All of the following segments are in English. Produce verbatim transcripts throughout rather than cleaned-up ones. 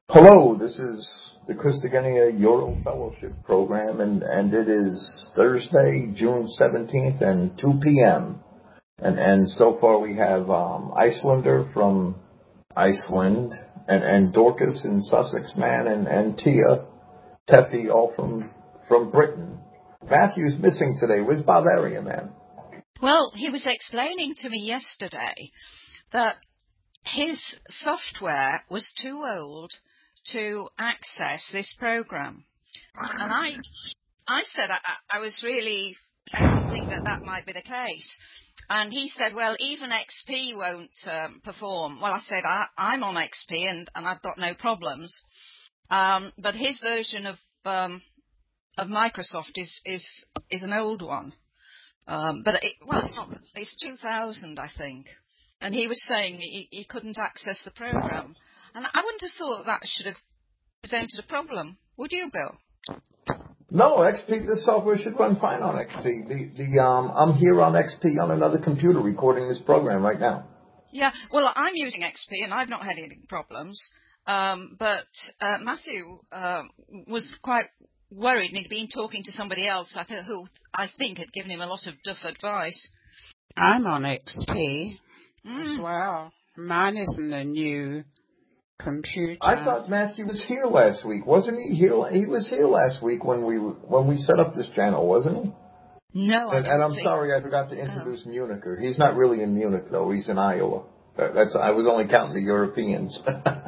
Hello, this is the Christogenea Euro Fellowship Program, and, and it is Thursday, June seventeenth, and two p.m. And, and so far we have um, Icelander from Iceland, and, and Dorcas and Sussex Man, and, and Tia Teffy, all from, from Britain. Matthew's missing today. Where's Bavaria Man? Well, he was explaining to me yesterday that his software was too old to access this program. And I I said I, I was really, I didn't think that that might be the case. And he said, well, even X P won't um, perform. Well, I said, I, I'm on X P and, and I've got no problems. Um, but his version of um, of Microsoft is, is, is an old one. Um, but, it, well, it's not, it's two thousand, I think. And he was saying he, he couldn't access the program. And I wouldn't have thought that should have presented a problem. Would you, Bill? No, X P, the software should run fine on X P. The, the, um, I'm here on X P on another computer recording this program right now. Yeah, well, I'm using X P and I've not had any problems. Um, but uh, Matthew uh, was quite worried and he'd been talking to somebody else I th- who I think had given him a lot of duff advice. I'm on X P Mm. as well. Mine isn't a new computer. I thought Matthew was here last week, wasn't he? Here, he was here last week when we when we set up this channel, wasn't he? No, I And, don't and I'm think... sorry, I forgot to introduce oh. Municher. He's not really in Munich, though. He's in Iowa. That, that's I was only counting the Europeans.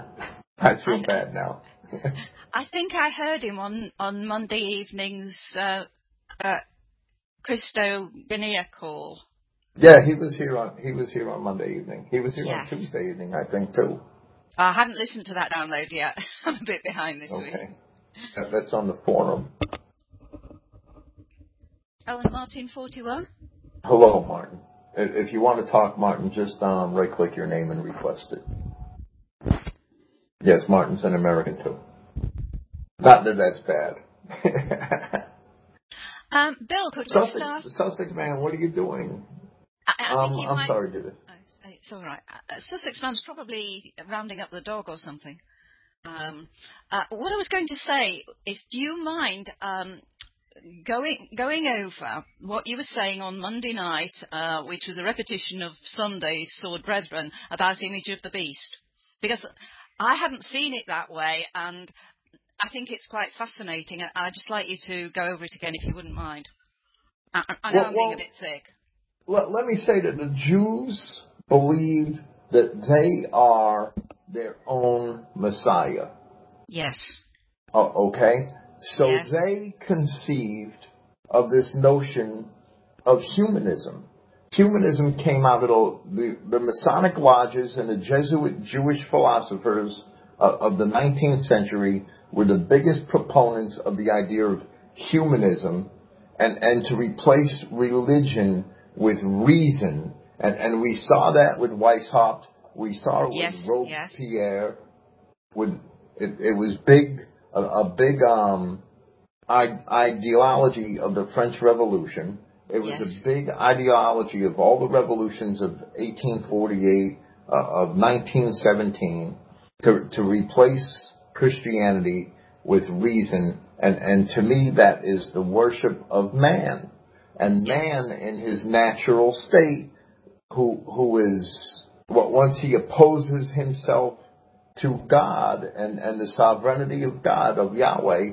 I feel I, bad now. I think I heard him on, on Monday evening's uh, uh, Christogenea call. Yeah, he was here on he was here on Monday evening. He was here yes. on Tuesday evening, I think, too. I haven't listened to that download yet. I'm a bit behind this okay. week. Okay, that's on the forum. Oh, and Martin forty-one? Hello, Martin. If you want to talk, Martin, just um, right-click your name and request it. Yes, Martin's an American, too. Not that that's bad. um, Bill, could Sussex, we start? Sussex Man, what are you doing? I, I um, think I'm might... sorry, Judith. Oh, it's all right. Uh, Sussex Man's probably rounding up the dog or something. Um, uh, what I was going to say is, do you mind um, going going over what you were saying on Monday night, uh, which was a repetition of Sunday's Sword Brethren, about Image of the Beast? Because I hadn't seen it that way, and I think it's quite fascinating. I'd just like you to go over it again, if you wouldn't mind. I, I know well, I'm being well, a bit thick. Let, let me say that the Jews believe that they are their own Messiah. Yes. Oh, okay? So yes. they conceived of this notion of humanism. Humanism came out of the, the Masonic lodges, and the Jesuit Jewish philosophers of, of the nineteenth century were the biggest proponents of the idea of humanism, and, and to replace religion with reason. And, and we saw that with Weishaupt. We saw it yes, with Robespierre. Yes. With it, it was big, a, a big um, I, ideology of the French Revolution. It was yes. a big ideology of all the revolutions of eighteen forty-eight, uh, of nineteen seventeen, to to replace Christianity with reason. And, and to me, that is the worship of man. And yes. man in his natural state, who who is, well, once he opposes himself to God and, and the sovereignty of God, of Yahweh,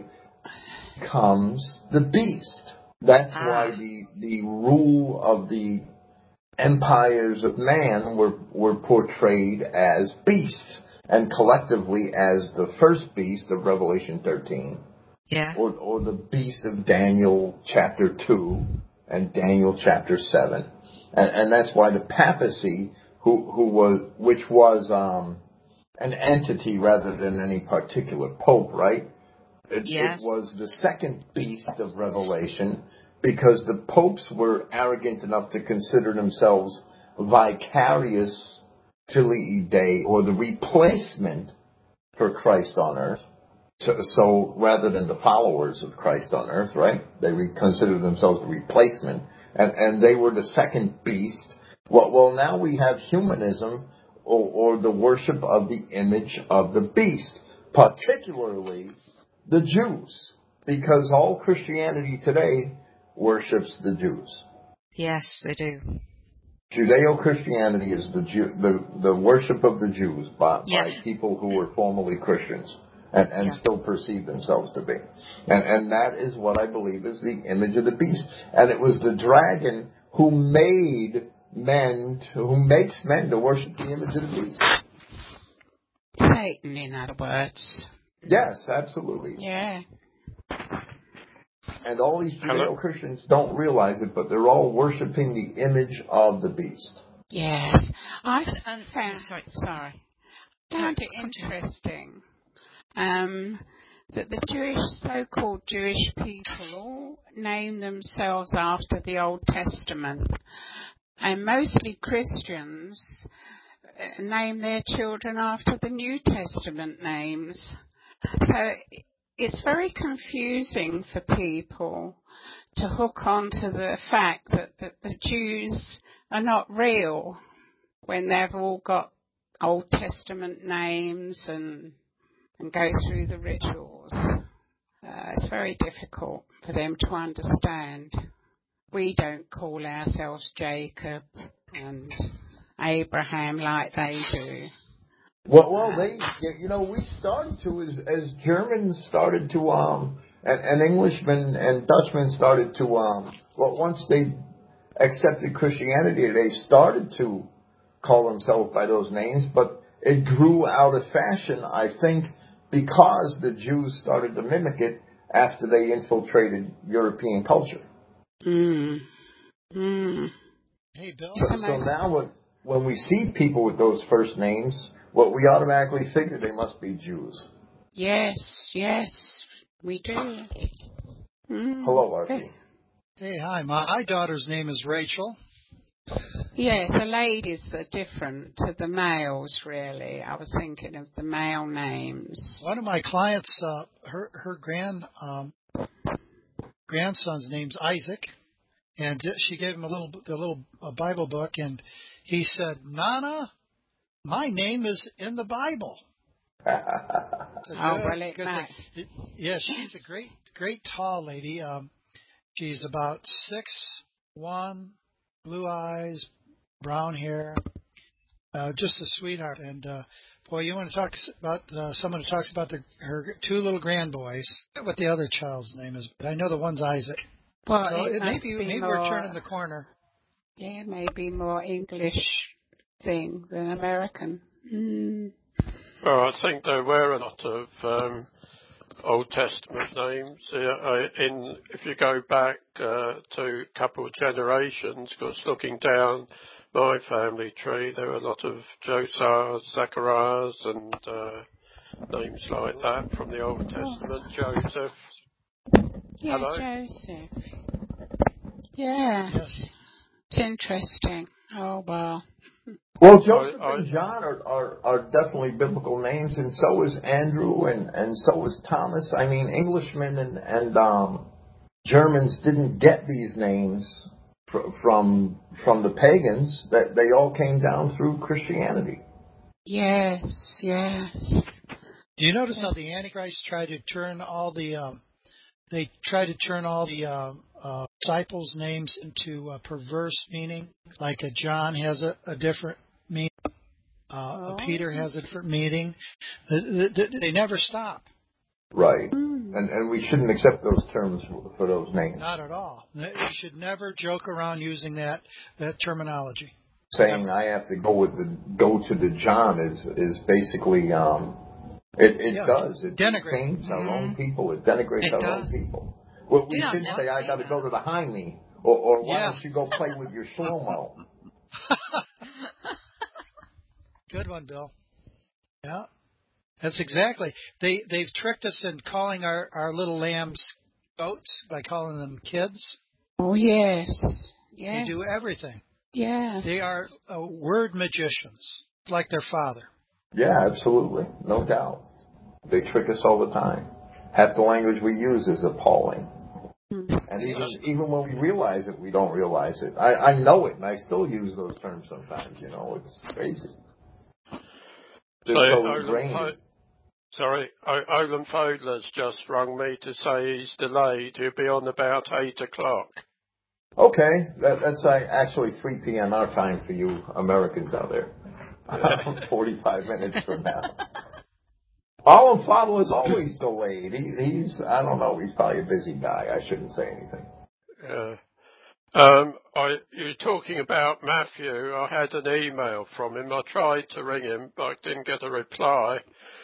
comes the beast. That's ah. why the, the rule of the empires of man were, were portrayed as beasts, and collectively as the first beast of Revelation thirteen. Yeah. Or, or the beast of Daniel chapter two and Daniel chapter seven. And, and that's why the papacy, who, who was, which was, um, an entity rather than any particular pope, right? It, yes. it was the second beast of Revelation, because the popes were arrogant enough to consider themselves vicarious filii Dei, or the replacement for Christ on earth. So, so rather than the followers of Christ on earth, right? They re- considered themselves the replacement, and, and they were the second beast. Well, well, now we have humanism, or, or the worship of the image of the beast. particularly the Jews, because all Christianity today worships the Jews. Yes, they do. Judeo-Christianity is the Jew, the, the worship of the Jews by, Yeah. by people who were formerly Christians and, and Yeah. still perceive themselves to be. And, and that is what I believe is the image of the beast. And it was the dragon who made men, to, who makes men to worship the image of the beast. Satan, in other words. Yes, absolutely. Yeah. And all these Judeo-Christians don't realize it, but they're all worshiping the image of the beast. Yes. I And, found, sorry. sorry, found it interesting um, that the Jewish, so-called Jewish people all name themselves after the Old Testament. And mostly Christians name their children after the New Testament names. So it's very confusing for people to hook onto the fact that, that the Jews are not real when they've all got Old Testament names and and go through the rituals. Uh, it's very difficult for them to understand. We don't call ourselves Jacob and Abraham like they do. Well, well, they, you know, we started to, as, as Germans started to, um, and, and Englishmen and Dutchmen started to, um, well, once they accepted Christianity, they started to call themselves by those names, but it grew out of fashion, I think, because the Jews started to mimic it after they infiltrated European culture. Mm. Mm. Hey, Bill. So, so now when, when we see people with those first names, well, we automatically figure they must be Jews. Yes, yes, we do. Mm. Hello, Archie. Hey, hi. My daughter's name is Rachel. Yes, the ladies are different to the males, really. I was thinking of the male names. One of my clients, uh, her her grand um, grandson's name's Isaac, and she gave him a little the little a Bible book, and he said, "Nana, my name is in the Bible." It's a Oh, good, well, it good might. thing. It, yeah, she's a great, great tall lady. Um, she's about six one, blue eyes, brown hair, uh, just a sweetheart. And uh, boy, you want to talk about uh, someone who talks about the, her two little grandboys. I forget what the other child's name is, but I know the one's Isaac. Well, So it it must maybe be maybe more, we're turning the corner. Yeah, maybe more English thing than American. Mm. Well, I think there were a lot of um, Old Testament names. Uh, in if you go back uh, to a couple of generations, because looking down my family tree, there were a lot of Josiah, Zacharias, and uh, names like that from the Old Testament. Joseph. Yeah, Hello? Joseph. Yeah. Yes. It's interesting. Oh, well. Well, Joseph I, I, and John are, are, are definitely biblical names, and so is Andrew, and, and so is Thomas. I mean, Englishmen and, and um, Germans didn't get these names fr- from from the pagans. That they all came down through Christianity. Yes, yes. Do you notice Yes. how the Antichrist tried to turn all the um, they tried to turn all the uh, uh, disciples' names into a perverse meaning? Like a John has a, a different meaning. Uh, Oh. Peter has a different meaning. They, they, they never stop. Right. Mm. And and we shouldn't accept those terms for, for those names. Not at all. You should never joke around using that that terminology. Saying Never. I have to go with the go to the John is is basically um it, it Yeah. does it Denigrate. defames our Mm-hmm. own people. It denigrates It our does. own people. Well, we Did I should never say I say got to that? go to the Heine, or or why Yeah. don't you go play with your Shlomo? Good one, Bill. Yeah. That's exactly. They they've tricked us in calling our, our little lambs goats by calling them kids. Oh, yes. Yes. They do everything. Yes. They are uh, word magicians, like their father. Yeah, absolutely, no doubt. They trick us all the time. Half the language we use is appalling. And even even when we realize it, we don't realize it. I, I know it, and I still use those terms sometimes. You know, it's crazy. They're so, so Olin ingrained. Po- Sorry, o- Olin Fodler's just rung me to say he's delayed. He'll be on about eight o'clock. Okay, that, that's uh, actually three p.m. our time for you Americans out there. forty-five minutes from now. Olin Fodler's always delayed. He, he's, I don't know, he's probably a busy guy. I shouldn't say anything. Yeah. Um, I, you were talking about Matthew. I had an email from him. I tried to ring him, but I didn't get a reply.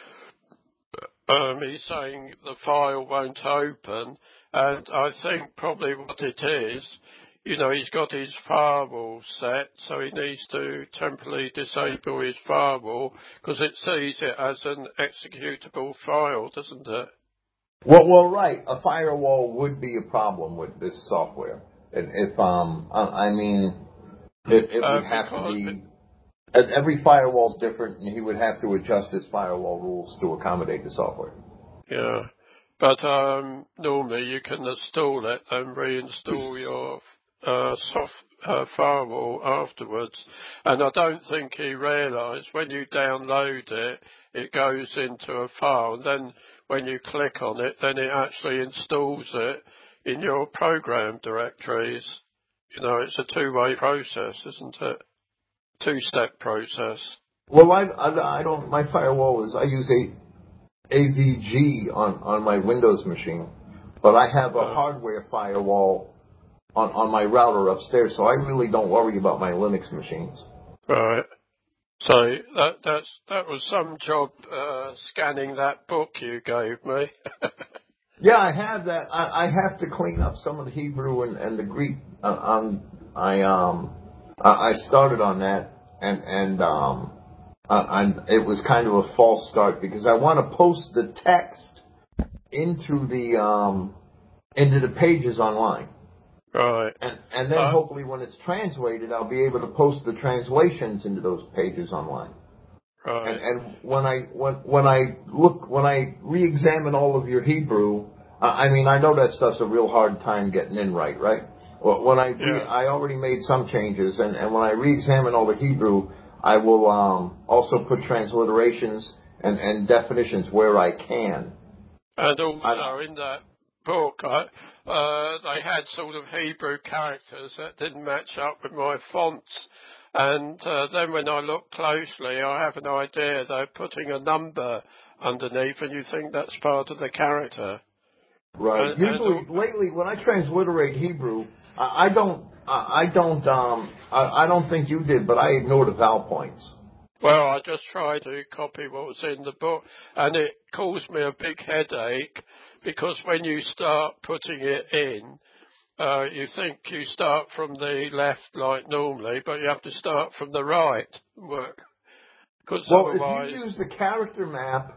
Um, he's saying the file won't open, and I think probably what it is, you know, he's got his firewall set, so he needs to temporarily disable his firewall because it sees it as an executable file, doesn't it? Well, well, right. A firewall would be a problem with this software. If, if um, I, I mean, it, it Uh, would have to be. Every firewall's different, and he would have to adjust his firewall rules to accommodate the software. Yeah, but um, normally you can install it and reinstall your uh, soft uh, firewall afterwards. And I don't think he realised when you download it, it goes into a file. And then when you click on it, then it actually installs it in your program directories. You know, it's a two-way process, isn't it? Two-step process. Well, I, I, I don't. My firewall is I use a A V G on, on my Windows machine, but I have a Uh, hardware firewall on, on my router upstairs, so I really don't worry about my Linux machines. Right. So that that's that was some job uh, scanning that book you gave me. Yeah, I have that. I, I have to clean up some of the Hebrew and, and the Greek. Uh, um, I um I I started on that, and and um I, I, it was kind of a false start because I want to post the text into the um into the pages online. Right. And, and then Uh, hopefully when it's translated, I'll be able to post the translations into those pages online. right. And, and when I when when I look when I re-examine all of your Hebrew, uh, I mean I know that stuff's a real hard time getting in right, right? Well, when I re, Yeah. I already made some changes, and, and when I re-examine all the Hebrew, I will um, also put transliterations and, and definitions where I can. And also I, in that book, I, uh, they had sort of Hebrew characters that didn't match up with my fonts. And uh, then when I look closely, I have an idea they're putting a number underneath, and you think that's part of the character. Right. And, Usually, and, lately, when I transliterate Hebrew, I, I don't, I, I don't, um, I, I don't think you did, but I ignore the vowel points. well, I just try to copy what was in the book, and it caused me a big headache because when you start putting it in, uh, you think you start from the left like normally, but you have to start from the right. Because Well, otherwise, if you use the character map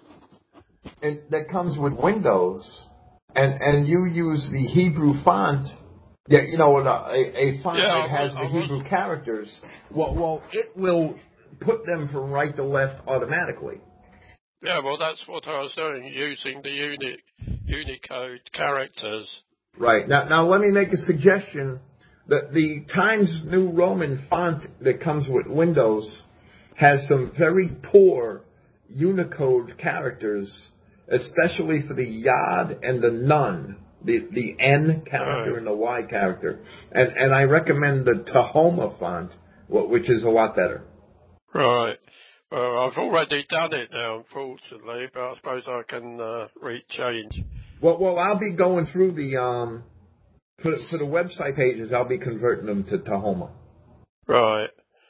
and, that comes with Windows, and and you use the Hebrew font, yeah, you know, a, a font yeah, that I has was, the I was, Hebrew characters, well, well, it will put them from right to left automatically. yeah, well, that's what I was doing, using the Uni, Unicode characters. Right. Now, now let me make a suggestion. That the Times New Roman font that comes with Windows has some very poor Unicode characters, especially for the Yod and the Nun, the the N character Right. and the Y character. And and I recommend the Tahoma font, which is a lot better. Right. Well, I've already done it now, unfortunately, but I suppose I can uh, re-change. Well, well, I'll be going through the um for for the website pages. I'll be converting them to Tahoma. Right.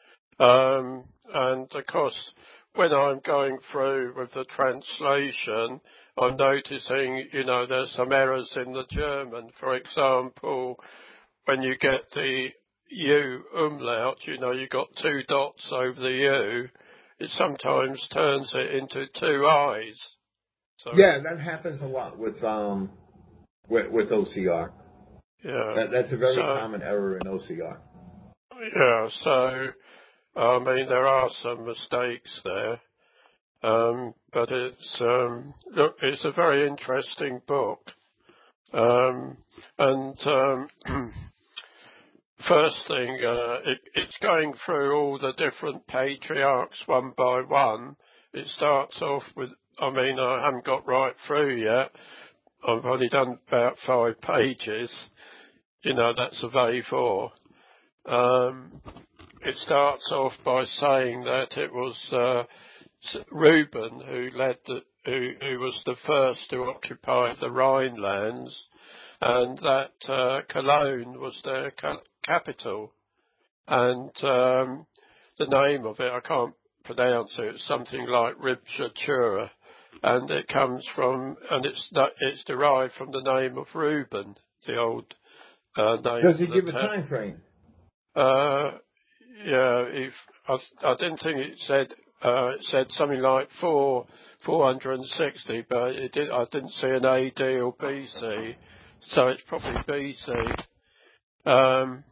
Um, and of course, when I'm going through with the translation, I'm noticing, you know, there's some errors in the German. For example, when you get the U umlaut, you know, you got two dots over the U, it sometimes turns it into two I's. So, Yeah, that happens a lot with um with, with O C R. yeah. That, that's a very So, common error in O C R. yeah, so, I mean, there are some mistakes there. Um, but it's, um, look, it's a very interesting book. Um, and, um, first thing, uh, it, it's going through all the different patriarchs one by one. It starts off with I mean, I haven't got right through yet. I've only done about five pages. You know, that's of A four. Um, it starts off by saying that it was uh, Reuben who led the, who, who was the first to occupy the Rhinelands, and that uh, Cologne was their ca- capital. And um, the name of it, I can't pronounce it, it's something like Ribchatura, and it comes from, and it's it's derived from the name of Reuben, the old uh, name. Does he of give the a time frame? Uh, yeah, if I, I didn't think it said uh, it said something like four four hundred and sixty, but it did, I didn't see an A D or B C, so it's probably B C. Um,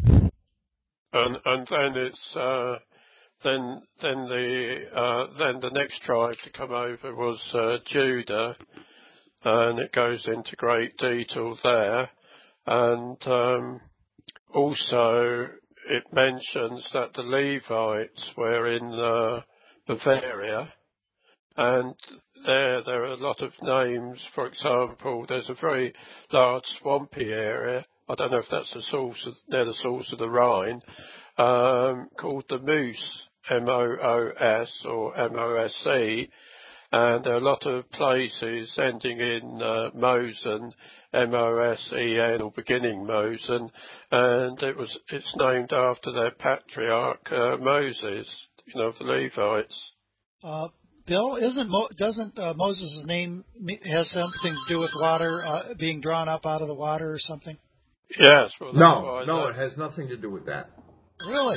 and and then it's uh, then then the uh, then the next tribe to come over was uh, Judah, and it goes into great detail there, and um, also it mentions that the Levites were in uh, Bavaria, and there there are a lot of names. For example, there's a very large swampy area. I don't know if that's the source of, near the source of the Rhine, um, called the Moose, M O O S or M O S E, and there are a lot of places ending in uh, Mosen, M O S E N, or beginning Mosen, and it was it's named after their patriarch uh, Moses, you know, the Levites. Uh, Bill, isn't Mo- doesn't uh, Moses' name me- has something to do with water uh, being drawn up out of the water or something? Yes. Well, that's No, why no, that, it has nothing to do with that. Really?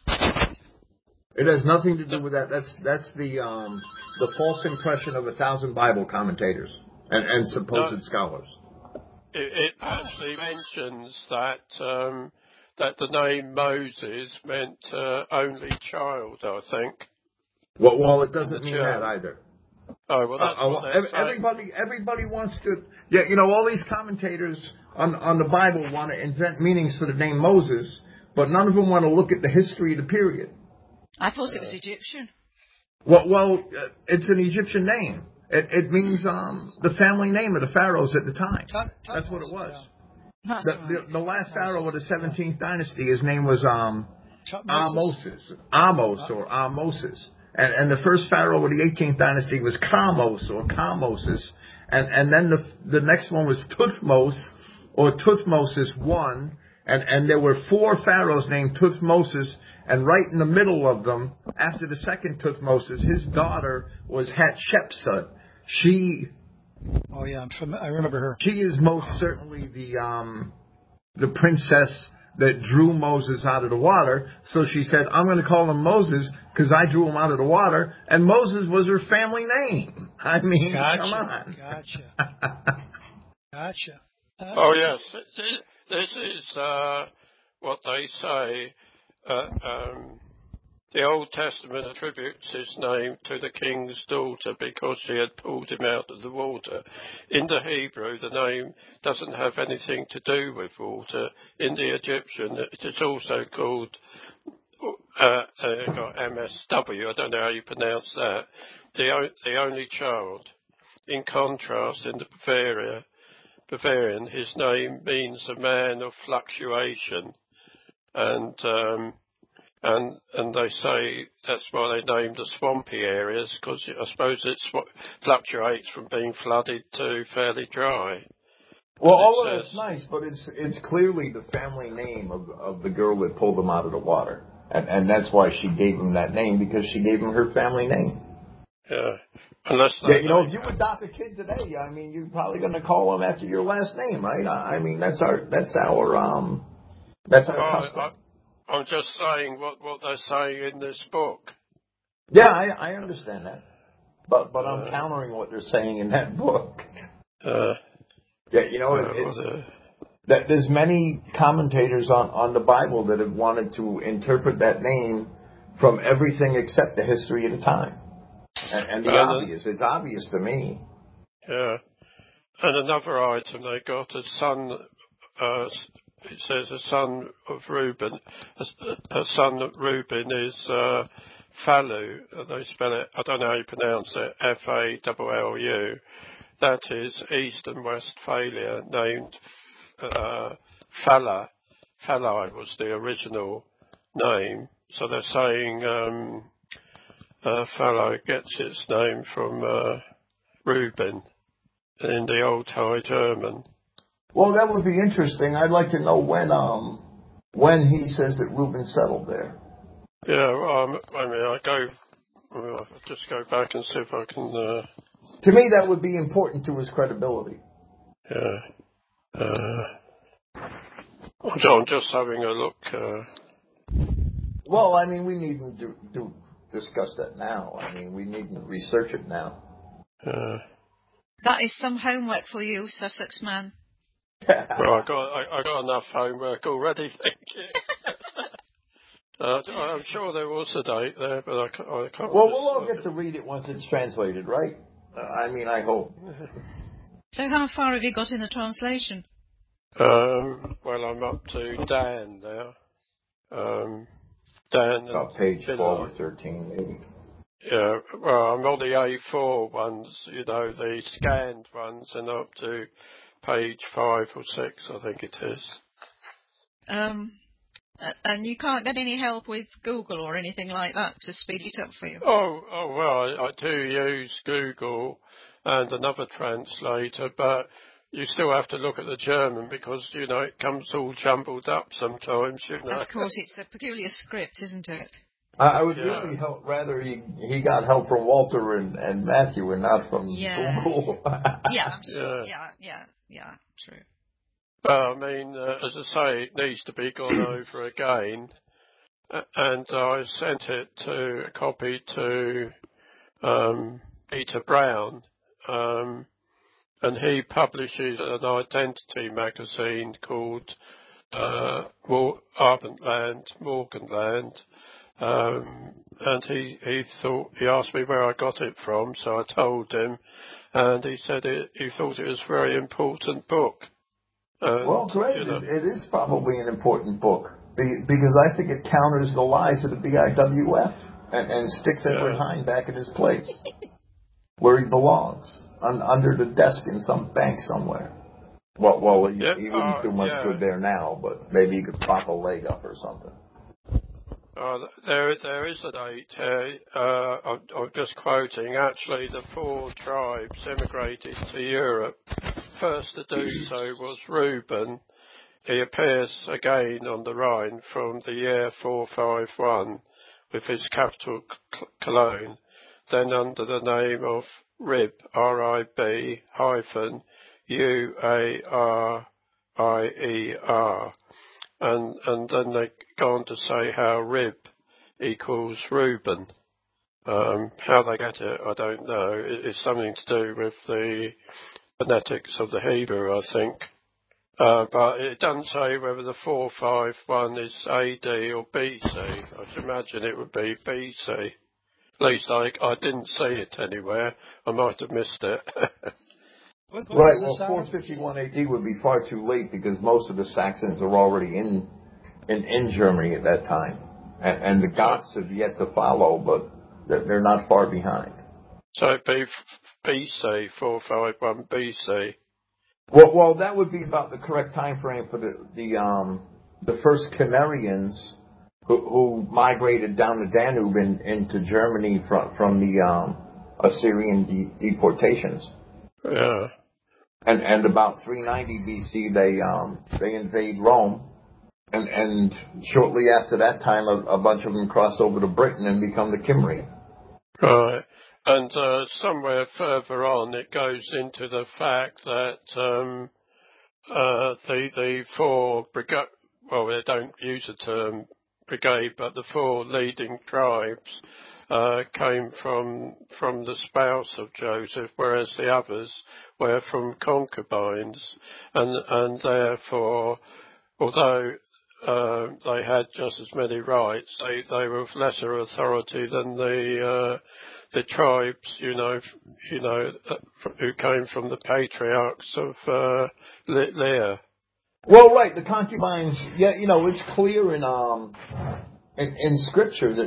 It has nothing to do with that. That's that's the um, the false impression of a thousand Bible commentators and, and supposed no, scholars. It, it actually mentions that um, that the name Moses meant uh, only child, I think. Well, well, it doesn't mean that either. Oh, well, that's uh, what uh, they're everybody, everybody wants to. Yeah, you know, all these commentators on on the Bible want to invent meanings for the name Moses, but none of them want to look at the history of the period. I thought it was Egyptian. Well, well, uh, it's an Egyptian name. It, it means um, the family name of the pharaohs at the time. Tut- That's what it was. Yeah. That's The, right. the, the last Moses, pharaoh of the seventeenth yeah. dynasty, his name was um, Tutmosis? Ahmoses, Amos or Ahmoses. And, and the first pharaoh of the eighteenth dynasty was Kamos or Kamoses. And, and then the, the next one was Tuthmos or Tuthmosis one. And, and there were four pharaohs named Tuthmosis. And right in the middle of them, after the second Tuthmosis, his daughter was Hatshepsut. She... Oh, yeah, I'm fam- I remember her. She is most certainly the um, the princess that drew Moses out of the water. So she said, I'm going to call him Moses because I drew him out of the water. And Moses was her family name. I mean, Gotcha. come on. Gotcha. Gotcha. Uh, Oh, yes. This is uh, what they say. Uh, um, the Old Testament attributes his name to the king's daughter because she had pulled him out of the water. In the Hebrew, the name doesn't have anything to do with water. In the Egyptian, it is also called uh, uh, got M S W. I don't know how you pronounce that. The, the only child. In contrast, in the Bavaria, Bavarian, his name means a man of fluctuation, and um, and and they say that's why they named the swampy areas, because I suppose it sw- fluctuates from being flooded to fairly dry. Well, And all it of says, that's nice, but it's it's clearly the family name of of the girl that pulled him out of the water, and and that's why she gave him that name, because she gave him her family name. yeah, unless Yeah, you know, they, if you adopt a kid today, I mean, you're probably going to call him after your last name, right? I I mean, that's our that's our um that's our well, custom. I, I'm just saying what what they're saying in this book. Yeah, I, I understand that, but but I'm Uh, countering what they're saying in that book. uh, Yeah, you know, uh, it's well, uh, that there's many commentators on on the Bible that have wanted to interpret that name from everything except the history of the time, and, and the and, obvious. It's obvious to me. yeah. And another item they got, a son, uh, it says a son of Reuben, a, a son of Reuben is uh, Fallu, they spell it, I don't know how you pronounce it, F A L L U. That is Eastern Westphalia, named uh, Fala. Fala was the original name. So they're saying um, uh, Fala gets its name from uh, Reuben in the Old High German. Well, that would be interesting. I'd like to know when um when he says that Reuben settled there. Yeah, well, um, I mean, I go, well, I'll just go back and see if I can. Uh, to me, that would be important to his credibility. Yeah. Uh, I'm just having a look. Uh, well, I mean, we needn't do, do discuss that now. I mean, we needn't research it now. Uh, that is some homework for you, Sussex man. well, I got I, I got enough homework already. Thank you. uh, I'm sure there was a date there, but I can't. I can't well, we'll all get to read it once it's translated, right? Uh, I mean, I hope. So, how far have you got in the translation? Um, well, I'm up to Dan now. Um, Dan. About page twelve or thirteen, maybe. Yeah, well, I'm on the A four ones, you know, the scanned ones, and up to page five or six, I think it is. Um, and you can't get any help with Google or anything like that to speed it up for you? Oh, oh well, I, I do use Google and another translator, but you still have to look at the German because, you know, it comes all jumbled up sometimes, you know. Of course, it's a peculiar script, isn't it? I would yeah. really help, rather he he got help from Walter and, and Matthew and not from yes. Google. yeah, I'm sure. Yeah, yeah, yeah, true. Well, I mean, uh, as I say, it needs to be gone over again. Uh, and I sent it to a copy to um, Peter Brown, um, and he publishes an identity magazine called uh, Abendland, Morgenland. Um, and he, he thought, he asked me where I got it from, so I told him, and he said it, he thought it was a very important book. And, well, great. you know, it, it is probably an important book because I think it counters the lies of the B I W F and, and sticks Edward yeah. Hine back in his place where he belongs, un, under the desk in some bank somewhere. Well, well he, yeah, he wouldn't uh, do much yeah. good there now, but maybe he could prop a leg up or something. Uh, there, there is a date here. Uh, I'm, I'm just quoting. Actually, the four tribes emigrated to Europe. First to do so was Reuben. He appears again on the Rhine from the year four fifty-one with his capital Cologne, then under the name of Rib, R I B hyphen U A R I E R. And, and then they go on to say how Rib equals Reuben. Um, how they get it, I don't know. It, it's something to do with the phonetics of the Hebrew, I think. Uh, but it doesn't say whether the four five one is A D or B C. I should imagine it would be B C. At least I, I didn't see it anywhere. I might have missed it. What, what right, well, four fifty-one A D would be far too late because most of the Saxons are already in in, in Germany at that time. And, and the Goths have yet to follow, but they're, they're not far behind. So it'd be B C, four fifty-one B C. Well, well, that would be about the correct time frame for the the um the first Cimmerians who, who migrated down the Danube in, into Germany from from the um, Assyrian de- deportations. Yeah. And and about three ninety B C they um they invade Rome, and and shortly after that time a, a bunch of them cross over to Britain and become the Cimri. Right. And uh, somewhere further on, it goes into the fact that um, uh, the the four brigade, well, they don't use the term brigade, but the four leading tribes uh, came from from the spouse of Joseph, whereas the others were from concubines, and and therefore, although uh, they had just as many rights, they they were of lesser authority than the uh, the tribes, you know, you know, who came from the patriarchs of uh, Leah. Well, right, the concubines. Yeah, you know, it's clear in um in, in Scripture that the,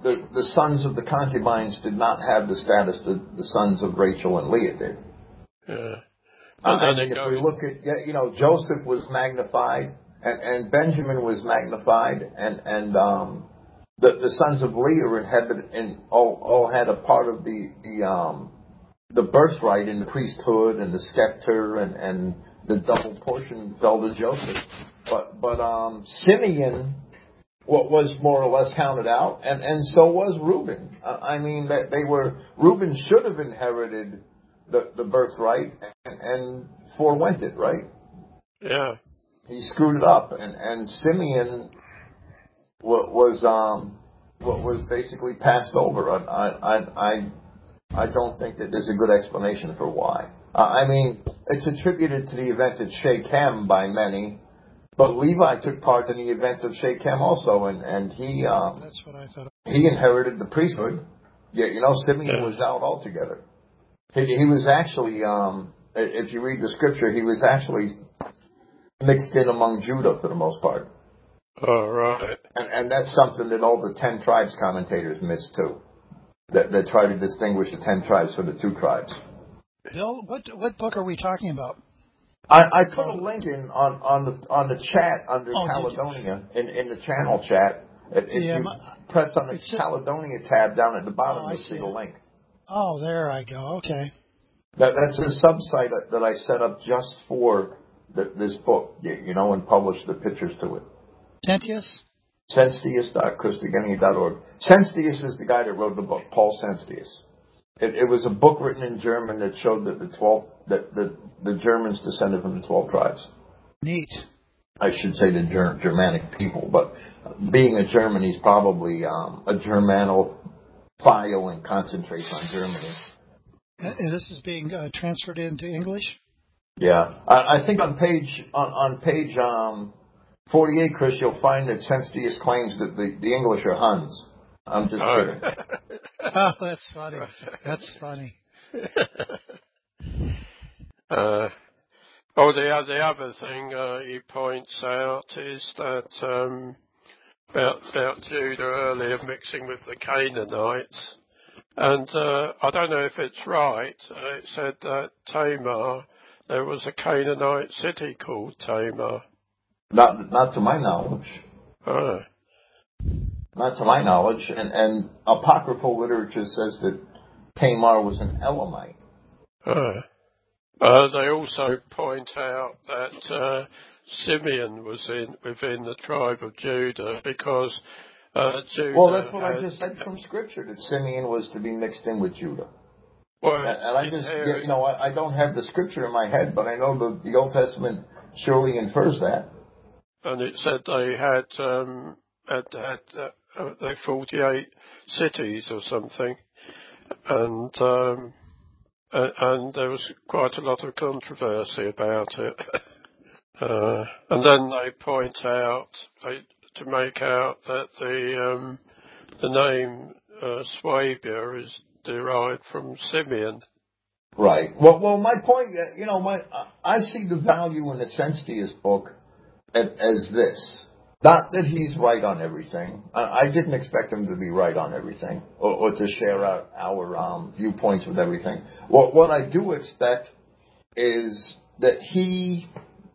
the, the sons of the concubines did not have the status that the sons of Rachel and Leah did. Yeah. Uh, and if we look at, you know, Joseph was magnified, and, and Benjamin was magnified, and and um, the the sons of Leah inhabited and all all had a part of the the um the birthright in the priesthood and the scepter and and the double portion fell to Joseph. But but um Simeon what was more or less counted out, and and so was Reuben. Uh, I mean that they were Reuben should have inherited the the birthright and, and forewent it, right? Yeah. He screwed it up, and and Simeon was, was um what was basically passed over. I I I I don't think that there's a good explanation for why. Uh, I mean, it's attributed to the event at Shechem by many, but Levi took part in the event of Shechem also, and and he um, that's what I thought. He inherited the priesthood. Yeah, you know, Simeon was out altogether. He, he was actually, um, if you read the scripture, he was actually mixed in among Judah for the most part. Oh, right. And, and that's something that all the ten tribes commentators miss too. That, that try to distinguish the ten tribes from the two tribes. Bill, what what book are we talking about? I, I put a link in on, on the on the chat under oh, Caledonia in, in the channel chat. If, if yeah, you my, press on the Caledonia tab down at the bottom, oh, you'll see the link. Oh, there I go. Okay. That, that's a sub-site that, that I set up just for the, this book, you know, and published the pictures to it. Sentius? Senstius dot Christogenea dot org. Senstius is the guy that wrote the book, Paul Senstius. It, it was a book written in German that showed that the twelve that the, the Germans descended from the twelve tribes. Neat. I should say the Ger- Germanic people, but being a German, he's probably um, a Germanophile and concentrates on Germany. And this is being uh, transferred into English? Yeah, I, I think on page on, on page um, forty-eight, Chris, you'll find that Senstius claims that the, the English are Huns. I'm just oh. kidding. Oh, that's funny. That's funny. uh, oh, the, the other thing uh, he points out is that um, about, about Judah earlier mixing with the Canaanites. And uh, I don't know if it's right. Uh, it said that Tamar, there was a Canaanite city called Tamar. Not, not to my knowledge. Oh. Not to my knowledge. And, and apocryphal literature says that Tamar was an Elamite. Oh. Uh, they also point out that uh, Simeon was in within the tribe of Judah because uh, Judah. Well, that's what had, I just said from Scripture, that Simeon was to be mixed in with Judah. Well, and, and I just, yeah, you know, I, I don't have the Scripture in my head, but I know the, the Old Testament surely infers that. And it said they had um, had, had uh, they forty-eight cities or something, and um, and, and there was quite a lot of controversy about it. uh, and then they point out they, to make out that the um, the name uh, Swabia is derived from Simeon. Right. Well, well, my point, you know, my I see the value in the Senstius book as this. Not that he's right on everything. I didn't expect him to be right on everything, or, or to share our, our um, viewpoints with everything. What, what I do expect is that he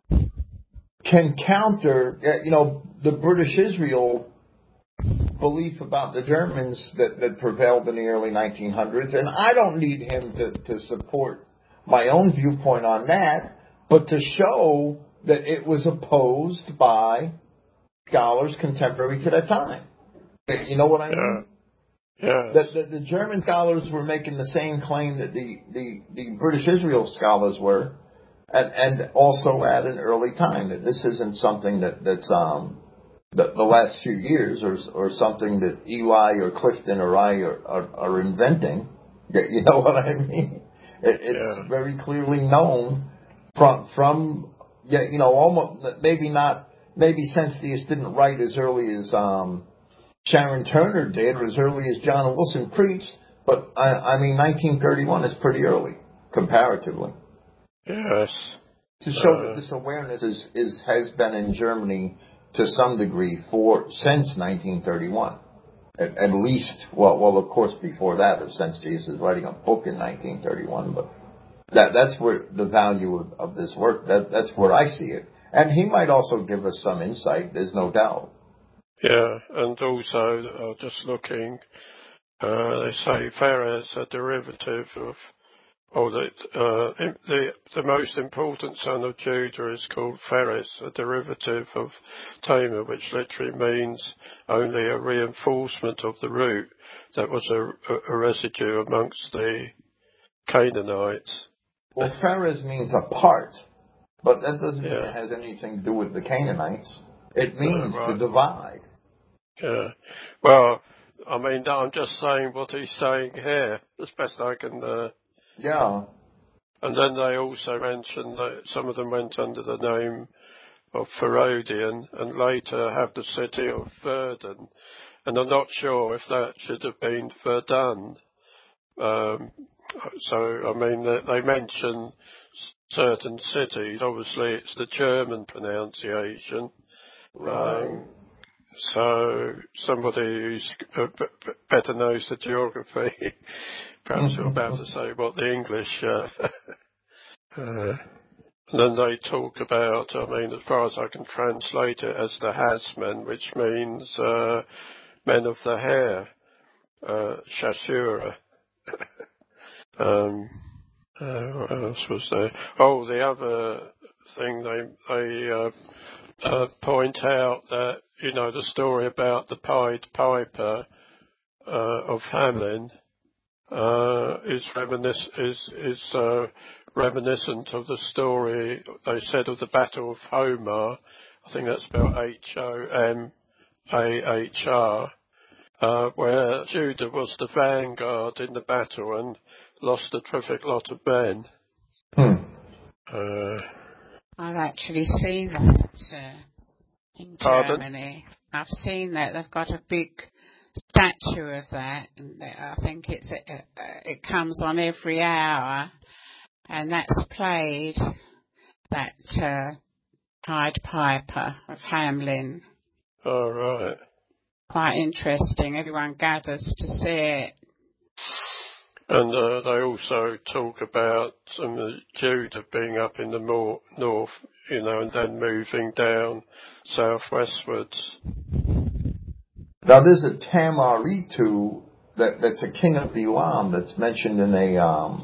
can counter, you know, the British Israel belief about the Germans that, that prevailed in the early nineteen hundreds, and I don't need him to, to support my own viewpoint on that, but to show that it was opposed by scholars contemporary to that time. You know what I mean? Yeah. Yeah. That, that the German scholars were making the same claim that the, the, the British Israel scholars were, and, and also at an early time, that this isn't something that, that's um the, the last few years or or something that Eli or Clifton or I are, are, are inventing. You know what I mean? It, it's yeah. very clearly known from from yeah you know almost maybe not maybe Senstius didn't write as early as um, Sharon Turner did or as early as John Wilson preached, but I, I mean nineteen thirty-one is pretty early comparatively. Yes. To show uh, that this awareness is, is has been in Germany to some degree for since nineteen thirty-one. At, at least, well, well, of course, before that, Ascensius is writing a book in nineteen thirty-one, but that that's where the value of, of this work, that that's where I see it. And he might also give us some insight, there's no doubt. Yeah, and also, uh, just looking, uh, they say Phares, a derivative of, oh, the, uh, the the most important son of Judah is called Phares, a derivative of Tamar, which literally means only a reinforcement of the root that was a, a, a residue amongst the Canaanites. Well, Phares means a part, but that doesn't mean Yeah. it has anything to do with the Canaanites. It means Uh, right. to divide. Yeah. Well, I mean, I'm just saying what he's saying here, as best I can. Uh, Yeah. and then they also mentioned that some of them went under the name of Pherodian and later have the city of Verdun. And I'm not sure if that should have been Verdun. Um, so, I mean, they, they mention certain cities. Obviously, it's the German pronunciation. Right. Um, So somebody who's uh, b- b- better knows the geography, perhaps you're about to say what the English. Uh, uh, and then they talk about, I mean, as far as I can translate it, as the Hasmen, which means uh, men of the hair, uh, Shashura. um, uh, what else was there? Oh, the other thing they they uh, uh, point out that, you know, the story about the Pied Piper uh, of Hamelin uh, is reminis- is is uh, reminiscent of the story they said of the Battle of Homer. I think that's spelled H O M A H R, uh, where Judah was the vanguard in the battle and lost a terrific lot of men. Hmm. Uh, I've actually seen that uh, in Pardon? Germany. I've seen that. They've got a big statue of that. And I think it's a, a, it comes on every hour, and that's played, that uh, Pied Piper of Hamelin. all right. Quite interesting. Everyone gathers to see it. And uh, they also talk about some of Judah being up in the more north, you know, and then moving down southwestwards. Now there's a Tamaritu that, that's a king of Elam that's mentioned in a um,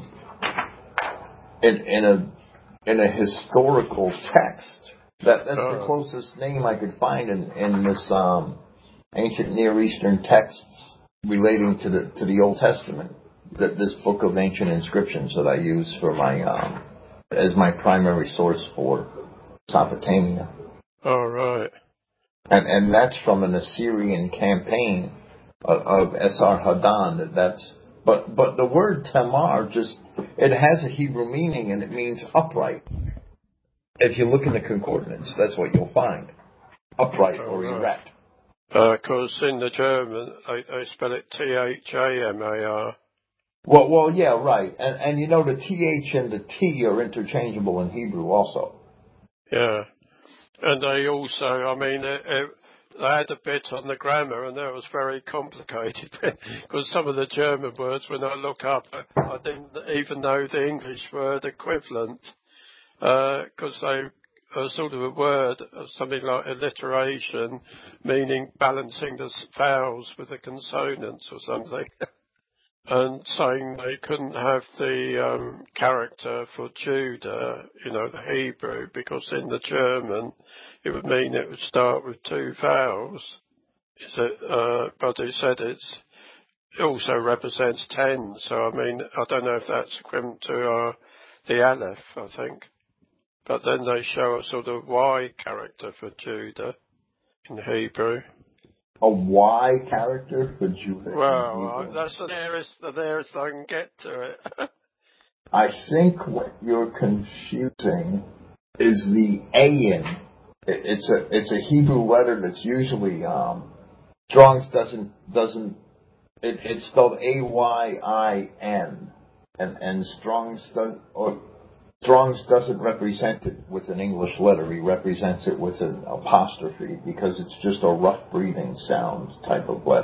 in, in a in a historical text. That that's Oh. the closest name I could find in in this um, ancient Near Eastern texts relating to the to the Old Testament. That this book of ancient inscriptions that I use for my um, as my primary source for Mesopotamia. All right. And and that's from an Assyrian campaign of, of Esarhaddon. That's but but the word Tamar just it has a Hebrew meaning and it means upright. If you look in the concordance, that's what you'll find: upright or right. erect. Because uh, in the German they, they spell it T H A M A R. Well, well, yeah, right. And and you know the T H and the T are interchangeable in Hebrew also. Yeah. And they also, I mean, it, it, they had a bit on the grammar, and that was very complicated because some of the German words, when I look up, I didn't even know the English word equivalent because uh, they are sort of a word, something like alliteration, meaning balancing the vowels with the consonants or something. And saying they couldn't have the um, character for Judah, you know, the Hebrew, because in the German it would mean it would start with two vowels. Is it, uh, but he said it's, it also represents ten, so I mean, I don't know if that's equivalent to uh, the Aleph, I think. But then they show a sort of Y character for Judah in Hebrew. A Y character for Judah. Well, that's the nearest, the nearest I can get to it. I think what you're confusing is the Ayin. It, it's a it's a Hebrew letter that's usually um, Strong's doesn't doesn't it, it's spelled A Y I N and and Strong's does or Strong's doesn't represent it with an English letter. He represents it with an apostrophe because it's just a rough breathing sound type of letter.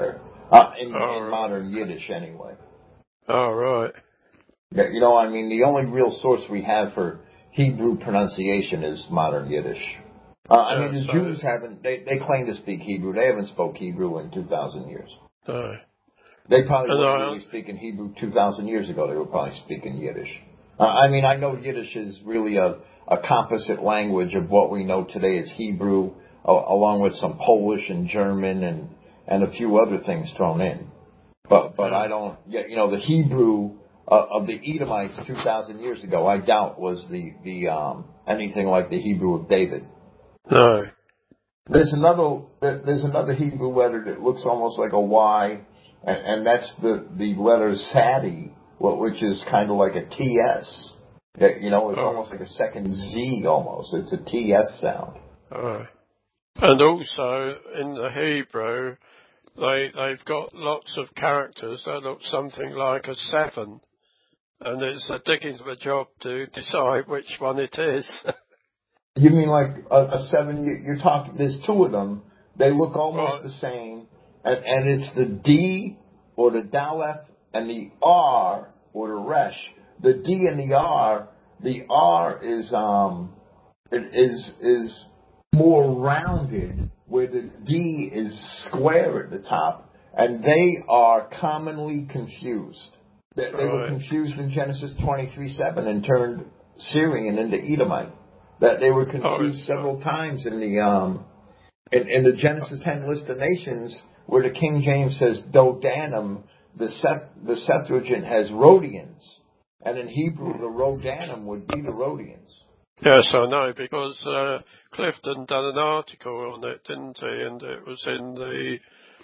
Uh, in, oh, in right. modern Yiddish, anyway. Oh, right. Yeah, you know, I mean, the only real source we have for Hebrew pronunciation is modern Yiddish. Uh, I yeah, mean, the so, Jews haven't, they, they claim to speak Hebrew. They haven't spoke Hebrew in two thousand years. No. They probably And weren't I, really speaking Hebrew two thousand years ago. They were probably speaking Yiddish. Uh, I mean, I know Yiddish is really a, a composite language of what we know today as Hebrew, uh, along with some Polish and German and, and a few other things thrown in. But but yeah. I don't, you know, the Hebrew uh, of the Edomites two thousand years ago, I doubt was the, the um, anything like the Hebrew of David. No. There's another there's another Hebrew letter that looks almost like a Y, and, and that's the, the letter Sadi, which is kind of like a T S. You know, it's oh. almost like a second Z almost. It's a T S sound. Oh. And also, in the Hebrew, they, they've got lots of characters that look something like a seven. And it's a digging of a job to decide which one it is. You mean like a, a seven? You, you're talking. There's two of them. They look almost right. the same, and, and it's the D or the Daleth and the R or the Resh. The D and the R. The R is um is is more rounded, where the D is square at the top, and they are commonly confused. They, they were right. confused in Genesis twenty-three seven and turned Syrian into Edomite. That they were confused oh, several times in the um in, in the Genesis ten list of nations, where the King James says Dodanim, the Sep, the Septuagint has Rhodians, and in Hebrew the Rodanim would be the Rhodians. Yes, I know, because uh, Clifton done an article on it, didn't he? And it was in the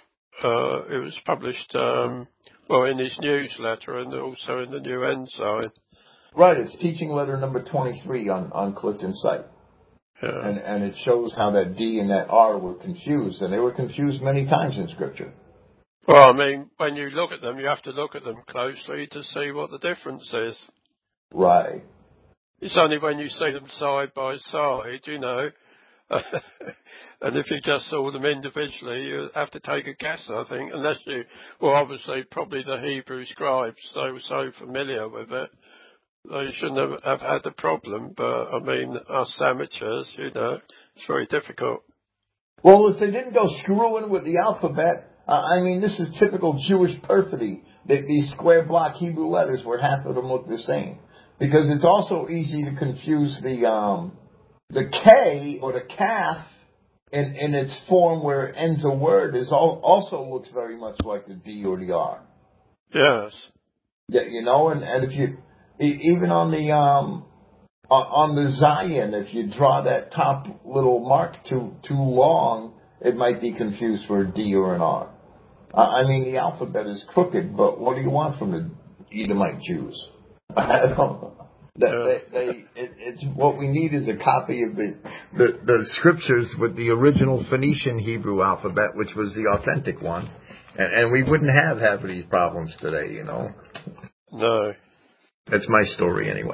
uh, it was published um, well in his newsletter and also in the New Ensign. Right, it's teaching letter number twenty-three on, on Clifton's site. Yeah. And, and it shows how that D and that R were confused, and they were confused many times in Scripture. Well, I mean, when you look at them, you have to look at them closely to see what the difference is. Right. It's only when you see them side by side, you know. And if you just saw them individually, you have to take a guess, I think, unless you, well, obviously, probably the Hebrew scribes, they were so familiar with it. They shouldn't have, have had the problem, but I mean, us amateurs, you know, it's very difficult. Well, if they didn't go screwing with the alphabet, uh, I mean, this is typical Jewish perfidy. They, these square block Hebrew letters where half of them look the same. Because it's also easy to confuse the um, the K or the kaf in, in its form where it ends a word is all, also looks very much like the D or the R. Yes. Yeah, you know, and, and if you even on the um on the Zion, if you draw that top little mark too too long, it might be confused for a D or an R. I mean, the alphabet is crooked, but what do you want from the Edomite Jews? I don't know. That they, they it, it's what we need is a copy of the, the the scriptures with the original Phoenician Hebrew alphabet, which was the authentic one, and, and we wouldn't have half of these problems today, you know. No. That's my story anyway.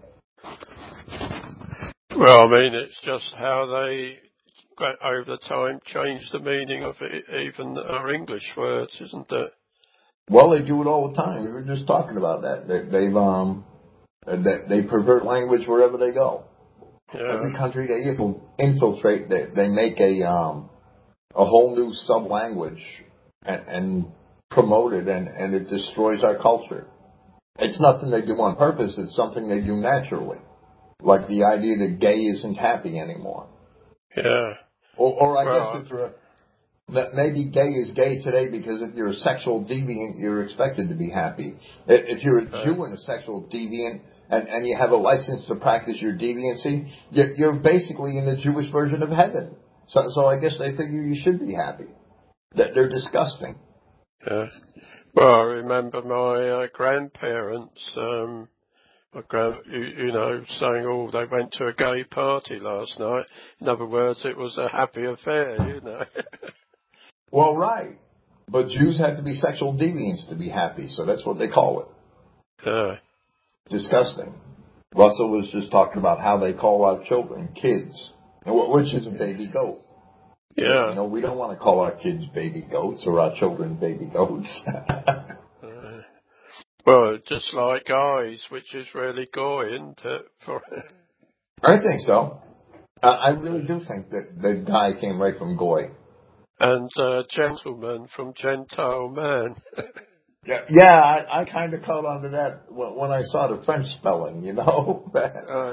Well, I mean, it's just how they, over the time, changed the meaning of it, even our English words, isn't it? Well, they do it all the time. We were just talking about that. They, they've um, they, they pervert language wherever they go. Yeah. Every country they infiltrate, they, they make a um, a whole new sub language and, and promote it, and, and it destroys our culture. It's nothing they do on purpose. It's something they do naturally. Like the idea that gay isn't happy anymore. Yeah. Or, or I well, guess if you're a, that maybe gay is gay today because if you're a sexual deviant, you're expected to be happy. If you're a okay. Jew and a sexual deviant, and, and you have a license to practice your deviancy, you're, you're basically in the Jewish version of heaven. So, so I guess they figure you should be happy. That they're disgusting. Yeah. Well, I remember my uh, grandparents. Um, My grand, you, you know, saying, oh, they went to a gay party last night. In other words, it was a happy affair, you know. Well, right. But Jews have to be sexual deviants to be happy, so that's what they call it. Yeah. Disgusting. Russell was just talking about how they call our children kids, which is a baby goat. Yeah. You know, we don't want to call our kids baby goats or our children baby goats. uh, well, just like guys, which is really going to, for. I think so. Uh, I really do think that the guy came right from Goy. And uh, gentleman from Gentile man. Yeah, yeah, I, I kind of caught on to that when I saw the French spelling, you know. uh,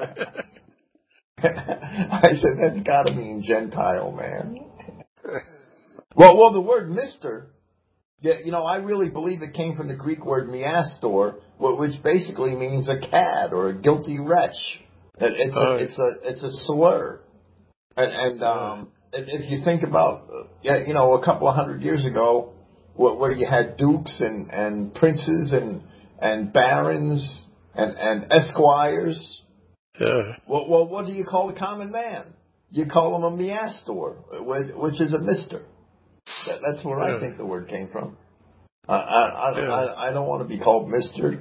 I said, that's got to mean Gentile, man. well, well, the word mister, yeah, you know, I really believe it came from the Greek word miastor, which basically means a cad or a guilty wretch. It, it's, a, it's a it's a slur. And, and um, if you think about, yeah, you know, a couple of hundred years ago, where you had dukes and, and princes and and barons and, and esquires. Yeah. Well, well, what do you call the common man? You call him a miastor, which is a mister. That, that's where yeah. I think the word came from. I I, I, yeah. I, I don't want to be called mister.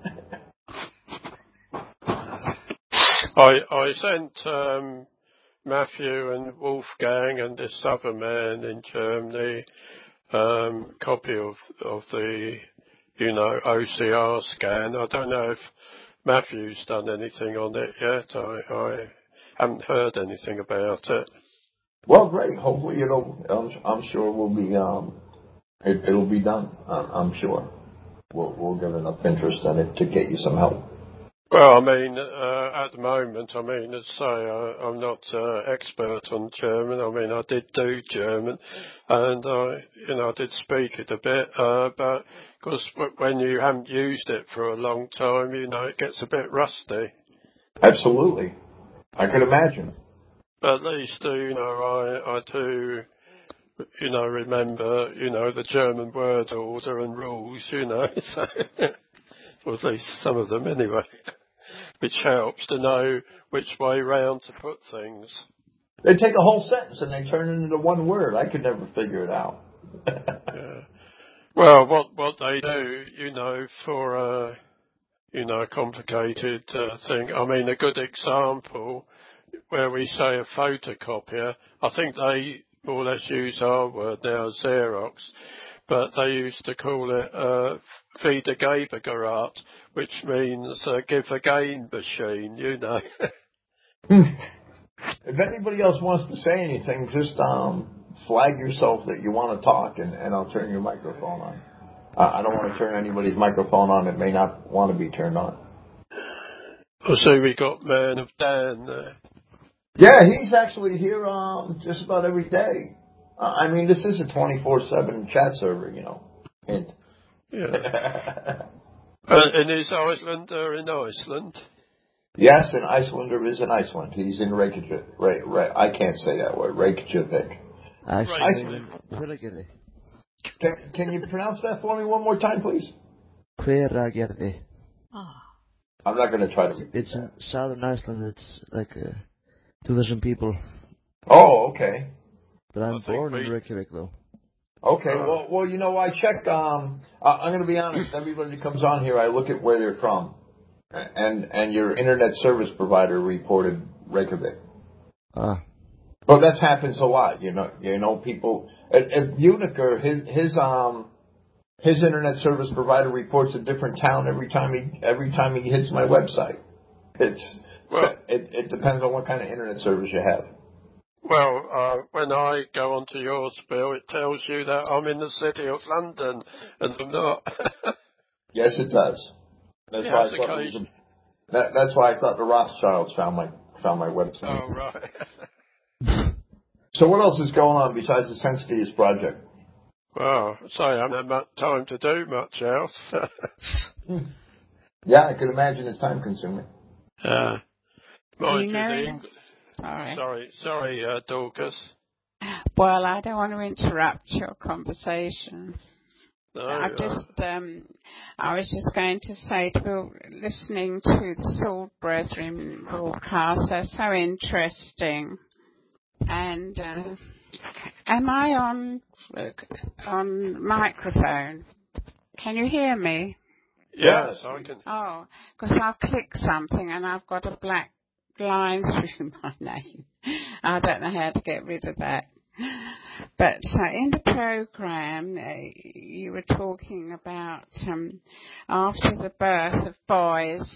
I I sent um, Matthew and Wolfgang and this other man in Germany um, copy of of the you know O C R scan. I don't know if Matthew's done anything on it yet. I, I haven't heard anything about it. Well, great. Hopefully, it'll. I'm, I'm sure we'll be. Um, it, it'll be done. I'm, I'm sure we'll we'll get enough interest in it to get you some help. Well, I mean, uh, at the moment, I mean, as I say, I, I'm not uh, expert on German. I mean, I did do German, and I, you know, I did speak it a bit, uh, but because when you haven't used it for a long time, you know, it gets a bit rusty. Absolutely, I can imagine. But at least, uh, you know, I, I do, you know, remember, you know, the German word order and rules, you know, so, or at least some of them anyway. Which helps to know which way round to put things. They take a whole sentence and they turn it into one word. I could never figure it out. yeah. Well, what what they do, you know, for a you know complicated uh, thing. I mean, a good example where we say a photocopier. I think they more or less use our word now, Xerox. But they used to call it uh, Wiedergabegerät, which means uh, give again machine, you know. If anybody else wants to say anything, just um, flag yourself that you want to talk, and, and I'll turn your microphone on. Uh, I don't want to turn anybody's microphone on that may not want to be turned on. I see we got Man of Dan there. Yeah, he's actually here um, just about every day. Uh, I mean, this is a twenty-four seven chat server, you know. And yeah. uh, and is Icelander in Iceland? Yes, an Icelander is in Iceland. He's in Reykjavik. Re, Re, I can't say that word. Reykjavik. Iceland. Can, can you pronounce that for me one more time, please? Hveragerði. I'm not going to try to. It's in southern Iceland. It's like uh, two thousand people. Oh, okay. But I'm born we... in Reykjavik, though. Okay, uh, well, well, you know, I check. Um, I'm going to be honest. Everybody that comes on here, I look at where they're from, and and your internet service provider reported Reykjavik. Ah. But that happens a lot, you know. You know, people at, at Uniker, his his um his internet service provider reports a different town every time he every time he hits my website. It's well, it, it depends on what kind of internet service you have. Well, uh, when I go onto your spiel, it tells you that I'm in the city of London, and I'm not. Yes, it does. That's yeah, why I thought it was a, that, that's why I thought the Rothschilds found my found my website. Oh right. So what else is going on besides the Sensitivity project? Well, sorry, I haven't had much time to do much else. Yeah, I can imagine it's time consuming. Uh, mind you, you know, the English. Sorry, sorry, sorry, uh, Dorcas. Well, I don't want to interrupt your conversation. No, I uh, just, um, I was just going to say to people listening to the Salt Brethren broadcast, they're so interesting. And uh, am I on on microphone? Can you hear me? Yes, I can. Oh, because I've clicked something and I've got a black line through my name. I don't know how to get rid of that. But uh, in the program, uh, you were talking about um, after the birth of boys,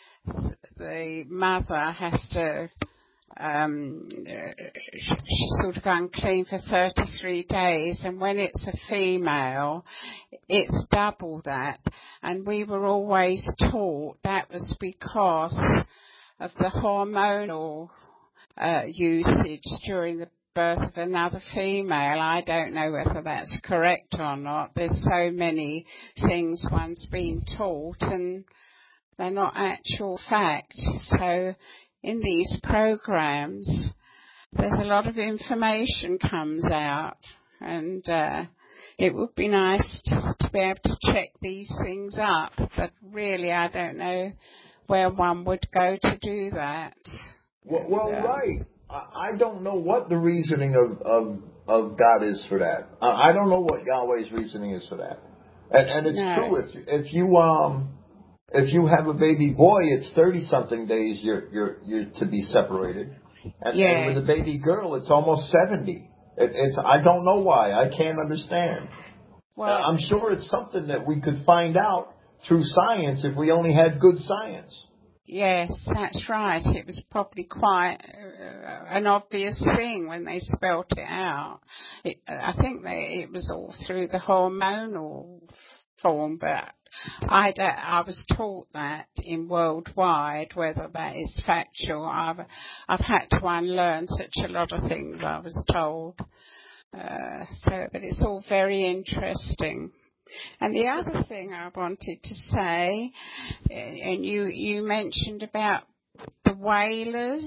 the mother has to um, she's sort of unclean for thirty-three days, and when it's a female, it's double that. And we were always taught that was because of the hormonal uh, usage during the birth of another female. I don't know whether that's correct or not. There's so many things one's been taught, and they're not actual fact. So in these programs, there's a lot of information comes out, and uh, it would be nice to, to be able to check these things up, but really I don't know where one would go to do that. Well, well and, uh, right. I, I don't know what the reasoning of, of, of God is for that. I, I don't know what Yahweh's reasoning is for that. And, and it's no. true. If, if you, um, If you have a baby boy, it's thirty-something days you're, you're, you're to be separated. And, yeah. and with a baby girl, it's almost seventy. It, it's, I don't know why. I can't understand. Well, I'm sure it's something that we could find out through science if we only had good science. Yes, that's right. It was probably quite uh, an obvious thing when they spelt it out. It, I think they, it was all through the hormonal form, but I, I was taught that in Worldwide. Whether that is factual, I've I've had to unlearn such a lot of things I was told. Uh, so, but it's all very interesting. And the other thing I wanted to say, and you you mentioned about the whalers,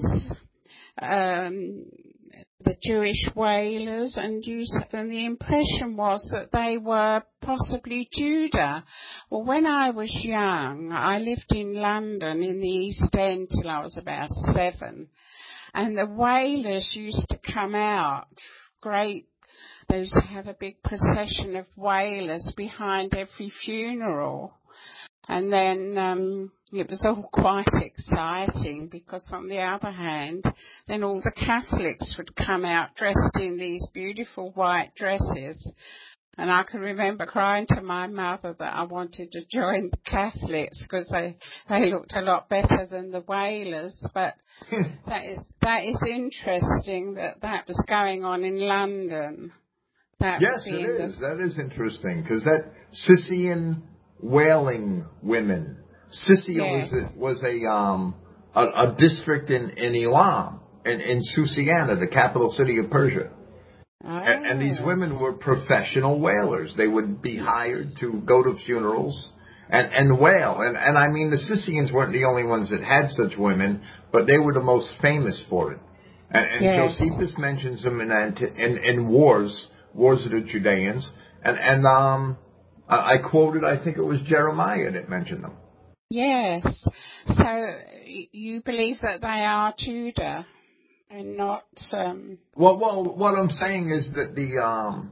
um, the Jewish whalers, and you and the impression was that they were possibly Judah. Well, when I was young, I lived in London in the East End till I was about seven, and the whalers used to come out, great. They used to have a big procession of whalers behind every funeral. And then um, it was all quite exciting because, on the other hand, then all the Catholics would come out dressed in these beautiful white dresses. And I can remember crying to my mother that I wanted to join the Catholics because they, they looked a lot better than the whalers. But that is that is interesting that that was going on in London. That yes, it is. The... That is interesting because that Scythian whaling women. Scythia yes. was a, was a um a, a district in in Elam in in Susiana, the capital city of Persia. Oh. And, and these women were professional whalers. They would be hired to go to funerals and and whale. And and I mean, the Scythians weren't the only ones that had such women, but they were the most famous for it. And, and yes. Josephus mentions them in in, in wars. Wars of the Judeans, and and um, I quoted, I think it was Jeremiah that mentioned them. Yes. So you believe that they are Judah and not? Um... Well, well, what I'm saying is that the um,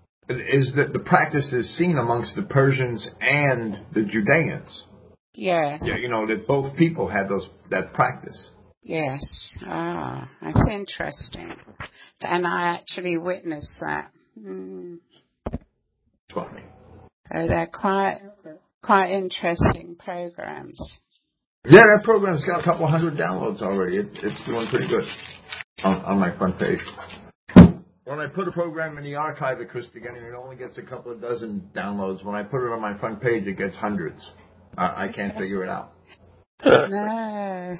is that the practice is seen amongst the Persians and the Judeans. Yes. Yeah, you know that both people had those that practice. Yes. Ah, that's interesting, and I actually witnessed that. Mm. Funny. So they're quite quite interesting programs. Yeah, that program's got a couple hundred downloads already. It, it's doing pretty good on, on my front page. When I put a program in the archive at Christogenea, it only gets a couple of dozen downloads. When I put it on my front page, it gets hundreds. I, I can't figure it out. No.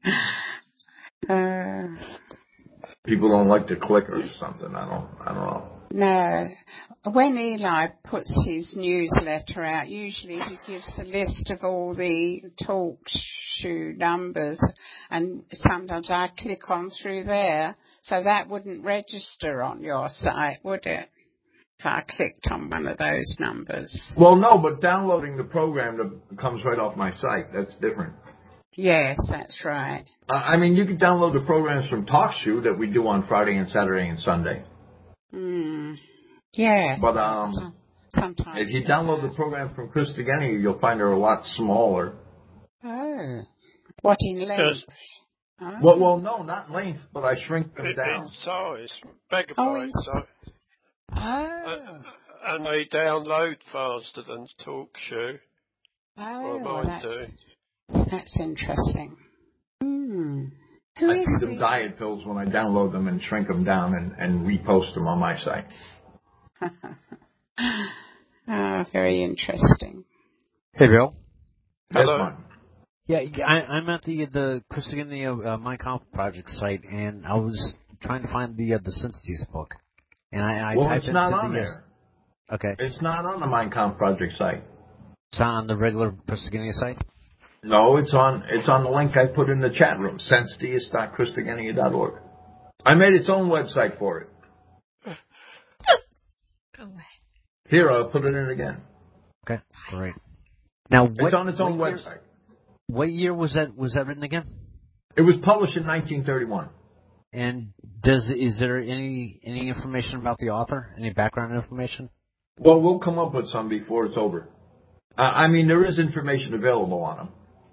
Uh, People don't like to click or something. I don't. I don't know. No. When Eli puts his newsletter out, usually he gives a list of all the talk show numbers, and sometimes I click on through there, so that wouldn't register on your site, would it? If I clicked on one of those numbers. Well, no, but downloading the program that comes right off my site, that's different. Yes, that's right. Uh, I mean, you can download the programs from TalkShoe that we do on Friday and Saturday and Sunday. Mm. Yes. But um, sometimes if you download the program from Christogenea, you'll find they're a lot smaller. Oh. What in length? Yes. Oh. Well, well, no, not length, but I shrink them In down. size, Oh, megabytes. in So, Oh. and they download faster than TalkShoe. Oh, Well, mine that's, do. that's interesting. Hmm. Who I is feed them the... diet pills when I download them and shrink them down and, and repost them on my site. Ah, very interesting. Hey, Bill. That's Hello. fine. Yeah, yeah, I, I'm at the the Christogenea uh, Mein Kampf project site, and I was trying to find the uh, the Syntheses book, and I, I Well, typed it's not into on the uh, there. okay, It's not on the Mein Kampf project site. it's not on the regular Christogenea site. No, it's on it's on the link I put in the chat room, sensedeus dot christogenea dot org. I made its own website for it. Go away. Here, I'll put it in again. Okay, great. Now, what, It's on its own what year, website. what year was that was that written again? It was published in nineteen thirty-one. And does is there any any information about the author? Any background information? Well, we'll come up with some before it's over. Uh, I mean, there is information available on them.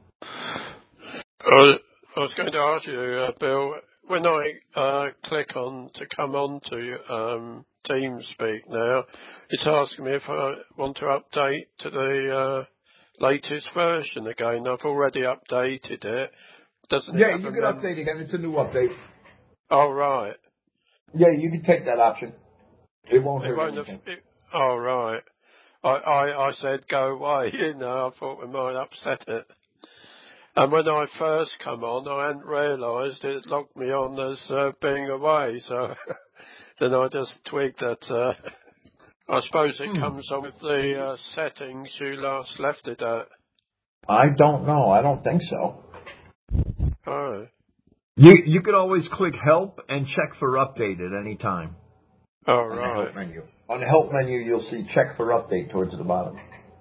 I I was going to ask you, uh, Bill, when I uh, click on to come on to um, TeamSpeak now, it's asking me if I want to update to the uh, latest version again. I've already updated it. Doesn't it Yeah, have you a can mem- update again. It's a new update. Oh, right. Yeah, you can take that option. It won't It hurt won't have, anything. it, oh, right. I, I, I said go away, you know, I thought we might upset it. And when I first come on, I hadn't realised it logged me on as uh, being away, so then I just twigged that. Uh, I suppose it Hmm. comes on with the uh, settings you last left it at. I don't know. I don't think so. Oh, You you could always click help and check for update at any time oh on the right. help menu. On the help menu, you'll see check for update towards the bottom.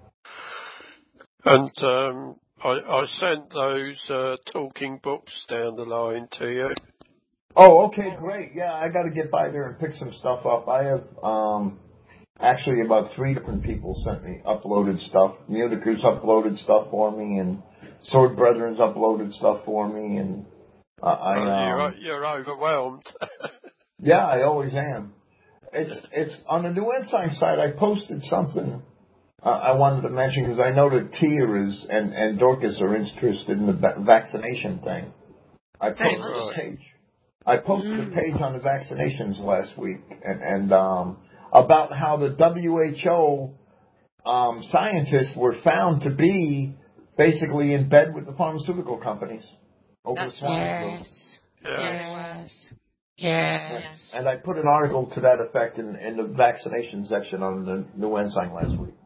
And um, I, I sent those uh, talking books down the line to you. Oh, okay, great. Yeah, I got to get by there and pick some stuff up. I have um, actually about three different people sent me uploaded stuff. Muniker's uploaded stuff for me, and Sword Brethren's uploaded stuff for me, and uh, I. Oh, you're, Um, you're overwhelmed. yeah, I always am. It's it's on the New Ensign site. I posted something uh, I wanted to mention because I know that Tia is and and Dorcas are interested in the va- vaccination thing. I Very posted much a so. page. I posted a page on the vaccinations last week, and, and um, about how the W H O um, scientists were found to be basically in bed with the pharmaceutical companies over That's the swine Yes. flu. Yeah. Yes. Yes. Yes. And I put an article to that effect in, in the vaccination section on the New Ensign last week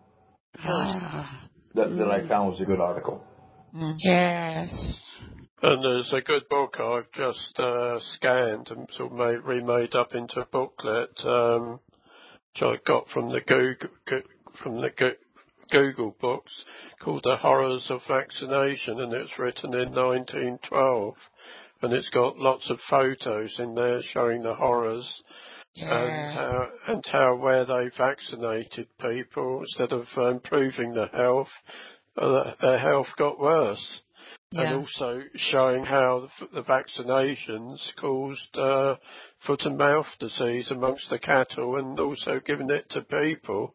Ah, that, that I found was a good article. Mm. yes. And there's a good book I've just uh, scanned and sort of made, remade up into a booklet, um, which I got from the Google from the Go- Google books, called The Horrors of Vaccination, and it's written in nineteen twelve, and it's got lots of photos in there showing the horrors and Yes. how and how where they vaccinated people instead of uh, improving their health, uh, their health got worse. And Yeah. also showing how the, the vaccinations caused uh, foot and mouth disease amongst the cattle, and also giving it to people.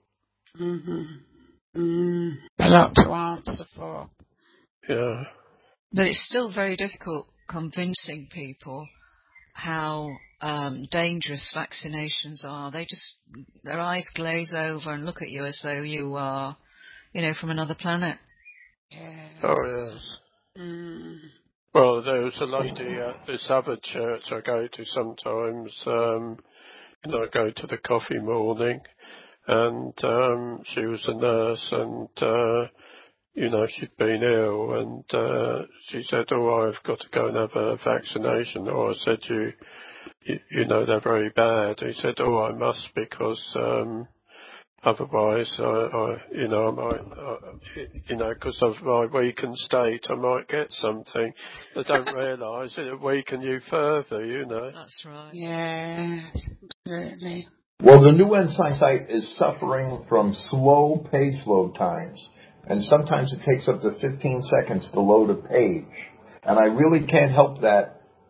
Mm-hmm. Mm. A lot to answer for. Yeah. But it's still very difficult convincing people how um, dangerous vaccinations are. They just, their eyes glaze over and look at you as though you are, you know, from another planet. Yes. Oh yes. Mm. Well, there was a lady at this other church I go to sometimes. Um, you know, I go to the coffee morning, and um, she was a nurse, and uh, you know, she'd been ill, and uh, she said, "Oh, I've got to go and have a vaccination." Oh, I said, "You, you, you know, they're very bad." He said, "Oh, I must because." Um, Otherwise, I, I, you know, I might, uh, you know, because of my weakened state, I might get something. They don't realise it'll weaken you further, you know. That's right. Yes. Absolutely. Well, the New Ensign site is suffering from slow page load times, and sometimes it takes up to fifteen seconds to load a page. And I really can't help that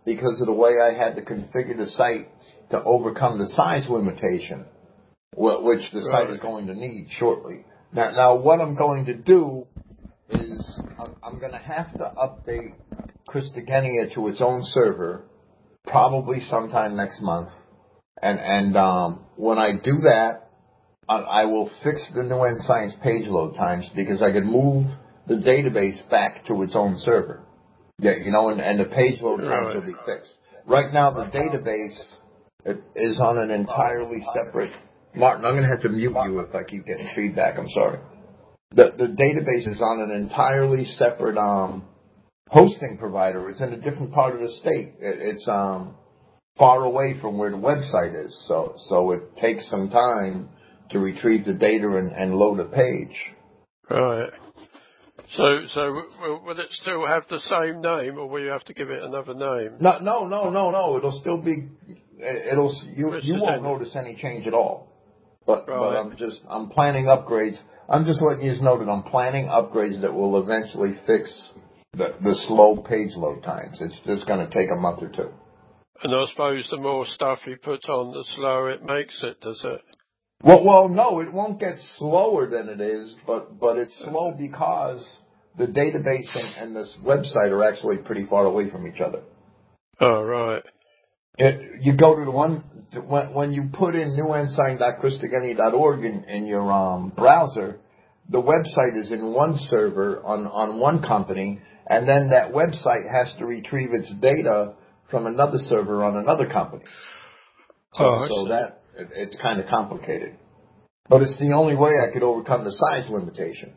because of the way I had to configure the site to overcome the size limitation, which the site is going to need shortly. Now, now what I'm going to do is I'm, I'm going to have to update Christogenea to its own server, probably sometime next month. And and um, when I do that, I, I will fix the New End Science page load times because I can move the database back to its own server. Yeah, you know, and, and the page load times will be fixed. Right now, the database is on an entirely separate. Martin, I'm going to have to mute you if I keep getting feedback. I'm sorry. The the database is on an entirely separate um, hosting provider. It's in a different part of the state. It, it's um, far away from where the website is, so so it takes some time to retrieve the data and, and load a page. Right. So so will, will it still have the same name, or will you have to give it another name? No, no, no, no, no. It'll still be. It'll you you won't notice any change at all. But right. but I'm just I'm planning upgrades. I'm just letting you know that I'm planning upgrades that will eventually fix the the slow page load times. It's just going to take a month or two. And I suppose the more stuff you put on, the slower it makes it, does it? Well, well, no, it won't get slower than it is, but but it's slow because the database and, and this website are actually pretty far away from each other. Oh, right. It, you go to the one when when you put in new ensign dot christogenea dot org in, in your um, browser, the website is in one server on on one company, and then that website has to retrieve its data from another server on another company. So, oh, so that it, it's kind of complicated, but it's the only way I could overcome the size limitation.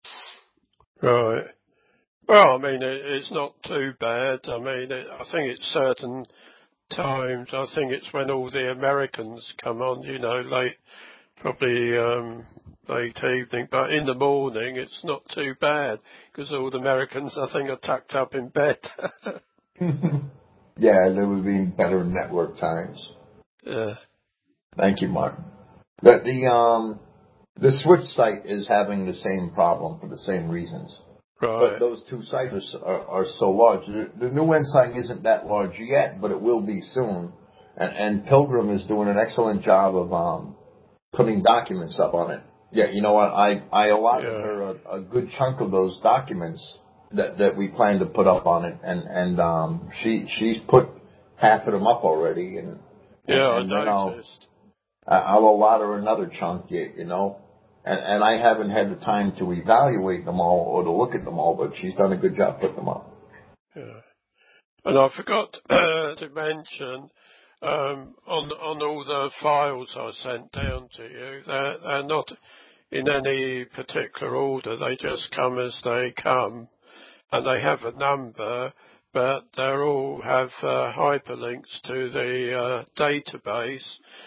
Right. Well, I mean, it, it's not too bad. I mean, it, I think it's certain times. I think it's when all the Americans come on, you know, late, probably um, late evening. But in the morning, it's not too bad because all the Americans, I think, are tucked up in bed. Yeah, there would be better network times. Yeah. Thank you, Martin. But the um the Switch site is having the same problem for the same reasons. Right. But those two sites are, are so large. The, the new Ensign isn't that large yet, but it will be soon. And, and Pilgrim is doing an excellent job of um putting documents up on it. Yeah, you know what? I I allotted yeah. her a, a good chunk of those documents that that we plan to put up on it, and and um she she's put half of them up already, and yeah, and I then noticed. I'll I'll allot her another chunk yet, you know, and and I haven't had the time to evaluate them all or to look at them all, but she's done a good job putting them up. Yeah, and I forgot uh, to mention um, on on all the files I sent down to you, they're, they're not in any particular order. They just come as they come. And they have a number, but they all have uh, hyperlinks to the uh, database.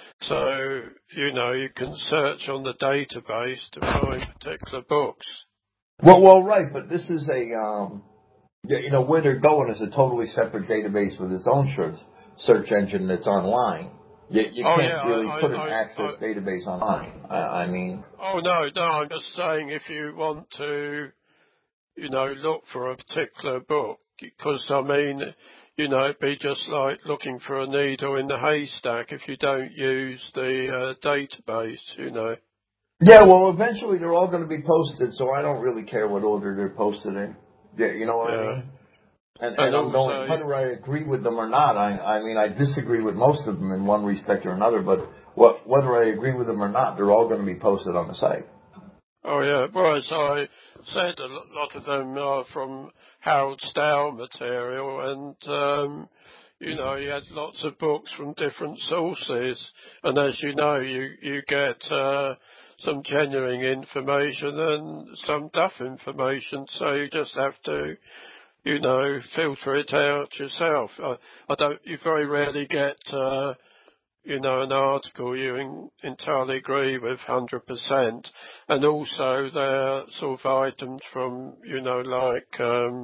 So, you know, you can search on the database to find particular books. Well, well, right, but this is a, um, you know, where they're going is a totally separate database with its own search, search engine that's online. You, you oh, can't yeah, really I, put I, an I, access I, database online. I, I mean... Oh, no, no, I'm just saying if you want to... you know, look for a particular book, because, I mean, you know, it'd be just like looking for a needle in the haystack if you don't use the uh, database, you know. Yeah, well, eventually they're all going to be posted, so I don't really care what order they're posted in. Yeah, you know what yeah. I mean? And, and, and I'm also, going, whether I agree with them or not, I, I mean, I disagree with most of them in one respect or another, but what, whether I agree with them or not, they're all going to be posted on the site. Oh, yeah. Well, as I said, a lot of them are from Harold Stow material, and, um, you know, you had lots of books from different sources, and as you know, you, you get uh, some genuine information and some duff information, so you just have to, you know, filter it out yourself. I, I don't, you very rarely get... Uh, you know, an article you in, entirely agree with one hundred percent. And also they're sort of items from, you know, like, um,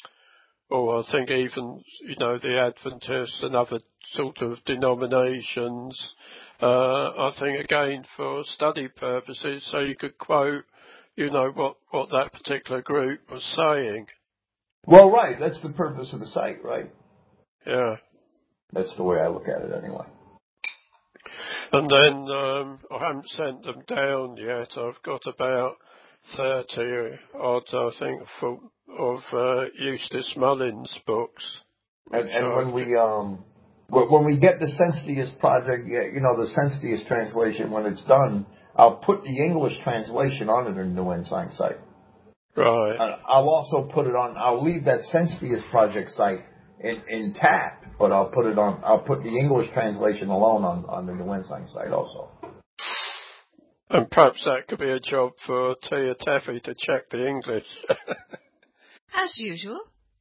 or I think even, you know, the Adventists and other sort of denominations, uh, I think again for study purposes, so you could quote, you know, what, what that particular group was saying. Well, right. That's the purpose of the site, right? yeah. That's the way I look at it anyway. And then um, I haven't sent them down yet. I've got about thirty odd, I think, for, of uh, Eustace Mullins books. And, and when we um when we get the Senstius project, you know, the Senstius translation, when it's done, I'll put the English translation on it in the New Ensign site. Right. I'll also put it on. I'll leave that Senstius project site in, intact, but I'll put it on. I'll put the English translation alone on, on the New Ensign site also. And perhaps that could be a job for Tia Taffy to check the English. As usual.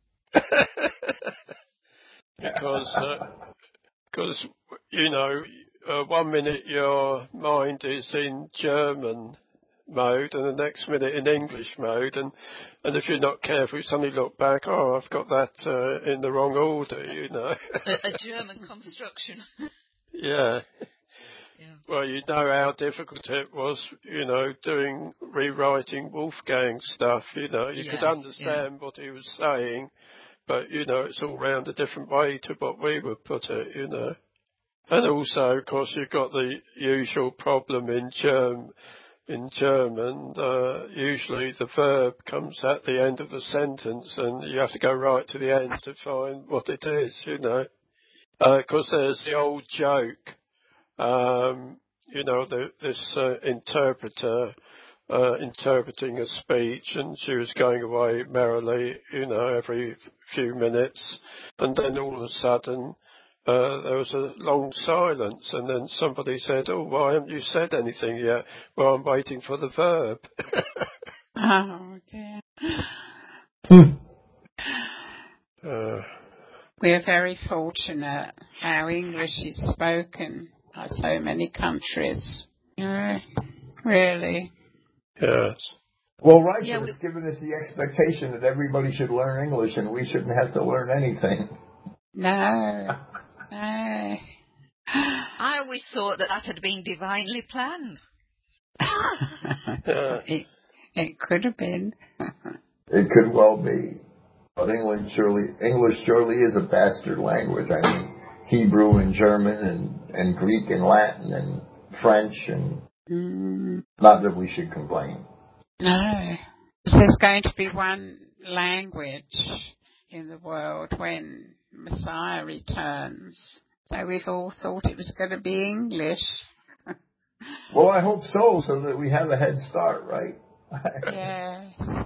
Because, uh, cause, you know, uh, one minute your mind is in German mode and the next minute in English mode, and, and if you're not careful, you suddenly look back, oh, I've got that uh, in the wrong order, you know. a, a German construction. Yeah. Yeah. Well, you know how difficult it was, you know, doing, rewriting Wolfgang stuff, you know. You Yes, could understand yeah. what he was saying, but, you know, it's all round a different way to what we would put it, you know. And also, of course, you've got the usual problem in Germ, in German. Uh, usually the verb comes at the end of the sentence and you have to go right to the end to find what it is, you know. Of course, there's the old joke. Um, you know, the, this uh, interpreter uh, interpreting a speech, and she was going away merrily, you know, every few minutes, and then all of a sudden uh, there was a long silence, and then somebody said, "Oh, why haven't you said anything yet?" "Well, I'm waiting for the verb." Oh dear. uh, We're very fortunate how English is spoken by so many countries. You know, really. yes. Well, right, Yeah, but we- it's given us the expectation that everybody should learn English and we shouldn't have to learn anything. No. No. I always thought that that had been divinely planned. Yeah. it, it could have been. It could well be. But England surely, English surely is a bastard language. I mean, Hebrew and German and, and Greek and Latin and French, and Mm, not that we should complain. no. There's going to be one language in the world when Messiah returns. So we've all thought it was going to be English. Well, I hope so, so that we have a head start, right? Yeah.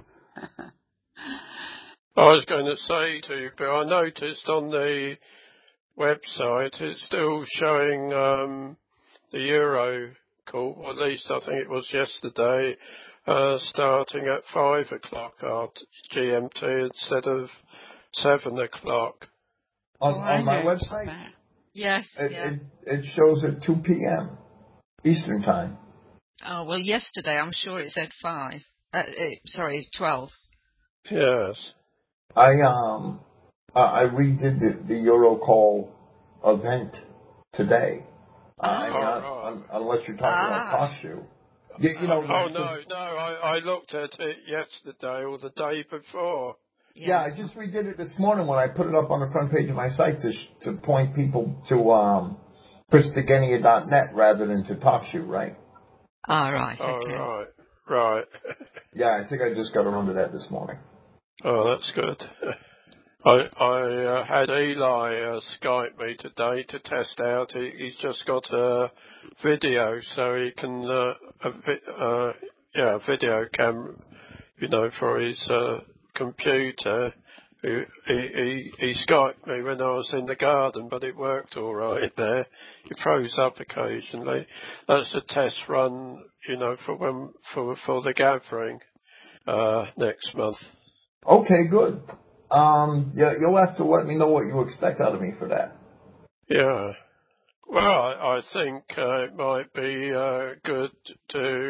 I was going to say to you, but I noticed on the website it's still showing um, the Euro call, or at least I think it was yesterday, uh, starting at five o'clock our G M T instead of seven o'clock. On, Oh, on my I noticed website, that. Yes, it, yeah. it, it shows at two p.m. Eastern time. Oh, well, yesterday I'm sure it said five. Uh, uh, sorry, twelve. Yes. I um I I redid the, the Eurocall event today. Uh, I mean, Oh. I- un- unless you're talking Ah. about TalkShoe. You, you know, Oh, the- no, no, I, I looked at it yesterday or the day before. Yeah, I just redid it this morning when I put it up on the front page of my site to sh- to point people to um, Christagenia dot net rather than to TalkShoe, right? Ah, right, Oh, okay. right, right. Yeah, I think I just got around to that this morning. Oh, that's good. I, I uh, had Eli uh, Skype me today to test out. He, he's just got a video, so he can, uh, a vi- uh, yeah, a video camera, you know, for his uh, computer. He, he, he, he Skyped me when I was in the garden, but it worked all right there. He froze up occasionally. That's a test run, you know, for when for for the gathering uh, next month. Okay, good. Um, yeah, you'll have to let me know what you expect out of me for that. Yeah. Well, I, I think uh, it might be uh, good to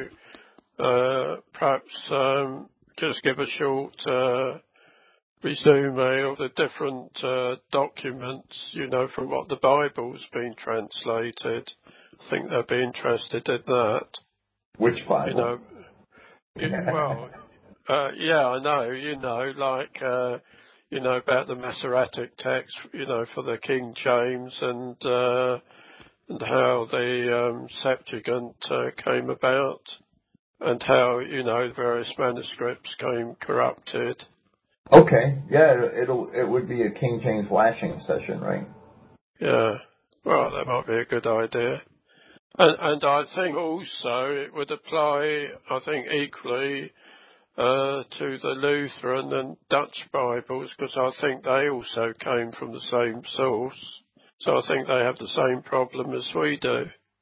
uh, perhaps um, just give a short uh, resume of the different uh, documents, you know, from what the Bible's been translated. I think they'll be interested in that. Which Bible? You know, it, well, uh, yeah, I know, you know, like, uh, you know, about the Masoretic text, you know, for the King James and uh, and how the um, Septuagint uh, came about and how, you know, various manuscripts came corrupted. Okay, yeah, it'll it would be a King James lashing session, right? Yeah, well, that might be a good idea. And, and I think also it would apply, I think, equally uh, to the Lutheran and Dutch Bibles, because I think they also came from the same source. So I think they have the same problem as we do.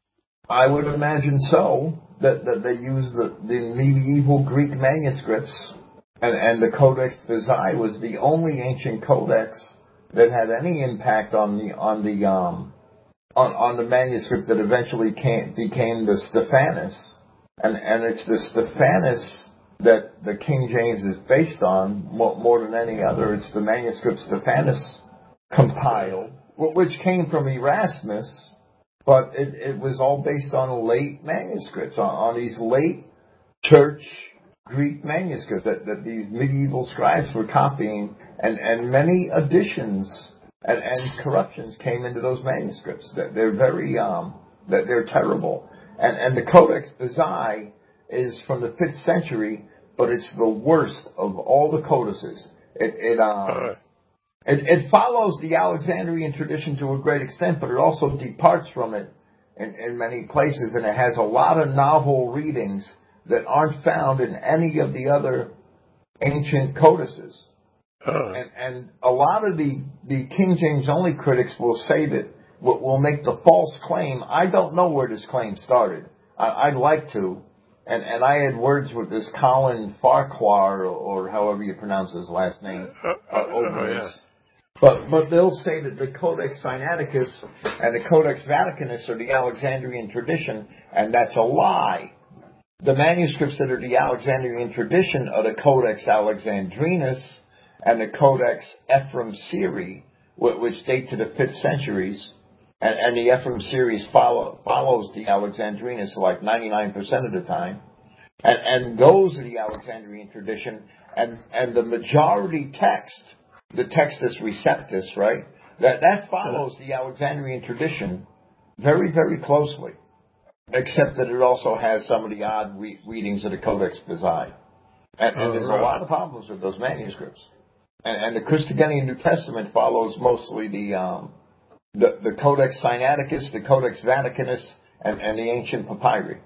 I would imagine so, that, that they use the, the medieval Greek manuscripts, and, and the Codex Bezae was the only ancient codex that had any impact on the on the um on, on the manuscript that eventually came, became the Stephanus, and and it's the Stephanus that the King James is based on more, more than any other. It's the manuscript Stephanus compiled, which came from Erasmus. But it, it was all based on late manuscripts, on, on these late church Greek manuscripts that, that these medieval scribes were copying, and, and many additions and, and corruptions came into those manuscripts. That they're very um that they're terrible. And and the Codex Bezae is from the fifth century, but it's the worst of all the codices. It it um. It, it follows the Alexandrian tradition to a great extent, but it also departs from it in, in many places, and it has a lot of novel readings that aren't found in any of the other ancient codices. Uh. And, and a lot of the, the King James only critics will say that, will, will make the false claim. I don't know where this claim started. I, I'd like to. And, and I had words with this Colin Farquhar, or, or however you pronounce his last name, uh, over oh, yeah. his. But but they'll say that the Codex Sinaiticus and the Codex Vaticanus are the Alexandrian tradition, and that's a lie. The manuscripts that are the Alexandrian tradition are the Codex Alexandrinus and the Codex Ephraim Syri, which date to the fifth centuries, and, and the Ephraim series follow, follows the Alexandrinus like ninety-nine percent of the time, and, and those are the Alexandrian tradition, and and the majority text. The Textus Receptus, right? That that follows the Alexandrian tradition very, very closely, except that it also has some of the odd re- readings of the Codex Bezae. And, and oh, there's right. a lot of problems with those manuscripts. And, and the Christogenea New Testament follows mostly the um, the, the Codex Sinaiticus, the Codex Vaticanus, and, and the ancient papyri.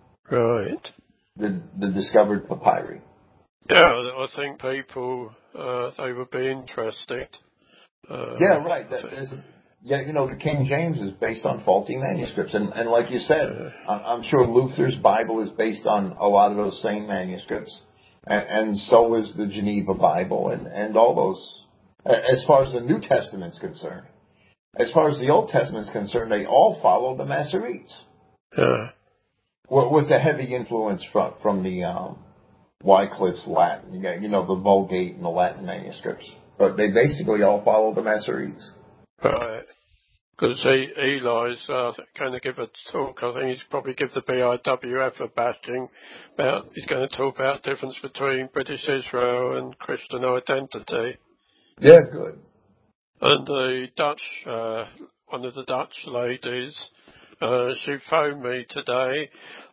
Right. The the discovered papyri. Yeah, I think people, uh, they would be interested. Uh, yeah, right. That, yeah, you know, the King James is based on faulty manuscripts. And, and like you said, uh, I'm sure Luther's Bible is based on a lot of those same manuscripts. And, and so is the Geneva Bible and, and all those, as far as the New Testament's concerned. As far as the Old Testament's concerned, they all follow the Masoretes. Yeah. With a heavy influence from, from the... Um, Wycliffe's Latin, you know, the Vulgate and the Latin manuscripts. But they basically all follow the Masoretes. Right. Because Eli's uh, going to give a talk. I think he's probably give the B I W F a bashing. About, he's going to talk about the difference between British Israel and Christian identity. Yeah, good. And the Dutch, uh, one of the Dutch ladies, Uh, she phoned me today,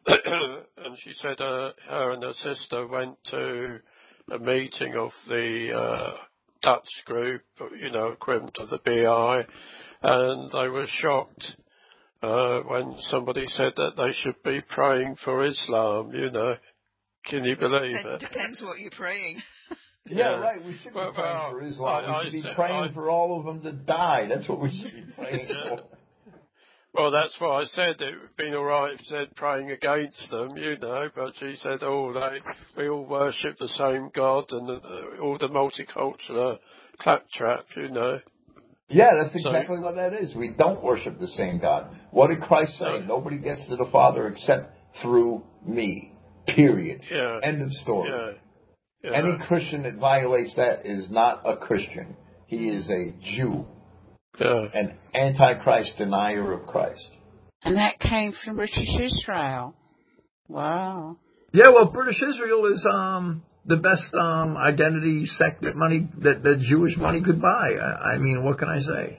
and she said uh, her and her sister went to a meeting of the uh, Dutch group, you know, equivalent to the B I, and they were shocked uh, when somebody said that they should be praying for Islam, you know. Can you believe it? It depends what you're praying. Yeah, yeah, right. We should be well, praying well, for Islam. I, we should I, be praying I, for all of them to die. That's what we should be praying yeah. for. Well, that's what I said. It would have been all right if she said praying against them, you know, but she said, oh, they, we all worship the same God and uh, all the multicultural claptrap, you know. Yeah, that's exactly so, what that is. We don't worship the same God. What did Christ say? No. Nobody gets to the Father except through me, period. Yeah. End of story. Yeah. Yeah. Any Christian that violates that is not a Christian. He is a Jew. Yeah. An antichrist denier of Christ. And that came from British Israel. Wow. Yeah, well, British Israel is um the best um, identity sect that money that, that Jewish money could buy. I, I mean, what can I say?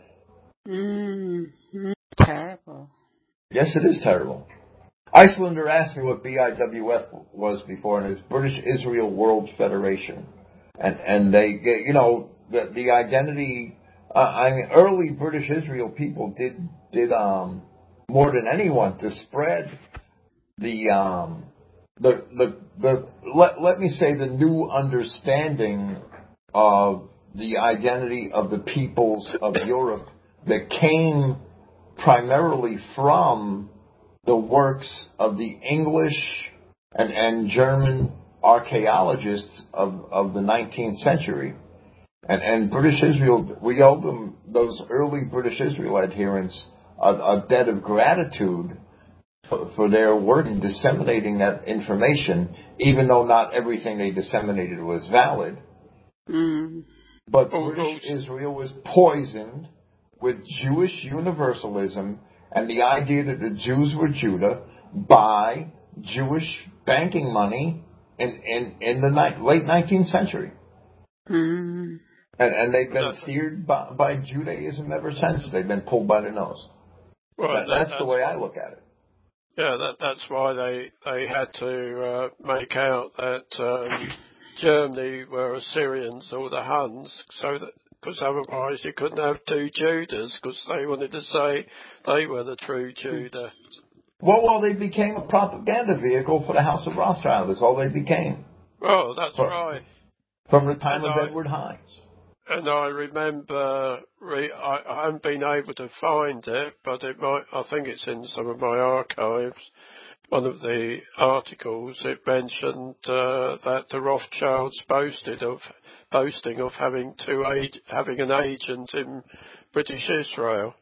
Mm, mm, terrible. Yes, it is terrible. Icelander asked me what B I W F was before, and it's British Israel World Federation, and and they get, you know, the the identity. Uh, I mean, early British Israel people did did um more than anyone to spread the um the the the let let me say the new understanding of the identity of the peoples of Europe that came primarily from the works of the English and, and German archaeologists of, of the nineteenth century. And, and British Israel, we owe them, those early British Israel adherents, a, a debt of gratitude for, for their work in disseminating that information, even though not everything they disseminated was valid. Mm. But British Israel was poisoned with Jewish universalism and the idea that the Jews were Judah by Jewish banking money in, in, in the ni- late nineteenth century. Mm. And, and they've been steered by, by Judaism ever since. They've been pulled by the nose. Well, that, that's, that's the way why, I look at it. Yeah, that, that's why they, they had to uh, make out that um, Germany were Assyrians or the Huns, so that because otherwise you couldn't have two Judas, because they wanted to say they were the true Judah. Well, well, they became a propaganda vehicle for the House of Rothschild. That's all they became. Well, that's from, right. From the time and of I, Edward Hines. And I remember, re- I, I haven't been able to find it, but it might. I think it's in some of my archives. One of the articles, it mentioned uh, that the Rothschilds boasted of boasting of having two ag- having an agent in British Israel.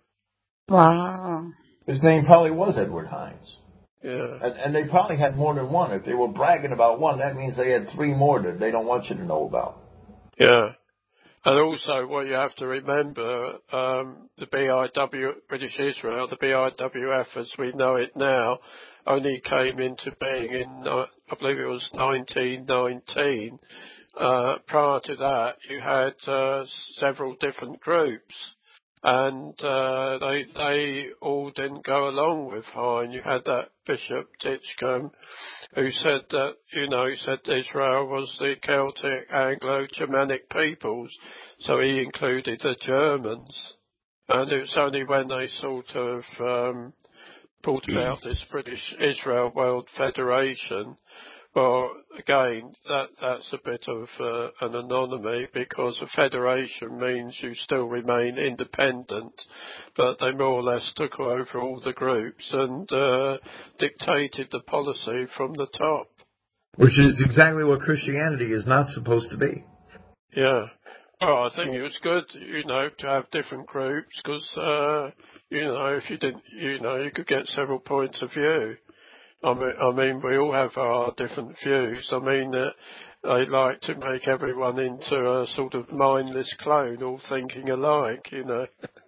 Wow. His name probably was Edward Hines. Yeah. And, and they probably had more than one. If they were bragging about one, that means they had three more that they don't want you to know about. Yeah. And also, what you have to remember, um, the B I W, British Israel, the B I W F as we know it now, only came into being in, uh, I believe it was nineteen nineteen. Uh, prior to that, you had uh, several different groups, and uh, they they all didn't go along with Hine. You had that Bishop Titchcombe, who said that, you know, he said Israel was the Celtic, Anglo-Germanic peoples, so he included the Germans. And it was only when they sort of um, brought about this British Israel World Federation. Well, again, that that's a bit of uh, an anomaly, because a federation means you still remain independent, but they more or less took over all the groups and uh, dictated the policy from the top. Which is exactly what Christianity is not supposed to be. Yeah. Well, I think it was good, you know, to have different groups, because, uh, you know, if you didn't, you know, you could get several points of view. I mean, I mean, we all have our different views. I mean, uh, they like to make everyone into a sort of mindless clone, all thinking alike, you know.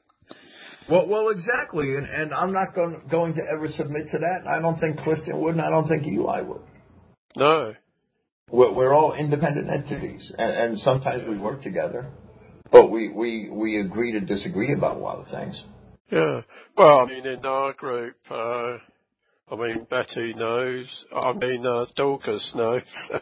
Well, well, exactly, and, and I'm not going, going to ever submit to that. I don't think Clifton would, and I don't think Eli would. No. We're, we're all independent entities, and, and sometimes we work together, but we, we, we agree to disagree about a lot of things. Yeah. Well, I mean, in our group, uh, I mean, Betty knows. I mean, uh, Dorcas knows.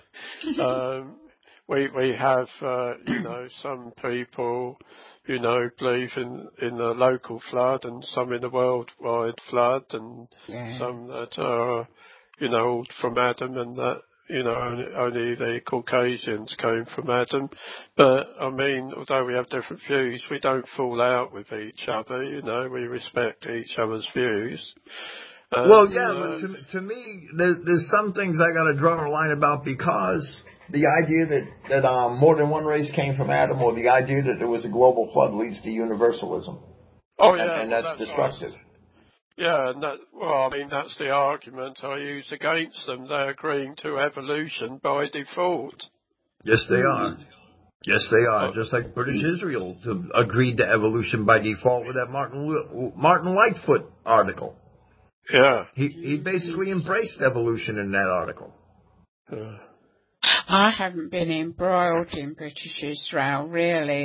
um, we we have, uh, you know, some people, you know, believe in in the local flood, and some in the worldwide flood, and Yeah. some that are, you know, from Adam, and that, you know, only, only the Caucasians came from Adam. But I mean, although we have different views, we don't fall out with each other. You know, we respect each other's views. Um, well, yeah, uh, but to, to me, there, there's some things I got to draw a line about, because the idea that, that um, more than one race came from Adam, or the idea that there was a global flood, leads to universalism. Oh, yeah. And, and well, that's, that's destructive. Yeah, and that, well, I mean, that's the argument I use against them. They're agreeing to evolution by default. Yes, they are. Yes, they are. Uh, Just like British Israel to, agreed to evolution by default with that Martin Martin Lightfoot article. Yeah. He he basically embraced evolution in that article. Uh, I haven't been embroiled in British Israel, really.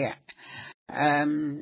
Um,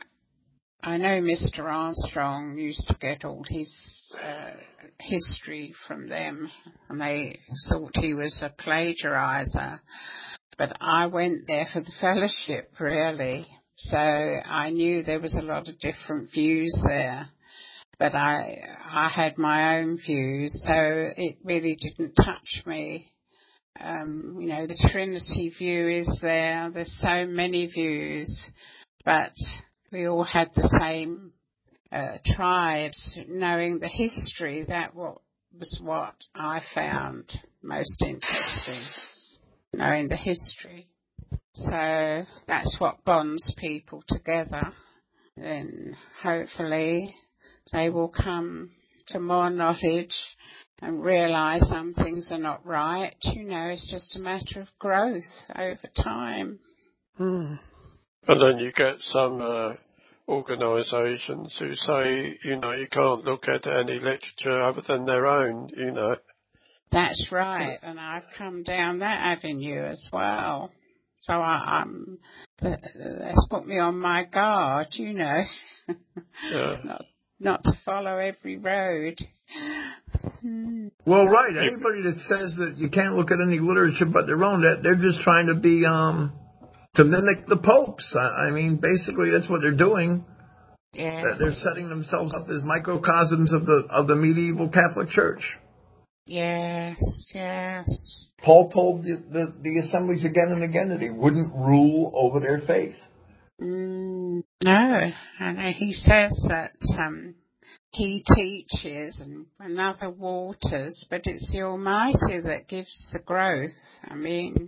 I know Mister Armstrong used to get all his uh, history from them, and they thought he was a plagiarizer. But I went there for the fellowship, really. So I knew there was a lot of different views there. But I I had my own views, so it really didn't touch me. Um, you know, the Trinity view is there. There's so many views, but we all had the same uh, tribes. Knowing the history, that what was what I found most interesting. Knowing the history. So that's what bonds people together. Then hopefully they will come to more knowledge and realise some things are not right. You know, it's just a matter of growth over time. Hmm. And then you get some uh, organisations who say, you know, you can't look at any literature other than their own, you know. That's right, and I've come down that avenue as well. So I, I'm, that's put me on my guard, you know. Yeah. not, not to follow every road. Well, right. Anybody that says that you can't look at any literature but their own, that they're just trying to be um to mimic the popes. I, I mean, basically that's what they're doing. Yeah. They're setting themselves up as microcosms of the of the medieval Catholic Church. Yes, yes. Paul told the, the, the assemblies again and again that he wouldn't rule over their faith. Mm, no, I know he says that um, he teaches and another waters, but it's the Almighty that gives the growth. I mean,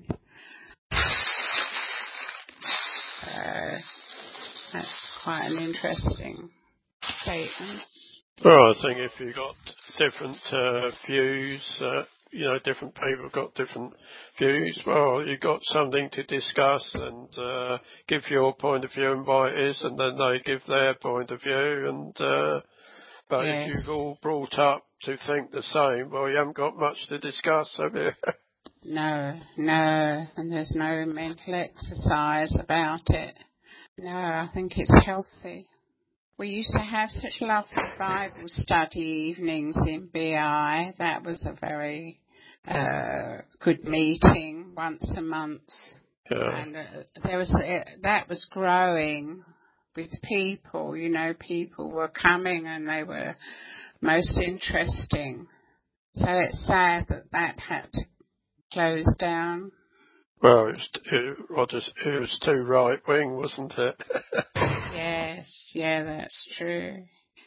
uh, that's quite an interesting statement. Well, I think if you've got different uh, views, uh, you know, different people got different views, well, you've got something to discuss and uh, give your point of view and why it is, and then they give their point of view. And uh, But Yes. if you've all brought up to think the same, well, you haven't got much to discuss, have you? No, no, and there's no mental exercise about it. No, I think it's healthy. We used to have such lovely Bible study evenings in B I. That was a very uh, good meeting once a month. Yeah. And uh, there was uh, that was growing with people. You know, people were coming and they were most interesting. So it's sad that that had to close down. Well, it was, it, Roger, it was too right wing, wasn't it? Yes, yeah, that's true.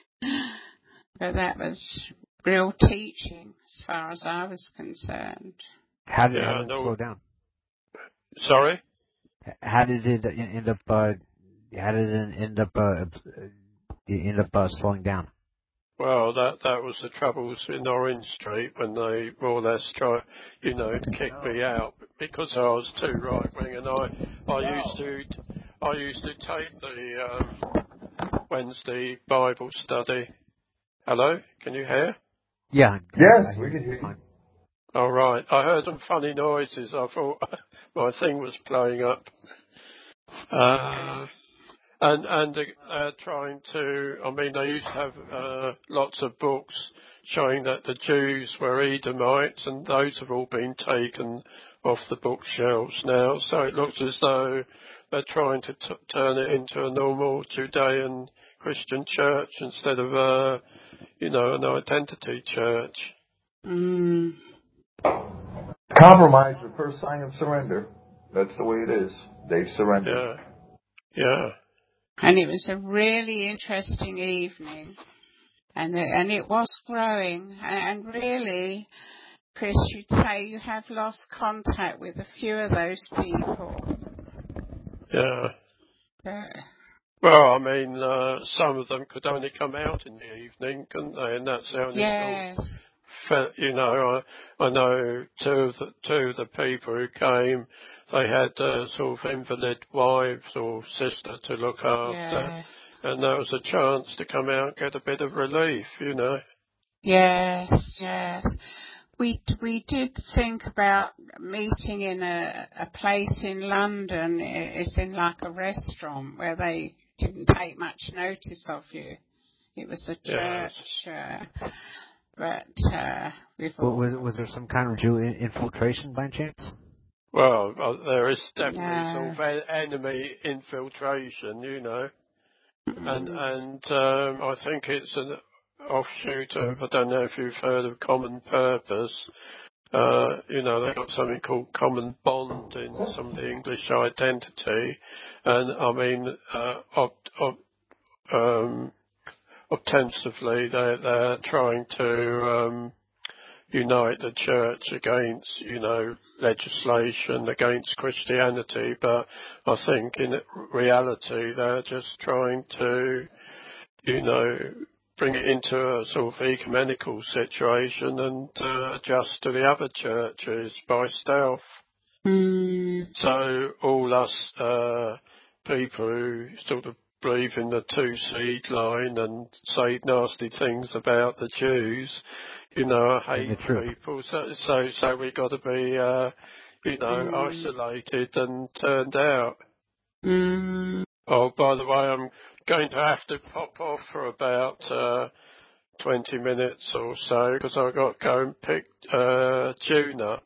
But that was real teaching as far as I was concerned. How did, Yeah, how did it no. slow down? Sorry? How did it end up? Uh, how did it end up? Uh, end up uh, slowing down? Well, that that was the troubles in Orange Street when they more or less tried, you know, to kick me out because I was too right wing, and I I used to I used to take the um, Wednesday Bible study. Hello, can you hear? Yeah. Yes, we can hear you. All right, I heard some funny noises. I thought my thing was playing up. Uh, And and uh, trying to, I mean, they used to have uh, lots of books showing that the Jews were Edomites, and those have all been taken off the bookshelves now. So it looks as though they're trying to t- turn it into a normal Judean Christian church instead of, uh, you know, an identity church. Mm. Compromise, the first sign of surrender. That's the way it is. They've surrendered. Yeah, yeah. And it was a really interesting evening. And it, and it was growing. And really, Chris, you'd say you have lost contact with a few of those people. Yeah. Yeah. Well, I mean, uh, some of them could only come out in the evening, couldn't they? And that's the only Yes. sort of, fe- you know, I, I know two of the two of the people who came, they had uh, sort of invalid wives or sister to look after, Yeah. and that was a chance to come out and get a bit of relief, you know. Yes, yes. We we did think about meeting in a, a place in London. It's in like a restaurant where they didn't take much notice of you. It was a church, yes. uh, but uh, we've Well, all... was was there some kind of Jew in- infiltration by chance? Well, uh, there is definitely No. sort of enemy infiltration, you know, and Mm. and um, I think it's an offshoot of, I don't know if you've heard of Common Purpose. Uh, you know, they've got something called Common Bond in some of the English identity, and I mean, uh, ob, ob, um, ostensibly they're, they're trying to um, unite the church against, you know, legislation against Christianity, but I think in reality they're just trying to, you know, bring it into a sort of ecumenical situation and uh, adjust to the other churches by stealth. Mm. So all us uh, people who sort of believe in the two-seed line and say nasty things about the Jews, you know, hate people. So, so, so we got to be, uh, you know, Mm. isolated and turned out. Mm. Oh, by the way, I'm going to have to pop off for about uh, twenty minutes or so because I've got to go and pick uh, June up.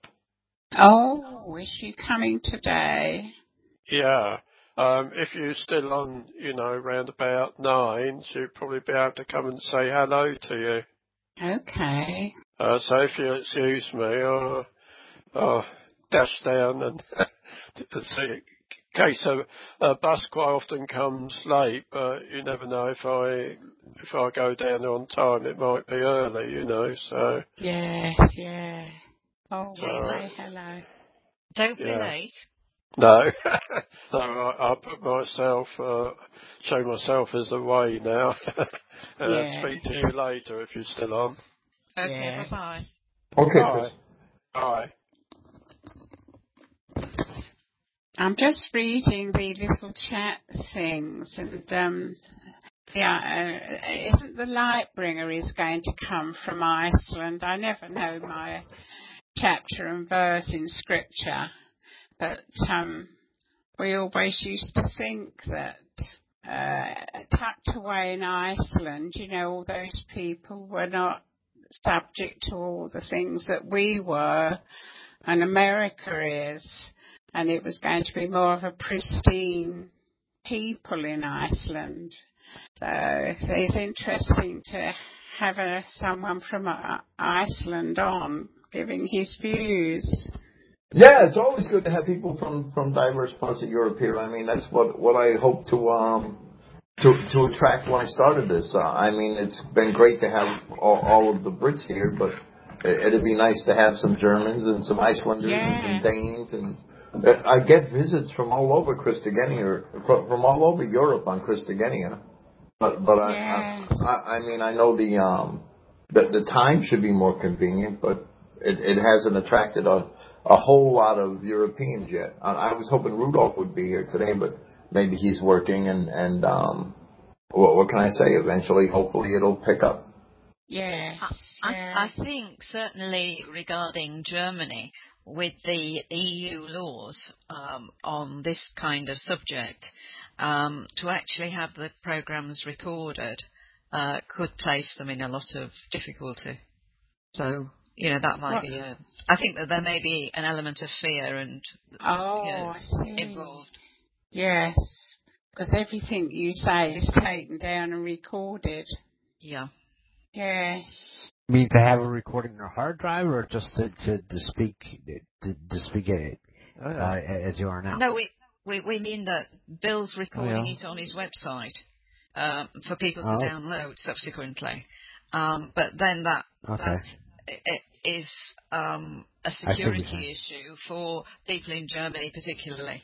Oh, is she coming today? Yeah. Um, if you're still on, you know, round about nine, she'll probably be able to come and say hello to you. Okay. Uh, so if you excuse me, I'll, I'll dash down and see. In case a, a bus quite often comes late, but you never know if I if I go down there on time, it might be early, you know. So Yes, yeah. Oh, so, well, say hello. Don't be yeah. late. No, no, I, I put myself, uh, show myself as a way now. uh, Yeah. Speak to you later if you're still on. Okay, Yeah. bye-bye. Okay, Bye. Chris. Bye. I'm just reading the little chat things, and um, yeah, uh, isn't the Lightbringer is going to come from Iceland? I never know my chapter and verse in Scripture, but um, we always used to think that uh, tucked away in Iceland, you know, all those people were not subject to all the things that we were, and America is. And it was going to be more of a pristine people in Iceland. So it's interesting to have a, someone from uh, Iceland on giving his views. Yeah, it's always good to have people from, from diverse parts of Europe here. I mean, that's what, what I hope to um to to attract when I started this. Uh, I mean, it's been great to have all, all of the Brits here, but it, it'd be nice to have some Germans and some Icelanders Yeah. and some Danes and. I get visits from all over Christogenea, from, from all over Europe on Christogenea, but but I, Yes. I I mean I know the um the the time should be more convenient, but it, it hasn't attracted a a whole lot of Europeans yet. I, I was hoping Rudolph would be here today, but maybe he's working and and um what what can I say? Eventually, hopefully, it'll pick up. Yes. I, Yeah. I think certainly regarding Germany, with the E U laws um, on this kind of subject, um, to actually have the programmes recorded uh, could place them in a lot of difficulty. So, you know, that might What? be a... I think that there may be an element of fear and Oh, you know, I see. involved. Yes. Because everything you say is taken down and recorded. Yeah. Yes. You mean to have a recording on a hard drive, or just to to, to speak to, to speak it Oh, uh, yeah. as you are now? No, we, we, we mean that Bill's recording Oh, yeah. it on his website um, for people to Oh. download subsequently. Um, but then that, Okay. that i- is um, a see what you're security saying. issue for people in Germany particularly.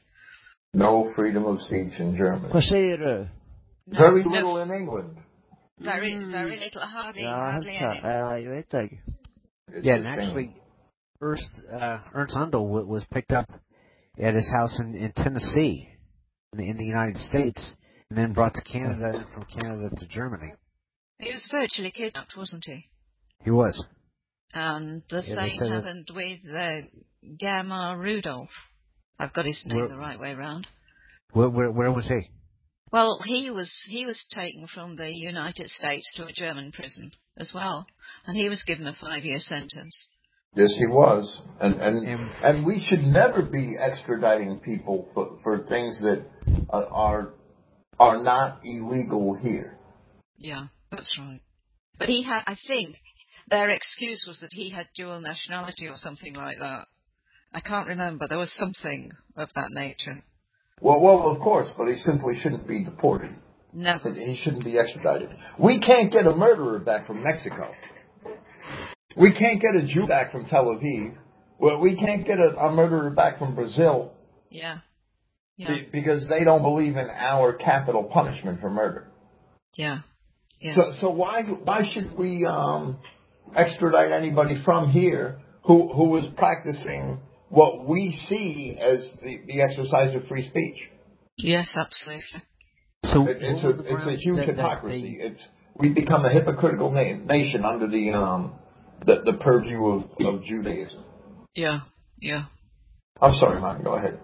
No freedom of speech in Germany. Passeer. No, Very no, little in England. very, Mm. very little, hardly, Ja, hardly het, any. uh, je weet het. It's Yeah, a and shame. actually, Ernst, uh, Ernst Hundel w- was picked up at his house in, in Tennessee, in the, in the United States, and then brought to Canada, and from Canada to Germany. He was virtually kidnapped, wasn't he? He was. And the Yeah, they same said happened with uh, Germar Rudolph. I've got his name Where- the right way round. Where, where, where was he? Well, he was he was taken from the United States to a German prison as well, and he was given a five-year sentence. Yes, he was, and and And- and we should never be extraditing people for, for things that are, are are not illegal here. Yeah, that's right. But he had, I think, their excuse was that he had dual nationality or something like that. I can't remember. There was something of that nature. Well, well, of course, but he simply shouldn't be deported. Never. He shouldn't be extradited. We can't get a murderer back from Mexico. We can't get a Jew back from Tel Aviv. Well, we can't get a, a murderer back from Brazil. Yeah. Yeah. Be, because they don't believe in our capital punishment for murder. Yeah. Yeah. So, so why why should we um, extradite anybody from here who who is practicing what we see as the, the exercise of free speech? Yes, absolutely. So It, it's what a were the it's a grounds huge that- that hypocrisy. they- It's we become a hypocritical na- nation under the um the, the purview of, of Judaism. Yeah. Yeah. I'm sorry, Martin. Go ahead.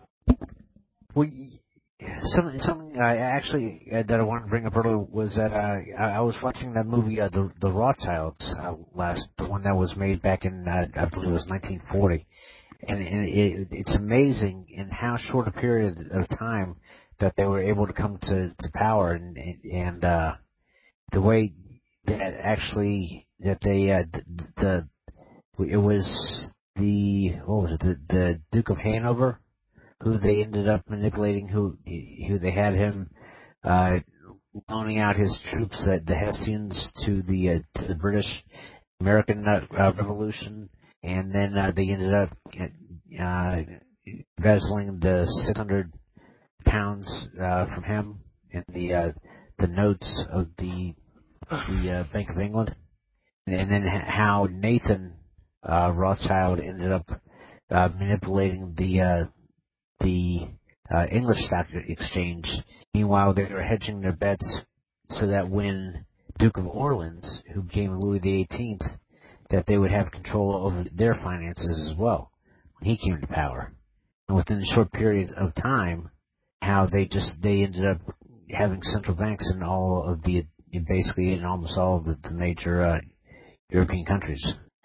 Well, something, something I actually uh, that I wanted to bring up earlier was that uh, I, I was watching that movie, uh, the the Rothschilds, uh, last, the one that was made back in uh, I believe it was nineteen forty, and, and it, it's amazing in how short a period of time that they were able to come to, to power, and and uh, the way that actually that they uh, the, the it was the what was it the, the Duke of Hanover, who they ended up manipulating, who who they had him uh, loaning out his troops, uh, the Hessians, to the uh, to the British American uh, uh, Revolution, and then uh, they ended up uh, embezzling the six hundred pounds uh, from him in the uh, the notes of the the uh, Bank of England, and then how Nathan uh, Rothschild ended up uh, manipulating the uh, the uh, English stock exchange. Meanwhile, they were hedging their bets so that when Duke of Orleans, who became Louis the eighteenth, that they would have control over their finances as well when he came to power. And within a short period of time, how they just they ended up having central banks in all of the basically in almost all of the, the major uh, European countries.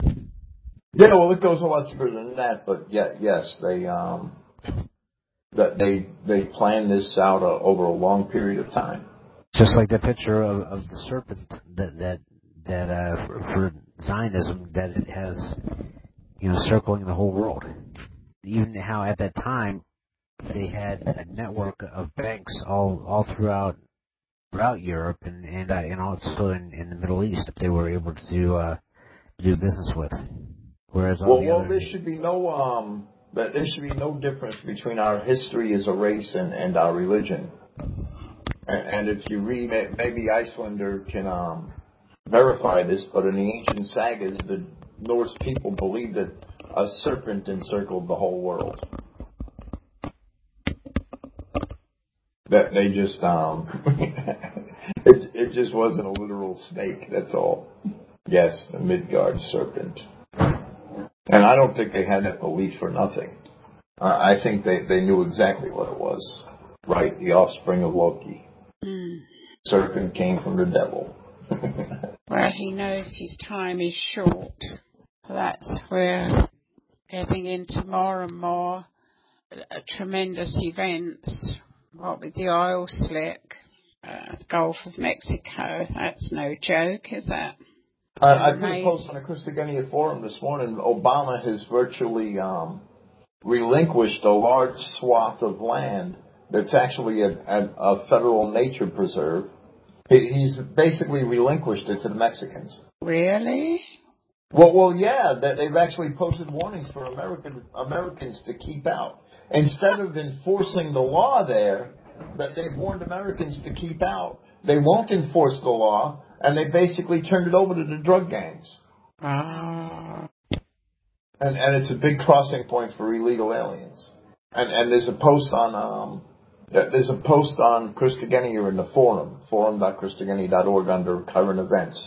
Yeah, well, it goes a lot deeper than that, but yeah, yes, they um, that they they planned this out uh, over a long period of time. Just like that picture of, of the serpent that that that uh, for, for Zionism, that it has, you know, circling the whole world. Even how at that time they had a network of banks all all throughout throughout Europe and and uh, and also in, in the Middle East that they were able to uh, do business with. Whereas all Well, the well, other there should be no um, that there should be no difference between our history as a race and, and our religion. And, and if you read, maybe Icelander can um, verify this, but in the ancient sagas, the Norse people believed that a serpent encircled the whole world. That they just um, it it just wasn't a literal snake. That's all. Yes, the Midgard serpent. And I don't think they had that belief for nothing. Uh, I think they, they knew exactly what it was. Right, the offspring of Loki. Mm. Serpent came from the devil. Well, he knows his time is short. That's where getting into more and more uh, tremendous events. What with the oil slick, uh, the Gulf of Mexico, that's no joke, is that? I, I put a post on the Christogenea forum this morning. Obama has virtually um, relinquished a large swath of land that's actually a, a, a federal nature preserve. He, he's basically relinquished it to the Mexicans. Really? Well, well, yeah. That they've actually posted warnings for American Americans to keep out. Instead of enforcing the law there, that they've warned Americans to keep out, they won't enforce the law. And they basically turned it over to the drug gangs. Ah. And and it's a big crossing point for illegal aliens. And and there's a post on um there's a post on Christogenea in the forum, forum dot christogenea dot org under current events.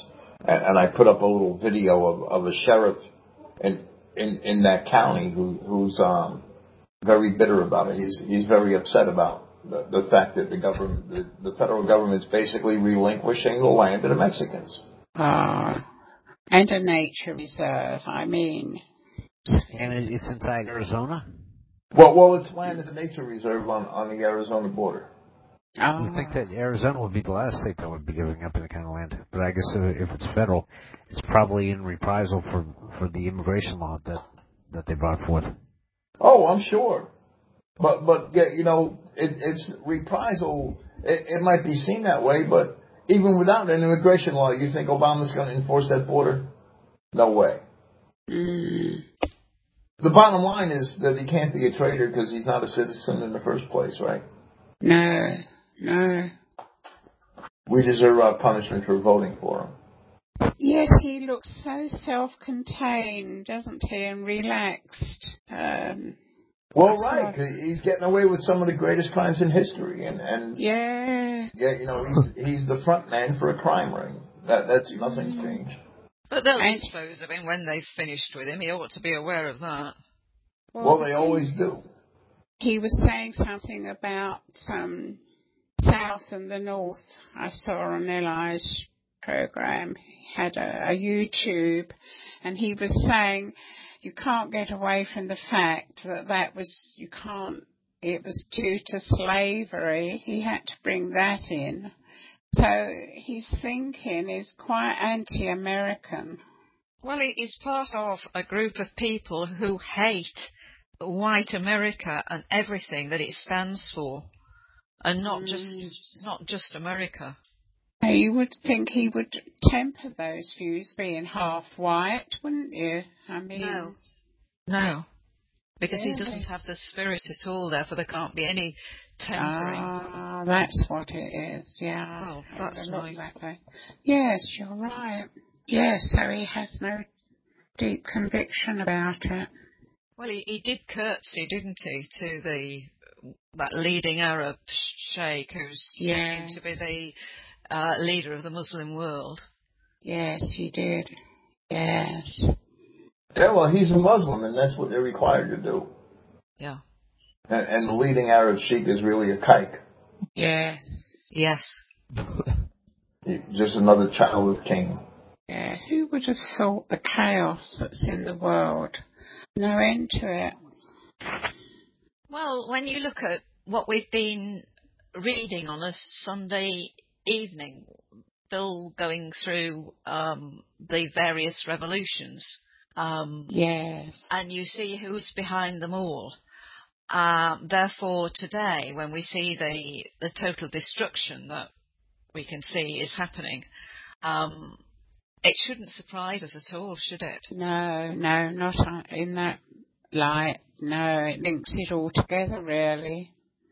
and, and I put up a little video of, of a sheriff in, in in that county who who's um very bitter about it. He's he's very upset about the, the fact that the government, the, the federal government's basically relinquishing the land to the Mexicans. Ah, and a nature reserve. I mean, And it- it's inside Arizona? Well, well, it's land in the nature reserve on, on the Arizona border. I would think that Arizona would be the last state that would be giving up any kind of land. But I guess if it's federal, it's probably in reprisal for, for the immigration law that, that they brought forth. Oh, I'm sure. But, but yeah, you know, it, it's reprisal. It, it might be seen that way, but even without an immigration law, you think Obama's going to enforce that border? No way. Mm. The bottom line is that he can't be a traitor because he's not a citizen in the first place, right? No, no. We deserve our punishment for voting for him. Yes, he looks so self-contained, doesn't he, and relaxed. Um, well, right. He's getting away with some of the greatest crimes in history, and, and yeah, yeah, you know, he's he's the front man for a crime ring. That that's nothing's changed. But they'll and, dispose of him when they've finished with him. He ought to be aware of that. Well, well they always do. He was saying something about um, South and the North. I saw on Eli's program. He had a, a YouTube, and he was saying you can't get away from the fact that that was, you can't, it was due to slavery. He had to bring that in. So his thinking is quite anti-American. Well, he's part of a group of people who hate white America and everything that it stands for, and not mm. just not just America. You would think he would temper those views, being half white, wouldn't you? I mean, no, no, because yeah. he doesn't have the spirit at all. Therefore, there can't be any tempering. Ah, that's what it is. Yeah. Well, that's right. That way. Yes, you're right. Yes, so he has no deep conviction about it. Well, he, he did curtsy, didn't he, to the that leading Arab sheikh who's yes. seemed to be the uh, leader of the Muslim world. Yes, he did. Yes. Yeah, well, he's a Muslim, and that's what they're required to do. Yeah. And, and the leading Arab sheikh is really a kike. Yes. Yes. Just another child of Cain. Yeah, who would have thought the chaos that's in the world? No end to it. Well, when you look at what we've been reading on a Sunday evening, Bill going through um, the various revolutions, um, yes, and you see who's behind them all. Um, therefore, today, when we see the the total destruction that we can see is happening, um, it shouldn't surprise us at all, should it? No, no, not in that light. No, it links it all together, really.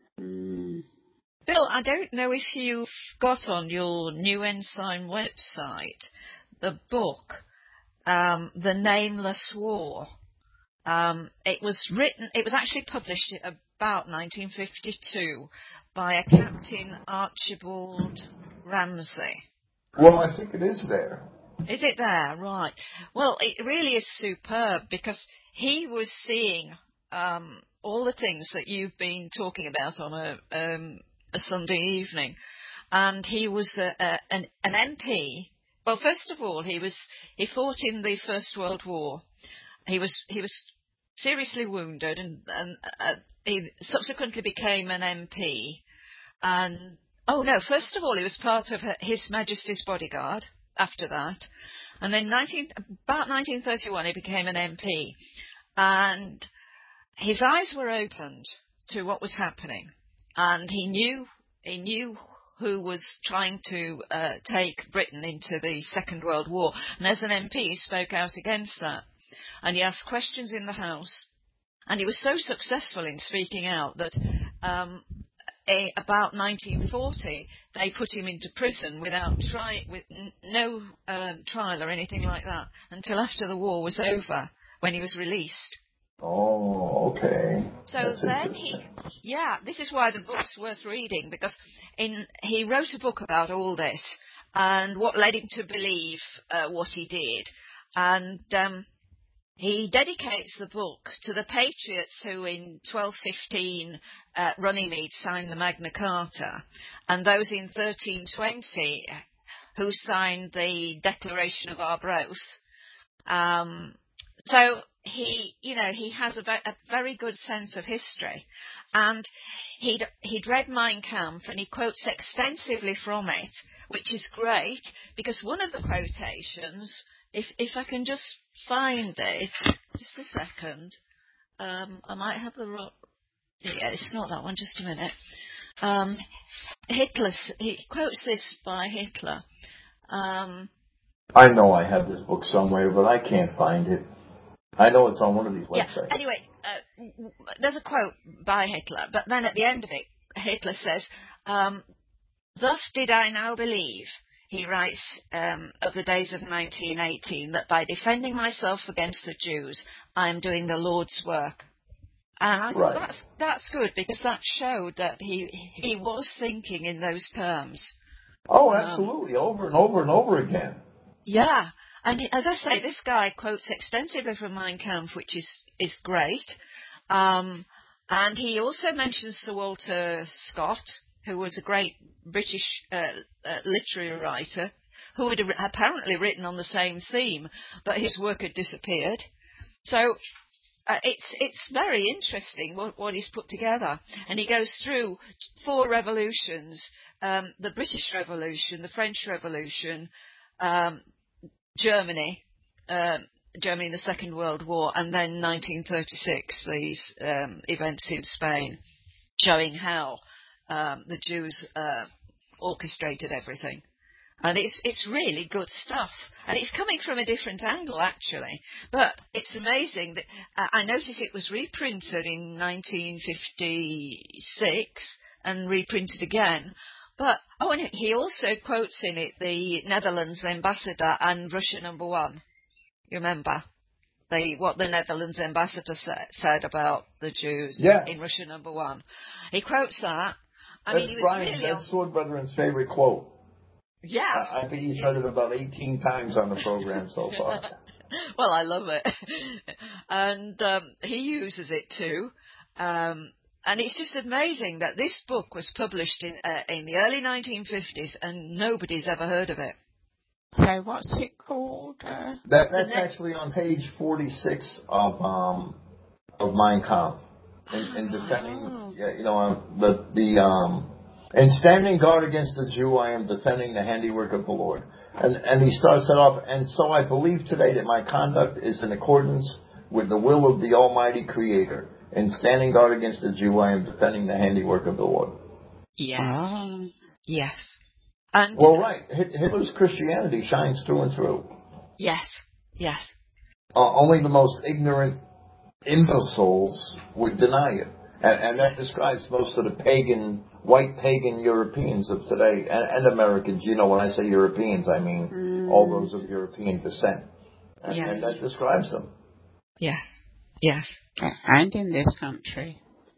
Mm. Bill, I don't know if you've got on your New Ensign website the book, um, The Nameless War. Um, it was written, it was actually published about nineteen fifty-two by a Captain Archibald Ramsey. Well, I think it is there. Is it there? Right. Well, it really is superb because he was seeing um, all the things that you've been talking about on a, um, a Sunday evening. And he was a, a, an, an M P. Well, first of all, he was he fought in the First World War. He was he was seriously wounded, and, and uh, he subsequently became an M P. And oh no, first of all, he was part of His Majesty's bodyguard. After that, and then nineteen, about nineteen thirty-one, he became an M P, and his eyes were opened to what was happening, and he knew he knew who was trying to uh, take Britain into the Second World War, and as an M P, he spoke out against that, and he asked questions in the House, and he was so successful in speaking out that. Um, A, about nineteen forty, they put him into prison without try, with n- no um, trial or anything like that until after the war was over, when he was released. Oh, okay. So That's then he, yeah, this is why the book's worth reading, because in he wrote a book about all this, and what led him to believe uh, what he did. And um, he dedicates the book to the patriots who in twelve fifteen uh, Runnymede signed the Magna Carta, and those in thirteen twenty who signed the Declaration of Arbroath. Um, so he, you know, he has a, ve- a very good sense of history, and he'd he'd read Mein Kampf, and he quotes extensively from it, which is great, because one of the quotations, if if I can just find it, just a second, um, I might have the wrong. Yeah, it's not that one. Just a minute. Um, Hitler. He quotes this by Hitler. Um, I know I have this book somewhere, but I can't find it. I know it's on one of these websites. Yeah, anyway, uh, there's a quote by Hitler, but then at the end of it, Hitler says, um, "Thus did I now believe," he writes um, of the days of nineteen eighteen, "that by defending myself against the Jews, I am doing the Lord's work." And I thought, Right. that's, that's good, because that showed that he, he was thinking in those terms. Oh, absolutely, um, over and over and over again. Yeah, and as I say, this guy quotes extensively from Mein Kampf, which is, is great. Um, and he also mentions Sir Walter Scott, who was a great British uh, uh, literary writer, who had apparently written on the same theme, but his work had disappeared. So uh, it's it's very interesting what, what he's put together. And he goes through four revolutions, um, the British Revolution, the French Revolution, um, Germany, uh, Germany in the Second World War, and then nineteen thirty-six, these um, events in Spain, showing how um, the Jews uh, orchestrated everything. And it's it's really good stuff. And it's coming from a different angle, actually. But it's amazing that uh, I noticed it was reprinted in nineteen fifty-six and reprinted again. But, oh, and he also quotes in it the Netherlands ambassador and Russia number one. You remember? The, what the Netherlands ambassador sa- said about the Jews yeah. in Russia number one. He quotes that. I that's mean, he was Brian, really that's on... Sword Brethren's favorite quote. Yeah. I, I think he's read it about eighteen times on the program so far. Well, I love it. And um, he uses it too. Um, and it's just amazing that this book was published in uh, in the early nineteen fifties and nobody's ever heard of it. So what's it called? Uh, that That's actually on page forty-six of um of Mein Kampf. In, in defending, oh. yeah, you know, um, the the um, in standing guard against the Jew, I am defending the handiwork of the Lord. And and he starts it off. And so I believe today that my conduct is in accordance with the will of the Almighty Creator. In standing guard against the Jew, I am defending the handiwork of the Lord. Yes. Oh. Yes. And well, right. Hitler's Christianity shines through and through. Yes. Yes. Uh, only the most ignorant imbeciles would deny it. And, and that describes most of the pagan, white pagan Europeans of today, and, and Americans. You know, when I say Europeans, I mean mm. all those of European descent. And, yes. and that describes them. Yes. Yes. And in this country.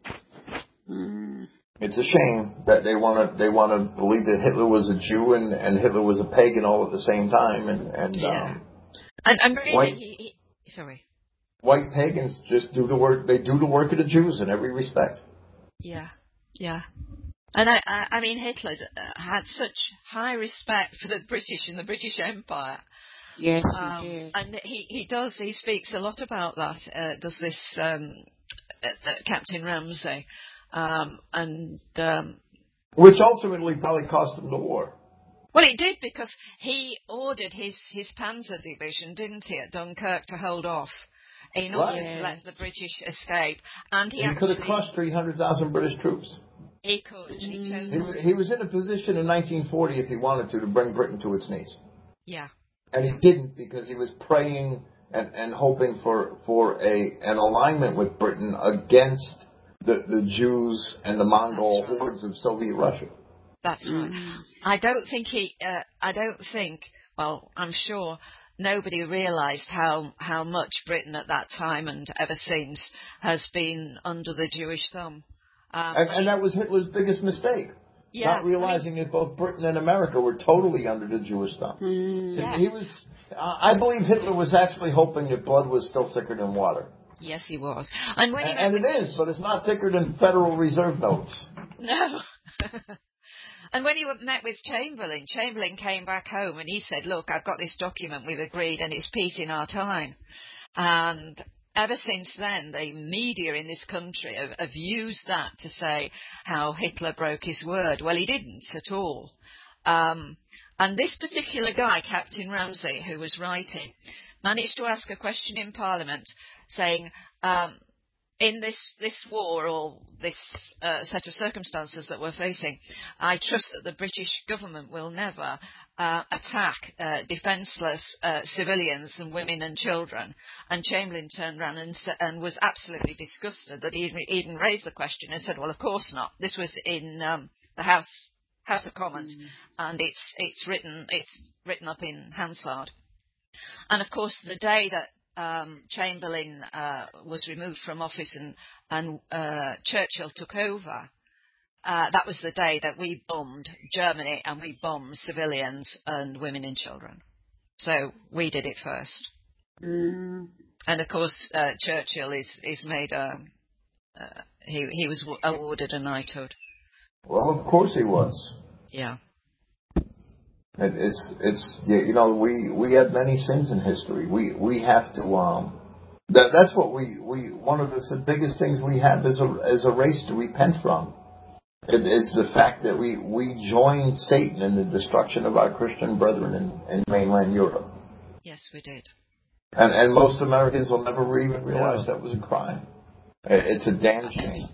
Mm. It's a shame that they want to they want to believe that Hitler was a Jew and, and Hitler was a pagan all at the same time. And, and, yeah. um, and, and really, white, he, he, sorry. White pagans just do the work. They do the work of the Jews in every respect. Yeah, yeah. And I, I, I mean, Hitler had such high respect for the British and the British Empire. Yes, um, he did. And he, he does. He speaks a lot about that. Uh, does this um, uh, uh, Captain Ramsay, um, and um, which ultimately probably cost him the war. Well, it did, because he ordered his his Panzer division, didn't he, at Dunkirk to hold off in order right. to let the British escape. And he, he actually, could have crushed three hundred thousand British troops. He could, and he chose. He, he was in a position in nineteen forty, if he wanted to, to bring Britain to its knees. Yeah. And he didn't, because he was praying and, and hoping for for a an alignment with Britain against the, the Jews and the Mongol right. hordes of Soviet Russia. That's right. Mm. I don't think he. Uh, I don't think. Well, I'm sure nobody realised how how much Britain at that time and ever since has been under the Jewish thumb. Um, and, and that was Hitler's biggest mistake. Yeah, not realizing I mean, that both Britain and America were totally under the Jewish thumb. Mm. yes. He was. Uh, I believe Hitler was actually hoping that blood was still thicker than water. Yes, he was. And when he And, met and it with, is, but it's not thicker than Federal Reserve notes. no. And when he met with Chamberlain, Chamberlain came back home and he said, look, I've got this document we've agreed and it's peace in our time. And ever since then, the media in this country have, have used that to say how Hitler broke his word. Well, he didn't at all. Um, and this particular guy, Captain Ramsey, who was writing, managed to ask a question in Parliament saying, um, in this, this war or this uh, set of circumstances that we're facing, I trust that the British government will never uh, attack uh, defenceless uh, civilians and women and children. And Chamberlain turned around and, sa- and was absolutely disgusted that he even, even raised the question and said, well, of course not. This was in um, the House House of Commons, mm. and it's it's written it's written up in Hansard. And of course, the day that Um, Chamberlain uh, was removed from office and, and uh, Churchill took over, uh, that was the day that we bombed Germany and we bombed civilians and women and children. So we did it first. Mm. And of course, uh, Churchill is, is made a, uh, he, he was awarded a knighthood. Well, of course he was. Yeah. It, it's, it's, you know, we, we have many sins in history. We, we have to, um, that, that's what we, we, one of the, the biggest things we have as a, as a race to repent from. It is the fact that we, we joined Satan in the destruction of our Christian brethren in, in mainland Europe. Yes, we did. And, and most Americans will never even realize that was a crime. It's a damn shame.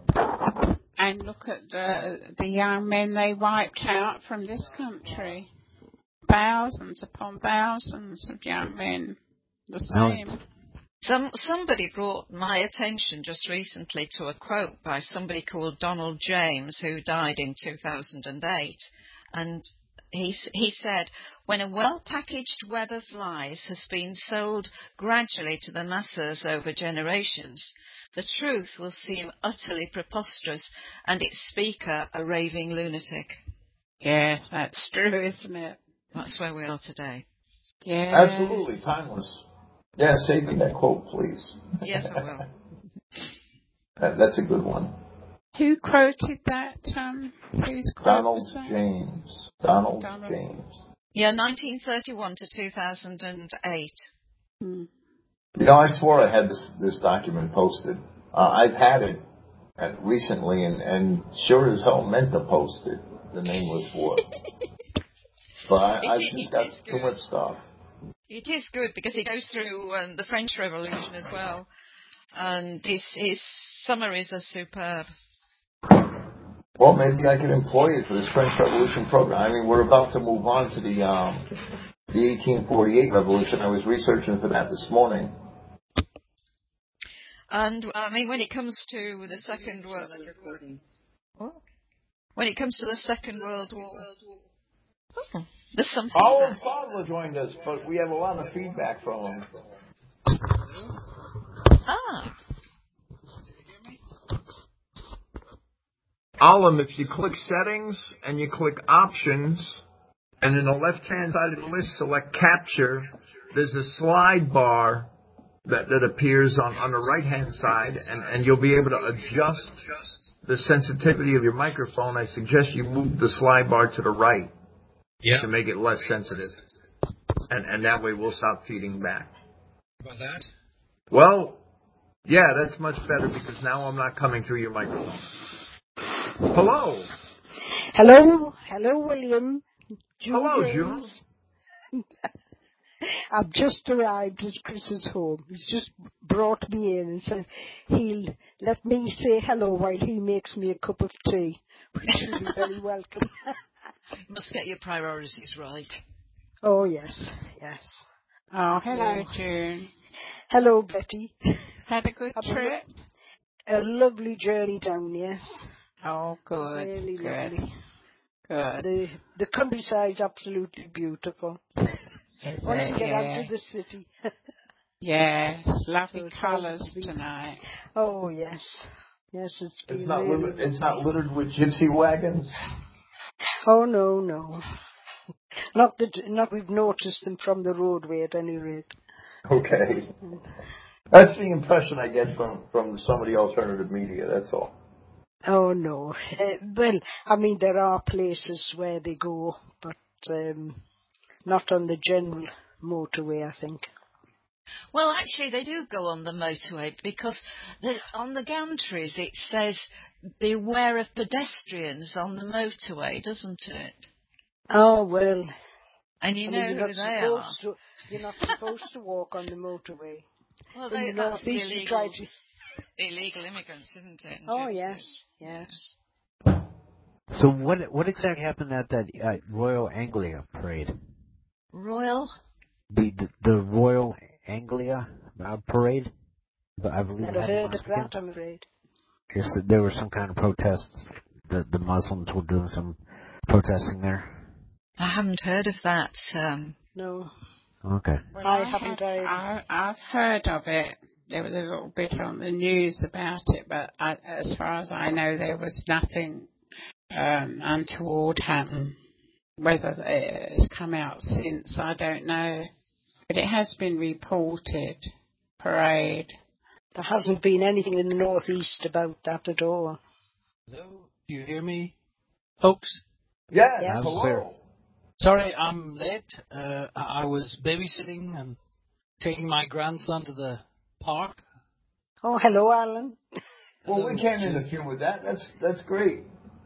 And look at the the young men they wiped out from this country. Thousands upon thousands of young men. The same. Some somebody brought my attention just recently to a quote by somebody called Donald James, who died in two thousand eight, and he he said, when a well-packaged web of lies has been sold gradually to the masses over generations, the truth will seem utterly preposterous and its speaker a raving lunatic. Yeah, that's true, isn't it? That's where we are today. Yeah. Absolutely, timeless. Yeah, save me that quote, please. Yes, I will. that, that's a good one. Who quoted that? Um, whose quote Donald was that? James. Donald, Donald James. Yeah, nineteen thirty-one to two thousand eight. Hmm. You know, I swore I had this, this document posted. Uh, I've had it uh, recently, and, and sure as hell meant to post it, the Nameless War. But I, I've just got too much stuff. It is good because he goes through um, the French Revolution as well, and his, his summaries are superb. Well, maybe I could employ it for this French Revolution program. I mean, we're about to move on to the um, the eighteen forty-eight Revolution. I was researching for that this morning. And I mean, when it comes to the Second World, what? When it comes to the Second World War, oh, there's some feedback. Alan Fadler joined us, but we have a lot of feedback from him. Ah. Alan, if you click Settings and you click Options, and in the left-hand side of the list, select Capture, there's a slide bar that, that appears on, on the right-hand side, and, and you'll be able to adjust the sensitivity of your microphone. I suggest you move the slide bar to the right yep. to make it less sensitive. And, and that way we'll stop feeding back. About that? Well, yeah, that's much better because now I'm not coming through your microphone. Hello. Hello. Hello, William. June Hello, James. June. I've just arrived at Chris's home. He's just brought me in and said he'll let me say hello while he makes me a cup of tea, which will be very welcome. You must get your priorities right. Oh, yes, yes. Oh, hello, June. Hello, Betty. Had a good trip? A lovely journey down, yes. Oh, good. Really good. lovely. Good. The, the countryside's absolutely beautiful. Is Once it? you get Yeah. out to the city. Yes, lovely So colours be... tonight. Oh, yes. Yes, it's been It's not, really li- it's not littered with gypsy wagons? Oh, no, no. Not that not we've noticed them from the roadway at any rate. Okay. That's the impression I get from, from some of the alternative media, that's all. Oh, no. Uh, well, I mean, there are places where they go, but um, not on the general motorway, I think. Well, actually, they do go on the motorway because the, on the gantries it says beware of pedestrians on the motorway, doesn't it? Oh, well. And you I know mean, you're who not they are. supposed to, you're not supposed to walk on the motorway. Well, In they, the that's the northeast, you try illegal, to... illegal immigrants, isn't it? in Oh, Jersey? yes, yes. So what what exactly happened at that uh, Royal Anglia parade? Royal? The the, the Royal Anglia uh, parade? But I believe Never it heard last of weekend. that, I'm afraid. Yes, there were some kind of protests. The the Muslims were doing some protesting there. I haven't heard of that. Um, No. Okay. Well, I I haven't have, either. I, I've heard of it. There was a little bit on the news about it, but I, as far as I know, there was nothing um, untoward happen. Whether it has come out since, I don't know. But it has been reported. Parade. There hasn't been anything in the northeast about that at all. Hello, do you hear me, folks? Yes, Yes. hello. Sorry, I'm late. Uh, I I was babysitting and taking my grandson to the park. Oh, hello, Alan. Well, we can't interfere with that. That's that's great.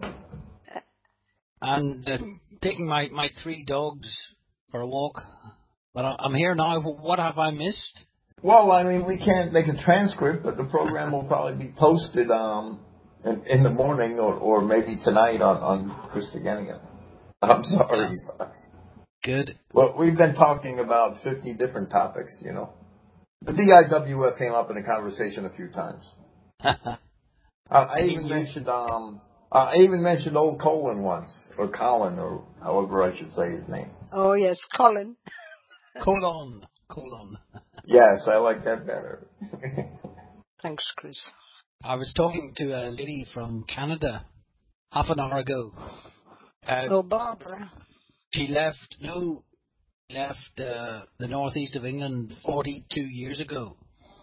And uh, taking my, my three dogs for a walk. But I- I'm here now. What have I missed? Well, I mean, we can't make a transcript, but the program will probably be posted um, in, in the morning or, or maybe tonight on, on Christogenea. I'm sorry. Good. Well, we've been talking about fifty different topics, you know. The D I W F came up in a conversation a few times. uh, I even mentioned um, uh, I even mentioned old Colin once, or Colin, or however I should say his name. Oh, yes, Colin. Colon. Colon. Yes, I like that better. Thanks, Chris. I was talking to a lady from Canada half an hour ago. Uh, Oh, Barbara. She left, no, left uh, the northeast of England forty-two years ago,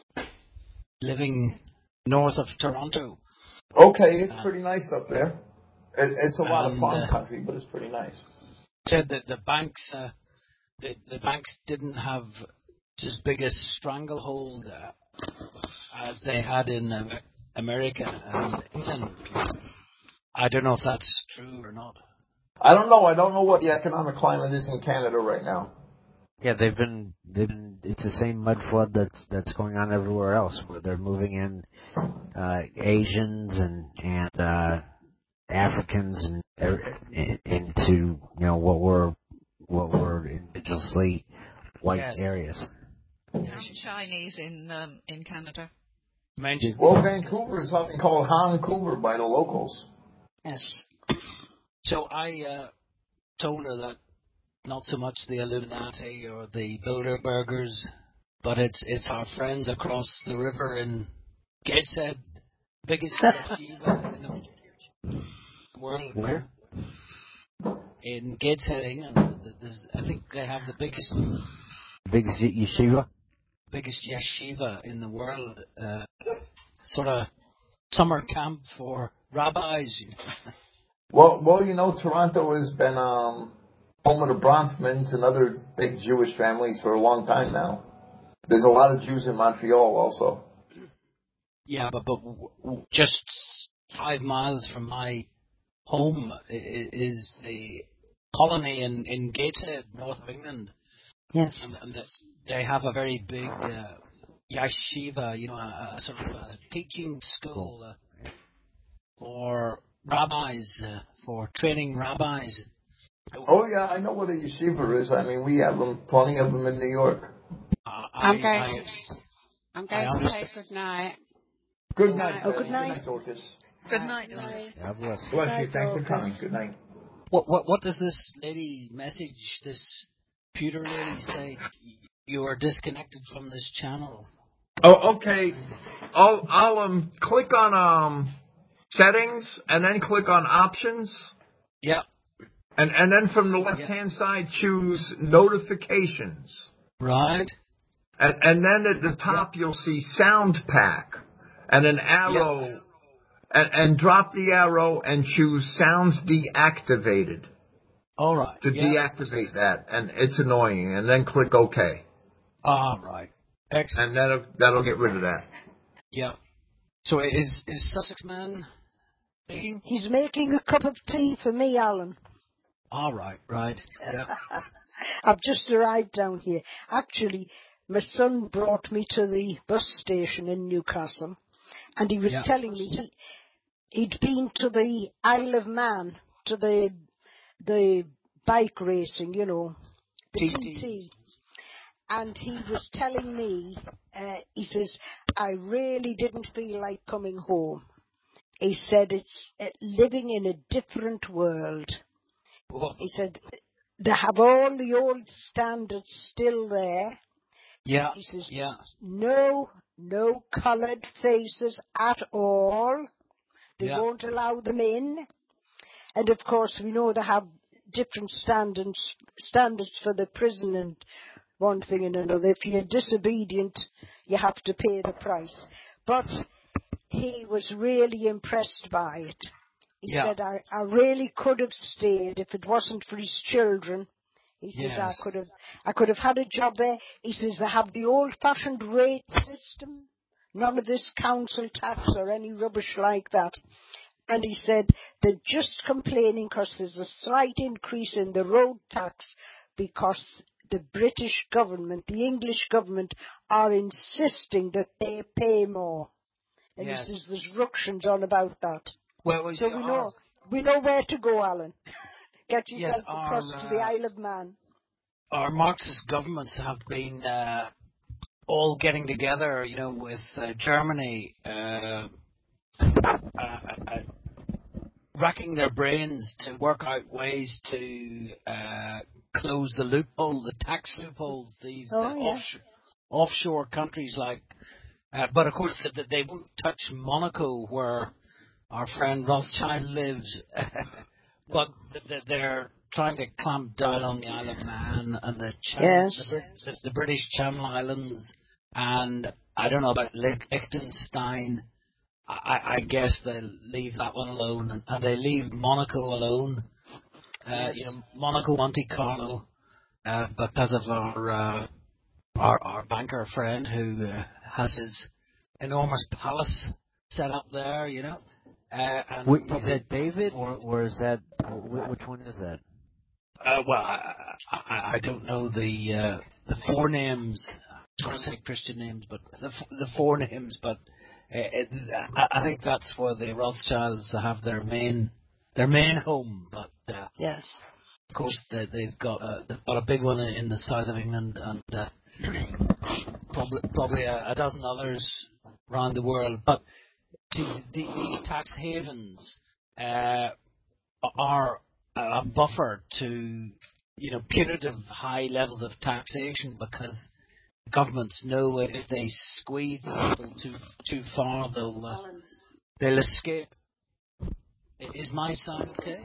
living north of Toronto. Okay, it's pretty nice up there. It, it's a lot and, of farm uh, country, but it's pretty nice. Said that the banks, uh, the, the banks didn't have as big a stranglehold uh, as they had in uh, America and England. I don't know if that's true or not. I don't know. I don't know what the economic climate is in Canada right now. Yeah, they've been they've been. It's the same mud flood that's that's going on everywhere else, where they're moving in uh, Asians and and uh, Africans and uh, into you know what were what were indigenously white Yes. areas. and Chinese in um, in Canada. Mentioned. Well, Vancouver is often called Vancouver by the locals. Yes. So I uh, told her that not so much the Illuminati or the Bilderbergers, but it's it's our friends across the river in Gateshead, biggest yeshiva in the world. Where? In Gateshead, England. There's, I think they have the biggest Biggest yeshiva? biggest yeshiva in the world. Uh, sort of summer camp for rabbis. You know. Well, well, you know, Toronto has been um, home of the Bronfmans and other big Jewish families for a long time now. There's a lot of Jews in Montreal also. Yeah, but, but w- w- just five miles from my home i- i- is the colony in, in Gateshead, north of England. Yes. And, and this, they have a very big uh, yeshiva, you know, a, a sort of a teaching school uh, for rabbis, uh, for training rabbis. Oh, yeah, I know what a yeshiva is. I mean, we have them, plenty of them in New York. Uh, I'm I, going I, to, I'm going I to understand. say good night. Good night, Oh, Betty. good night. Dorcas. Good night, guys. God bless. Bless Night, you. Thanks for Dorcas. coming. Good night. What, what, what does this lady message, this computer lady say? You are disconnected from this channel. Oh, okay. I'll I'll um click on um settings and then click on options, Yeah. And and then from the left-hand side, choose notifications. Right. And, and then at the top, yeah. you'll see sound pack and an arrow. Yeah. And, and drop the arrow and choose sounds deactivated. All right. To yeah. deactivate that. And it's annoying. And then click OK. All right. Excellent. And that'll, that'll get rid of that. Yeah. So is, is Sussex Man speaking? He's making a cup of tea for me, Alan. All right, right. Yeah. I've just arrived down here. Actually, my son brought me to the bus station in Newcastle, and he was yeah. telling me he, he'd been to the Isle of Man, to the the bike racing, you know, the T T. And he was telling me, uh, he says, I really didn't feel like coming home. He said it's uh, living in a different world. Whoa. He said they have all the old standards still there. Yeah. He says yeah. no, no coloured faces at all. They yeah. won't allow them in. And of course, we know they have different standards standards for the prison and one thing and another. If you're disobedient, you have to pay the price. But he was really impressed by it. He yeah. said, I, I really could have stayed if it wasn't for his children. He says, yes. I could have I could have had a job there. He says, they have the old-fashioned rate system, none of this council tax or any rubbish like that. And he said, they're just complaining because there's a slight increase in the road tax because the British government, the English government, are insisting that they pay more. And yes. he says, there's ructions on about that. Well, we so we know our, we know where to go, Alan. Get yourself yes, our, across to the uh, Isle of Man. Our Marxist governments have been uh, all getting together, you know, with uh, Germany, uh, uh, uh, racking their brains to work out ways to uh, close the loophole, the tax loopholes. These oh, uh, yeah. offshore, offshore countries like, uh, but of course they, they won't touch Monaco, where our friend Rothschild lives, but they're trying to clamp down on the Isle of Man and the, Channel, yes. the, the, the British Channel Islands, and I don't know about Liechtenstein. I, I guess they'll leave that one alone, and, and they leave Monaco alone. Uh, yes. You know, Monaco, Monte Carlo, uh, because of our, uh, our our banker friend who uh, has his enormous palace set up there, you know. Uh, and Wait, is that David, or, or is that, which one is that? Uh, well, I, I, I don't know the uh, the forenames. I was going to say Christian names, but the the forenames. But uh, it, I, I think that's where the Rothschilds have their main their main home. But uh, yes, of course they, they've got uh, they've got a big one in the south of England, and uh, probably probably a, a dozen others around the world. But the, the, these tax havens uh, are a buffer to, you know, punitive high levels of taxation, because governments know if they squeeze people too too far, they'll uh, they'll escape. Is my sound okay?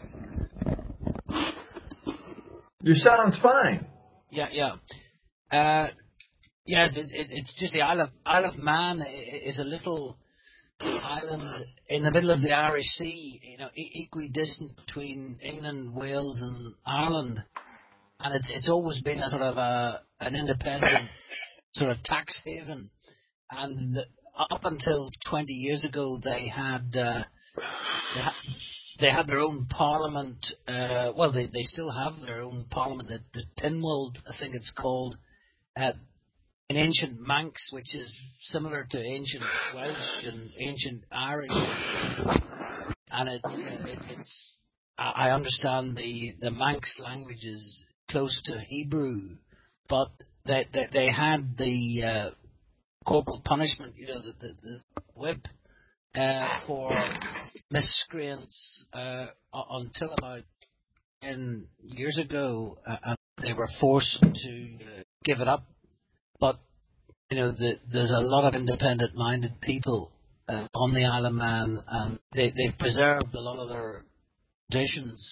Your sound's fine. Yeah, yeah, uh, yeah. It, it, it's just the Isle of Isle of Man is a little island in the middle of the Irish Sea, you know, e- equidistant between England, Wales, and Ireland, and it's it's always been a sort of a an independent sort of tax haven. And up until twenty years ago, they had uh, they, ha- they had their own parliament. Uh, well, they they still have their own parliament, the, the Tynwald, I think it's called. Uh, In ancient Manx, which is similar to ancient Welsh and ancient Irish, and it's uh, it's, it's I understand the, the Manx language is close to Hebrew, but they they, they had the uh, corporal punishment, you know, the the, the whip uh, for miscreants uh, until about ten years ago, uh, and they were forced to uh, give it up. But, you know, the, there's a lot of independent-minded people uh, on the Isle of Man, and they, they've preserved a lot of their traditions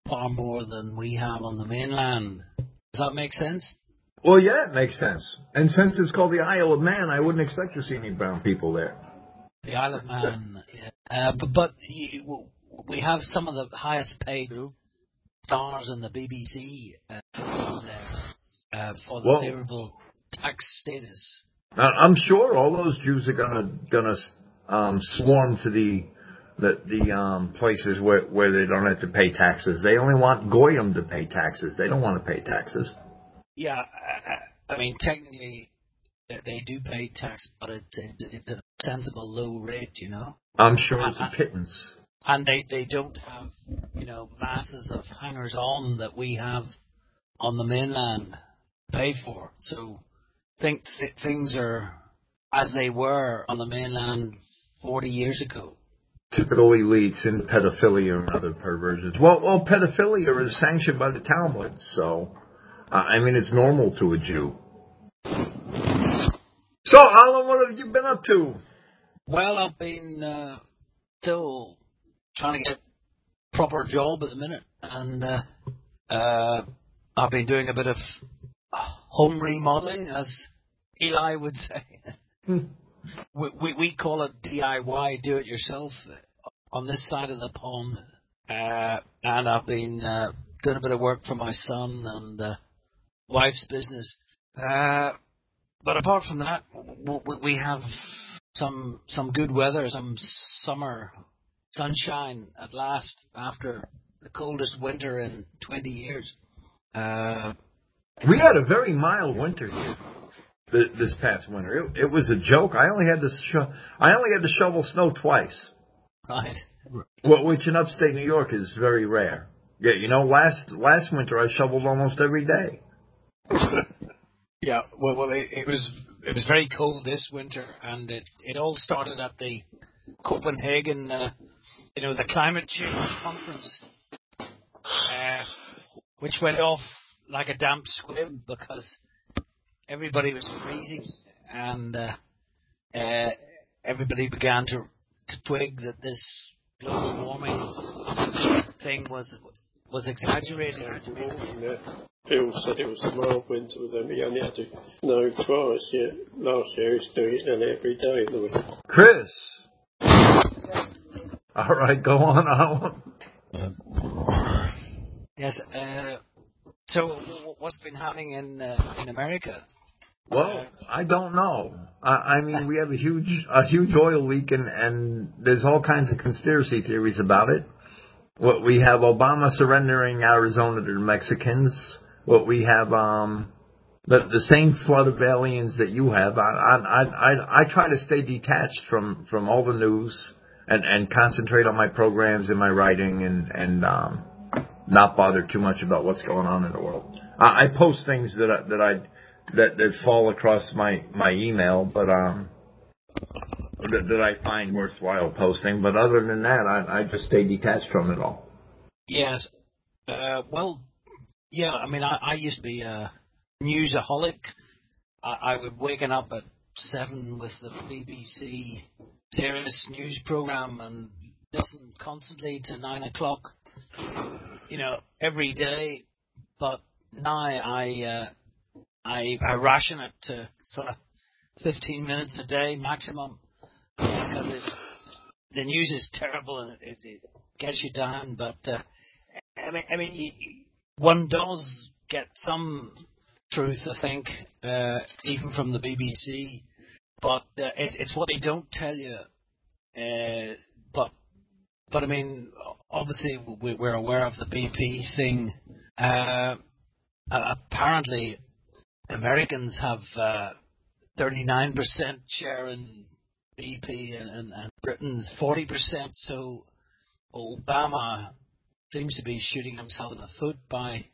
far more than we have on the mainland. Does that make sense? Well, yeah, it makes sense. And since it's called the Isle of Man, I wouldn't expect to see any brown people there. The Isle of Man, yeah. Uh, but, but you, we have some of the highest paid stars in the B B C uh, there, uh, for the well, favourable tax status. I'm sure all those Jews are gonna gonna um, swarm to the the, the um, places where where they don't have to pay taxes. They only want goyim to pay taxes. They don't want to pay taxes. Yeah, I, I mean technically they do pay tax, but it's, it's a sensible low rate, you know. I'm sure it's a pittance. And they, they don't have, you know, masses of hangers-on that we have on the mainland paid for. So I think th- things are as they were on the mainland forty years ago. Typically leads in pedophilia and other perversions. Well, well, pedophilia is sanctioned by the Talmud, so, uh, I mean, it's normal to a Jew. So, Alan, what have you been up to? Well, I've been uh, still trying to get a proper job at the minute, and uh, uh, I've been doing a bit of home remodeling, as Eli would say. we, we we call it D I Y, do it yourself, on this side of the pond, uh, and I've been uh, doing a bit of work for my son and uh, wife's business. Uh, but apart from that, we, we have some some good weather, some summer sunshine at last after the coldest winter in twenty years. Uh, we had a very mild winter here this past winter. It, it was a joke. I only had to sho- I only had to shovel snow twice. Right. Well, which in upstate New York is very rare. Yeah, you know, last last winter I shoveled almost every day. Yeah, well, well, it, it was it was very cold this winter, and it, it all started at the Copenhagen, uh, you know, the climate change conference, uh, which went off like a damp squib because everybody was freezing, and uh, uh, everybody began to, to twig that this global warming thing was was exaggerated. Bill said it was a mild winter with them. He only had to snow twice. Yeah, last year he was doing it nearly every day in the winter. Chris. All right, go on, Alan. Yes. Uh, so, what's been happening in uh, in America? Well, I don't know. I, I mean, we have a huge a huge oil leak, and, and there's all kinds of conspiracy theories about it. What we have Obama surrendering Arizona to the Mexicans. What we have, um, the the same flood of aliens that you have. I I I, I try to stay detached from, from all the news and, and concentrate on my programs and my writing and and um, not bother too much about what's going on in the world. I, I post things that I, that I that that fall across my, my email, but um, that, that I find worthwhile posting. But other than that, I, I just stay detached from it all. Yes. Uh, well. Yeah, I mean, I, I used to be a newsaholic. I, I would waken up at seven with the B B C serious news program and listen constantly to nine o'clock, you know, every day. But now I uh, I, I ration it to sort of fifteen minutes a day maximum because it, the news is terrible and it, it gets you down. But uh, I mean, I mean. You, One does get some truth, I think, uh, even from the B B C, but uh, it's, it's what they don't tell you. Uh, but, but I mean, obviously we're aware of the B P thing. Uh, apparently, Americans have uh, thirty-nine percent share in B P, and, and, and Britain's forty percent. So Obama seems to be shooting himself in the foot by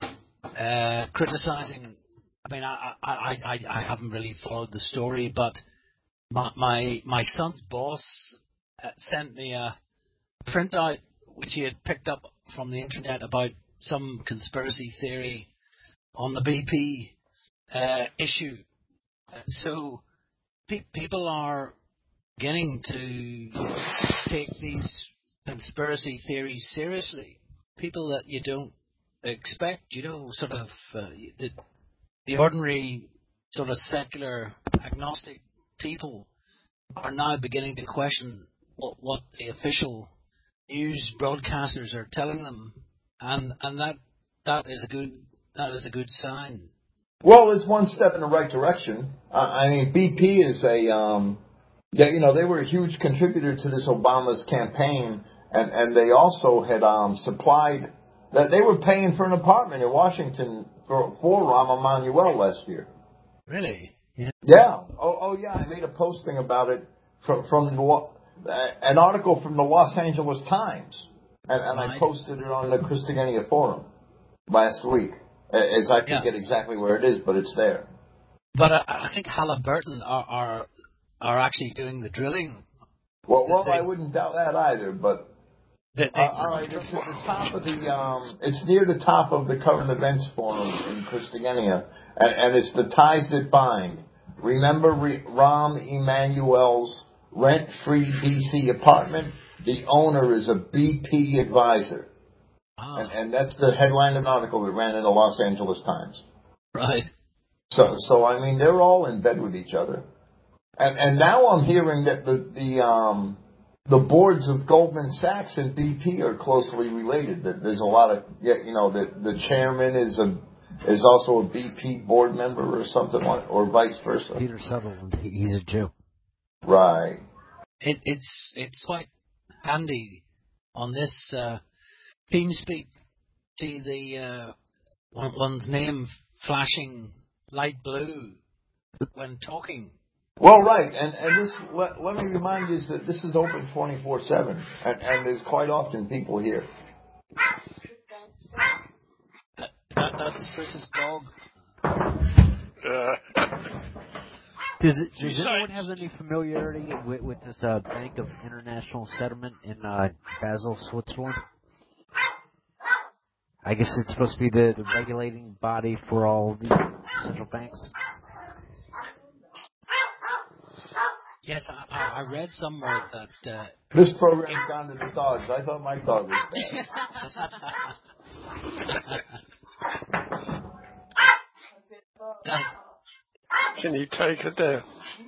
uh, criticising. I mean, I, I, I, I haven't really followed the story, but my my, my son's boss uh, sent me a printout which he had picked up from the internet about some conspiracy theory on the B P uh, issue. So pe- people are beginning to take these conspiracy theories seriously. people that you don't expect, you know, sort of uh, the, the ordinary sort of secular agnostic people are now beginning to question what, what the official news broadcasters are telling them, and and that that is a good that is a good sign. Well, it's one step in the right direction. Uh, I mean, B P is a um, yeah, you know, they were a huge contributor to this Obama's campaign, and and they also had um supplied that they were paying for an apartment in Washington for for Rahm Emanuel last year. Really? Yeah. Yeah. Oh, oh yeah. I made a posting about it from from the, uh, an article from the Los Angeles Times, and, and right. I posted it on the Christogenea forum last week. As I forget yeah. exactly where it is, but it's there. But uh, I think Halliburton are, are are actually doing the drilling. Well, well, they, I wouldn't doubt that either. But they, they, uh, all right, it's at the top of the um, it's near the top of the current events forum in Christogenea, and, and it's the ties that bind. Remember Re- Rahm Emanuel's rent-free D C apartment? The owner is a B P advisor. Oh. And, and that's the headline of an article that ran in the Los Angeles Times. Right. So, so I mean, they're all in bed with each other. And and now I'm hearing that the the um the boards of Goldman Sachs and B P are closely related. That there's a lot of you know that the chairman is a is also a B P board member or something like, or vice versa. Peter Sutherland, he's a Jew. Right. It, it's it's quite handy on this. Uh, TeamSpeak, see the uh, one, one's name flashing light blue when talking. Well, right, and and this let, let me remind you that this is open twenty-four seven, and, and there's quite often people here. That, that, that's Chris's dog. Uh, does it, does anyone have any familiarity with, with this uh, Bank of International Settlement in uh, Basel, Switzerland? I guess it's supposed to be the, the regulating body for all the central banks. Yes, I, I read somewhere that... Uh, this program's gone to the dogs. I thought my dog was dead. Can you take her down?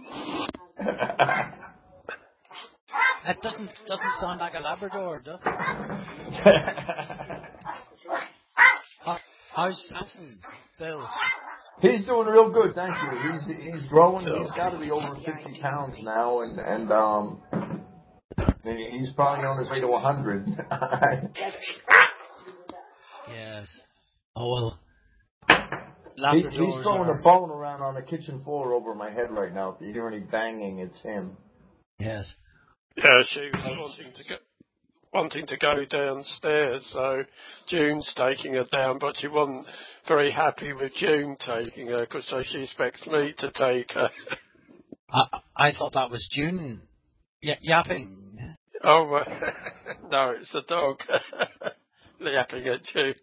That doesn't doesn't sound like a Labrador, does it? How, how's Samson, Phil? He's doing real good, thank you. He's he's growing. He's got to be over fifty pounds now, and and um, he's probably on his way to a hundred. Yes. Oh well. He, he's throwing are... a bone around on the kitchen floor over my head right now. If you hear any banging, it's him. Yes. Yeah, she was wanting to go, wanting to go downstairs, so June's taking her down, but she wasn't very happy with June taking her, because so she expects me to take her. I I thought that was June y- yapping. Oh, uh, no, it's the dog yapping at June.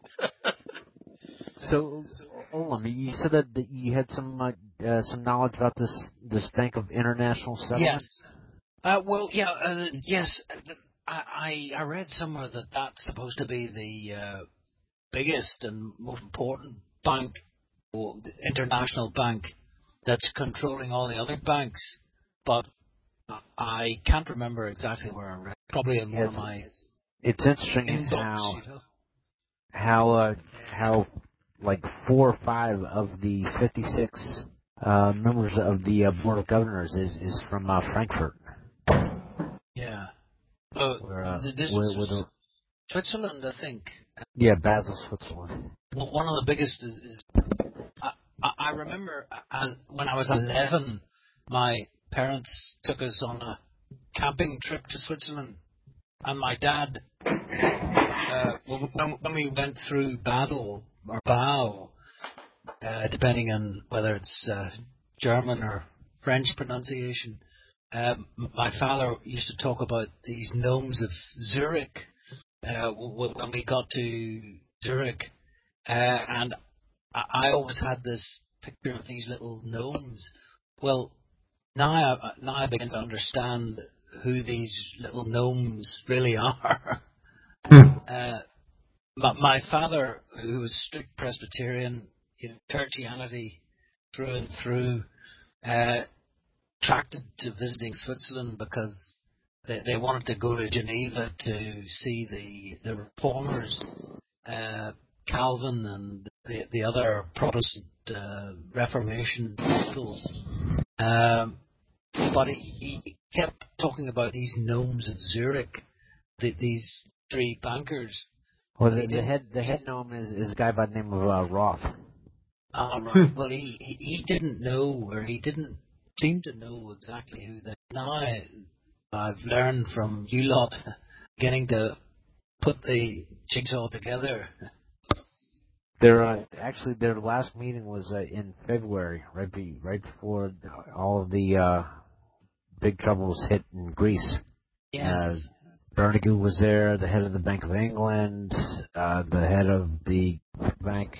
So, Olam, you said that, that you had some uh, uh, some knowledge about this this Bank of International Settlement? Yes. Uh, well, yeah, uh, yes. I I read somewhere that that's supposed to be the uh, biggest and most important bank, or the international bank, that's controlling all the other banks. But I can't remember exactly where I read. Probably in yes, one of my. It's interesting inbox, how you know? how uh, how. like four or five of the fifty-six uh, members of the uh, Board of Governors is, is from uh, Frankfurt. Yeah. Uh, where, uh, this where, is where the, Switzerland, I think. Yeah, Basel, Switzerland. Well, one of the biggest is... is I, I remember as when I was eleven, my parents took us on a camping trip to Switzerland. And my dad, uh, when, when we went through Basel, or Basel, uh, depending on whether it's uh, German or French pronunciation, uh, my father used to talk about these gnomes of Zurich uh, when we got to Zurich, uh, and I always had this picture of these little gnomes. Well, now I, now I begin to understand who these little gnomes really are. uh, my, my father, who was strict Presbyterian, you know, churchianity through and through, uh, attracted to visiting Switzerland because they, they wanted to go to Geneva to see the the reformers, uh, Calvin and the the other Protestant uh, Reformation people. Um, but he, he kept talking about these gnomes of Zurich, the, these three bankers. Well, the, the head the head gnome is, is a guy by the name of uh, Roth. Uh, right. Well, he, he he didn't know, or he didn't seem to know exactly who they. Now I've learned from you lot getting to put the jigsaw together. Their uh, actually their last meeting was uh, in February, right be, right before all of the uh, big troubles hit in Greece. Yes. Uh, Bernigue was there, the head of the Bank of England, uh, the head of the bank.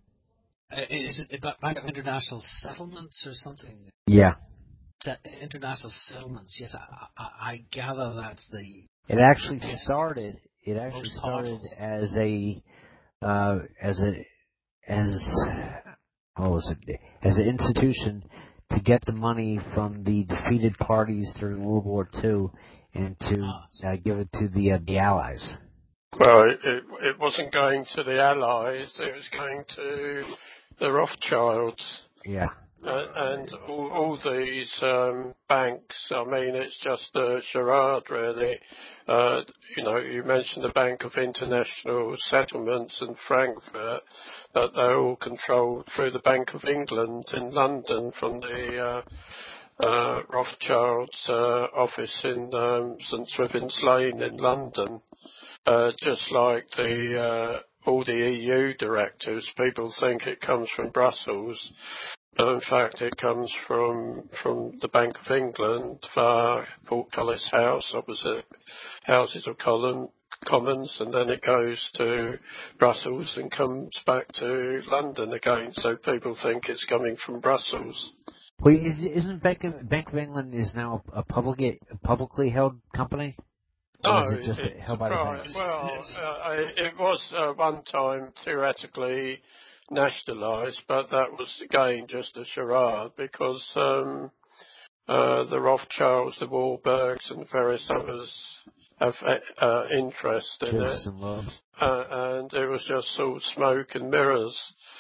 Uh, is it the Bank of International Settlements or something? Yeah. International Settlements. Yes, I, I, I gather that's the. It actually started. It actually started powerful. as a uh, as a as what was it as an institution to get the money from the defeated parties during World War Two and to uh, give it to the uh, the Allies. Well, it, it it wasn't going to the Allies. It was going to the Rothschilds. Yeah. Uh, and all, all these um, banks, I mean, it's just a charade, really. Uh, you know, you mentioned the Bank of International Settlements in Frankfurt, but they're all controlled through the Bank of England in London from the uh, uh, Rothschilds' uh, office in um, St Swithin's Lane in London. Uh, just like the uh, all the E U directives, people think it comes from Brussels. But in fact, it comes from from the Bank of England via Portcullis House, opposite Houses of Commons, and then it goes to Brussels and comes back to London again. So people think it's coming from Brussels. Well, isn't Bank of, Bank of England is now a publicly publicly held company? Or No, is it just it, held by the right, banks? well, uh, it was uh, one time theoretically nationalised, but that was again just a charade because um, uh, the Rothschilds, the Wahlbergs, and various others have uh, interest in Cheers it, and love. uh, and it was just all smoke and mirrors.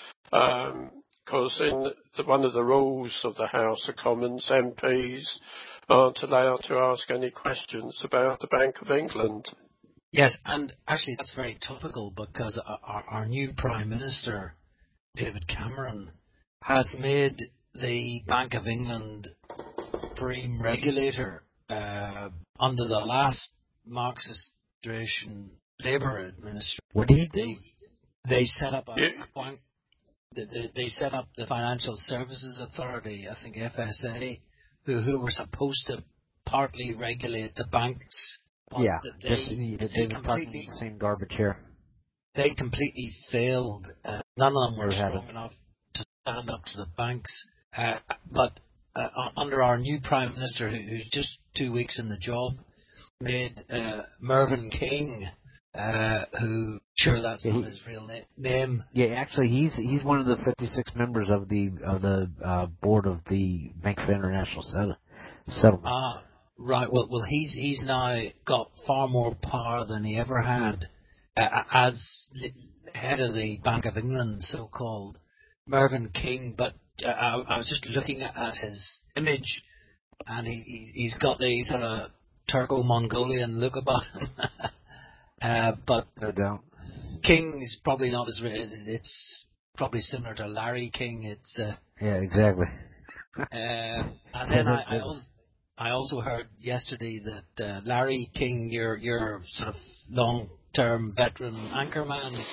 Because um, in the, one of the rules of the House of Commons, M Ps aren't allowed to ask any questions about the Bank of England. Yes, and actually that's very topical because our, our new Prime Minister, David Cameron, has made the Bank of England supreme regulator uh, under the last Marxist Labour administration. What did he do? They, they set up a, Yeah. a bank. They, they set up the Financial Services Authority, I think F S A, who, who were supposed to partly regulate the banks. Yeah, they, just, they, they, they they completely the same garbage here. They completely failed. Uh, none of them were Never strong happened. enough to stand up to the banks. Uh, but uh, under our new Prime Minister, who, who's just two weeks in the job, made uh, Mervyn King, uh, who sure that's yeah, not he, his real na- name. Yeah, actually, he's he's one of the fifty-six members of the of the uh, board of the Bank of International Settlement. Ah, right. Well, well, he's he's now got far more power than he ever had uh, as head of the Bank of England, so-called Mervyn King. But uh, I, I was just looking at, at his image, and he, he's, he's got the sort of Turco-Mongolian look about him. uh, but No doubt. King is probably not as re- it's probably similar to Larry King. It's uh, Yeah, exactly. uh, and then I, I also I also heard yesterday that uh, Larry King, your your sort of long-term veteran anchorman,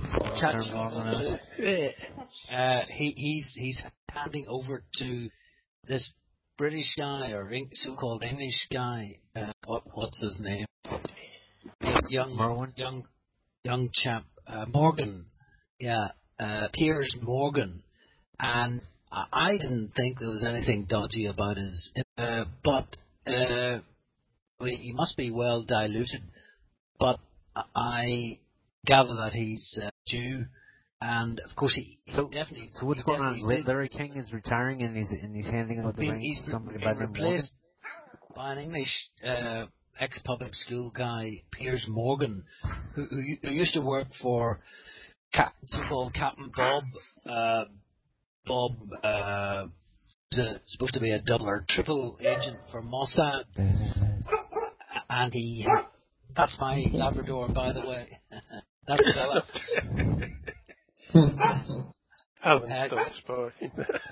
uh, he he's he's handing over to this British guy or so-called English guy. Uh, what what's his name? Young Merwin? young young chap uh, Morgan. Yeah, uh, Piers Morgan, and I, I didn't think there was anything dodgy about his, uh, but uh, well, he must be well diluted. But I gather that he's uh, Jew, and of course he, he So, definitely. so what's he going on? definitely did. Larry King is retiring, and he's and he's handing over the Been- reins he's to somebody been by the name of Morgan. replaced by an English uh, ex-public school guy, Piers Morgan, who, who, who used to work for Cap, so-called Captain Bob. Uh, Bob uh, was a, supposed to be a double or triple agent for Mossad, and he. That's my Labrador, by the way. That's Bella. Alan Uh, dog's barking.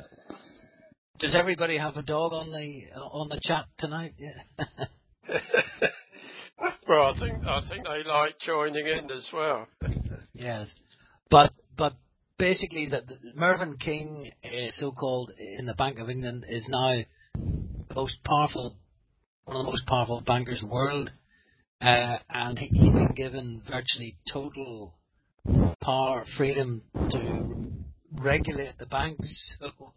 Does everybody have a dog on the on the chat tonight? Yeah. Well, I think I think they like joining in as well. Yes, but but basically, that Mervyn King, uh, so-called in the Bank of England, is now the most powerful, one of the most powerful bankers in the world, uh, and he, he's been given virtually total power, freedom to regulate the banks. So,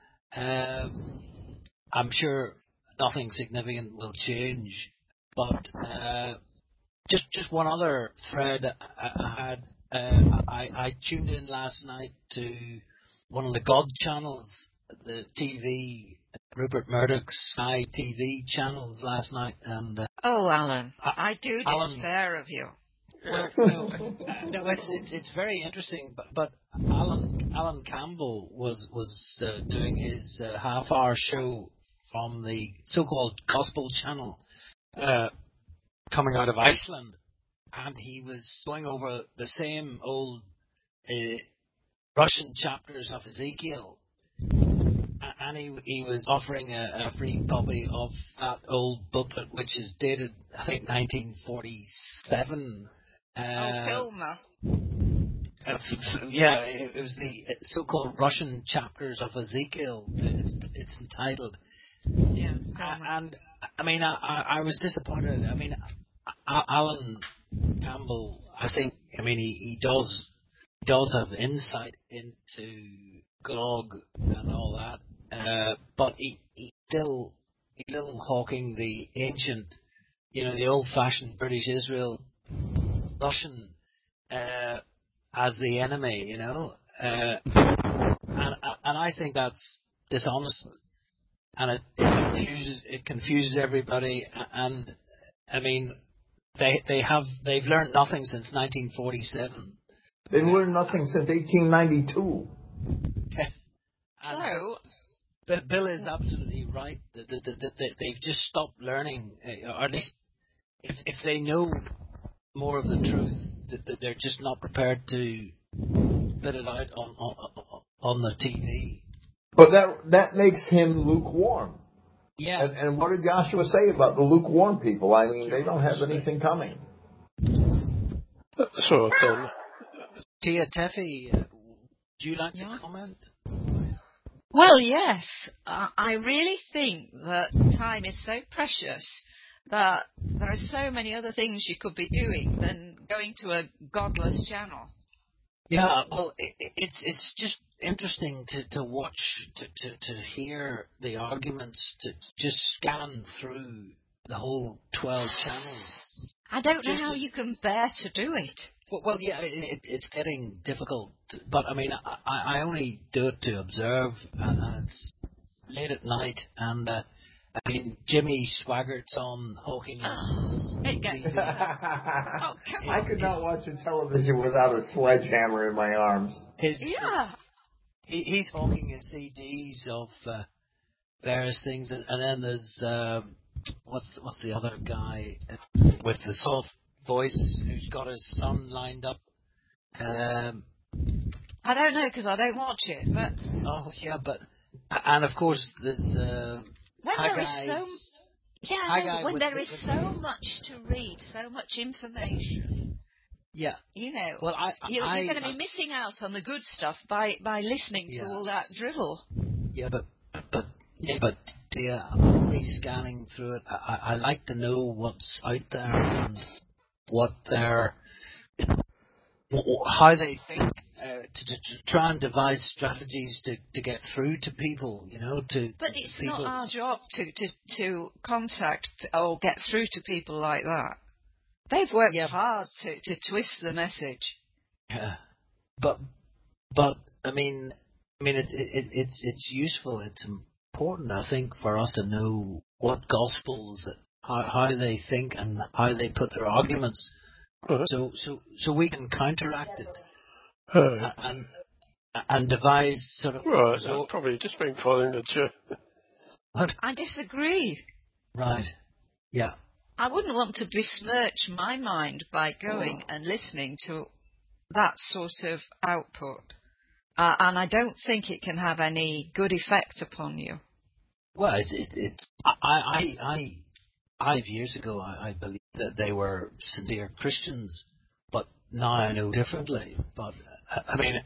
um, I'm sure nothing significant will change, but uh, just just one other thread I, I had. Uh, I, I tuned in last night to one of the God channels, the T V, Rupert Murdoch's Sky T V channels last night, and uh, Oh, Alan, I- I do Alan- despair of you. well, no, uh, no, it's, it's it's very interesting. But but Alan Alan Campbell was was uh, doing his uh, half-hour show from the so-called Gospel Channel, uh, coming out of Iceland, and he was going over the same old uh, Russian chapters of Ezekiel, A- and he he was offering a, a free copy of that old booklet, which is dated, I think, nineteen forty-seven. Oh, Uh, Filmer. uh, f- yeah, it, it was the so-called Russian chapters of Ezekiel. It's, it's entitled. Yeah, Uh, Filmer. and I mean, I, I I was disappointed. I mean, A- Alan Campbell, I think, I mean, he, he does does have insight into Gog and all that, uh, but he he still he's still hawking the ancient, you know, the old-fashioned British Israel Russian uh, as the enemy, you know, uh, and and I think that's dishonest, and it, it confuses it confuses everybody, and I mean, they they have they've learned nothing since nineteen forty-seven. They've learned nothing since eighteen ninety-two. So, But Bill is absolutely right. That, that, that, that they've just stopped learning, uh, or at least if if they know more of the truth, that, that they're just not prepared to spit it out on on, on the T V. But that that makes him lukewarm. Yeah. And, and what did Joshua say about the lukewarm people? I mean, they don't have anything coming. So then, Tia Teffy, uh, do you like Yeah. to comment? well, yes, uh, I really think that time is so precious that there are so many other things you could be doing than going to a godless channel. Yeah, well, it, it's it's just interesting to, to watch, to, to, to hear the arguments, to just scan through the whole twelve channels. I don't know Just how as- you can bear to do it. Well, well yeah, it, it, it's getting difficult, but I mean, I, I only do it to observe, and, and it's late at night, and uh, I mean, Jimmy Swaggart's on hawking his It gets- T V. Oh, come I on. could not watch a television without a sledgehammer in my arms. His, Yeah. his- he, he's hawking his C Ds of uh, various things, and, and then there's um, what's what's the other guy with the soft voice who's got his son lined up. Um, I don't know because I don't watch it, but oh yeah, but and of course there's uh, when there is Haggai. so yeah, Haggai when with- there is with- so much to read, so much information, Yeah, you know, well I you're, I, you're going to I be missing out on the good stuff by by listening to Yeah. all that drivel. yeah, but but yeah, but yeah, I'm only scanning through it. I, I I like to know what's out there and what they're, how they think, uh, to, to, to try and devise strategies to, to get through to people, you know, to But to it's people. not our job to, to, to contact or get through to people like that. They've worked yeah, hard to, to twist the message. yeah. But but I mean I mean it's it, it's it's useful. It's important, I think, for us to know what gospels, how how they think and how they put their arguments, Uh, so so so we can counteract it uh, uh, and and devise sort of. right, So I've probably just been following the ch- what? I disagree. Right. Yeah. I wouldn't want to besmirch my mind by going and listening to that sort of output. Uh, and I don't think it can have any good effect upon you. Well, it's it's, it's I I I five years ago I, I believed that they were sincere Christians, but now I know differently. But uh, I mean,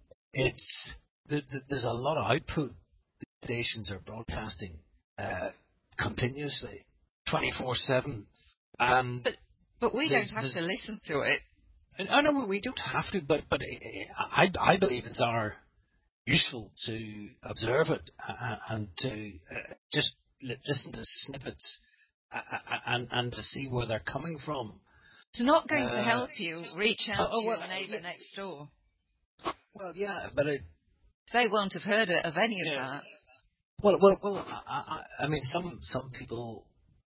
it's th- th- there's a lot of output. The stations are broadcasting uh, continuously, twenty-four seven, and But but we there's, don't have there's, to listen to it. and I know we don't have to, but but I I believe it's our useful to observe it uh, and to uh, just li- listen to snippets uh, uh, and and to see where they're coming from. It's not going Uh, to help you reach out oh, to well, your neighbour yeah. next door. Well, yeah, but it, They won't have heard of any of yeah. that. well, well, well. I, I, I mean, some some people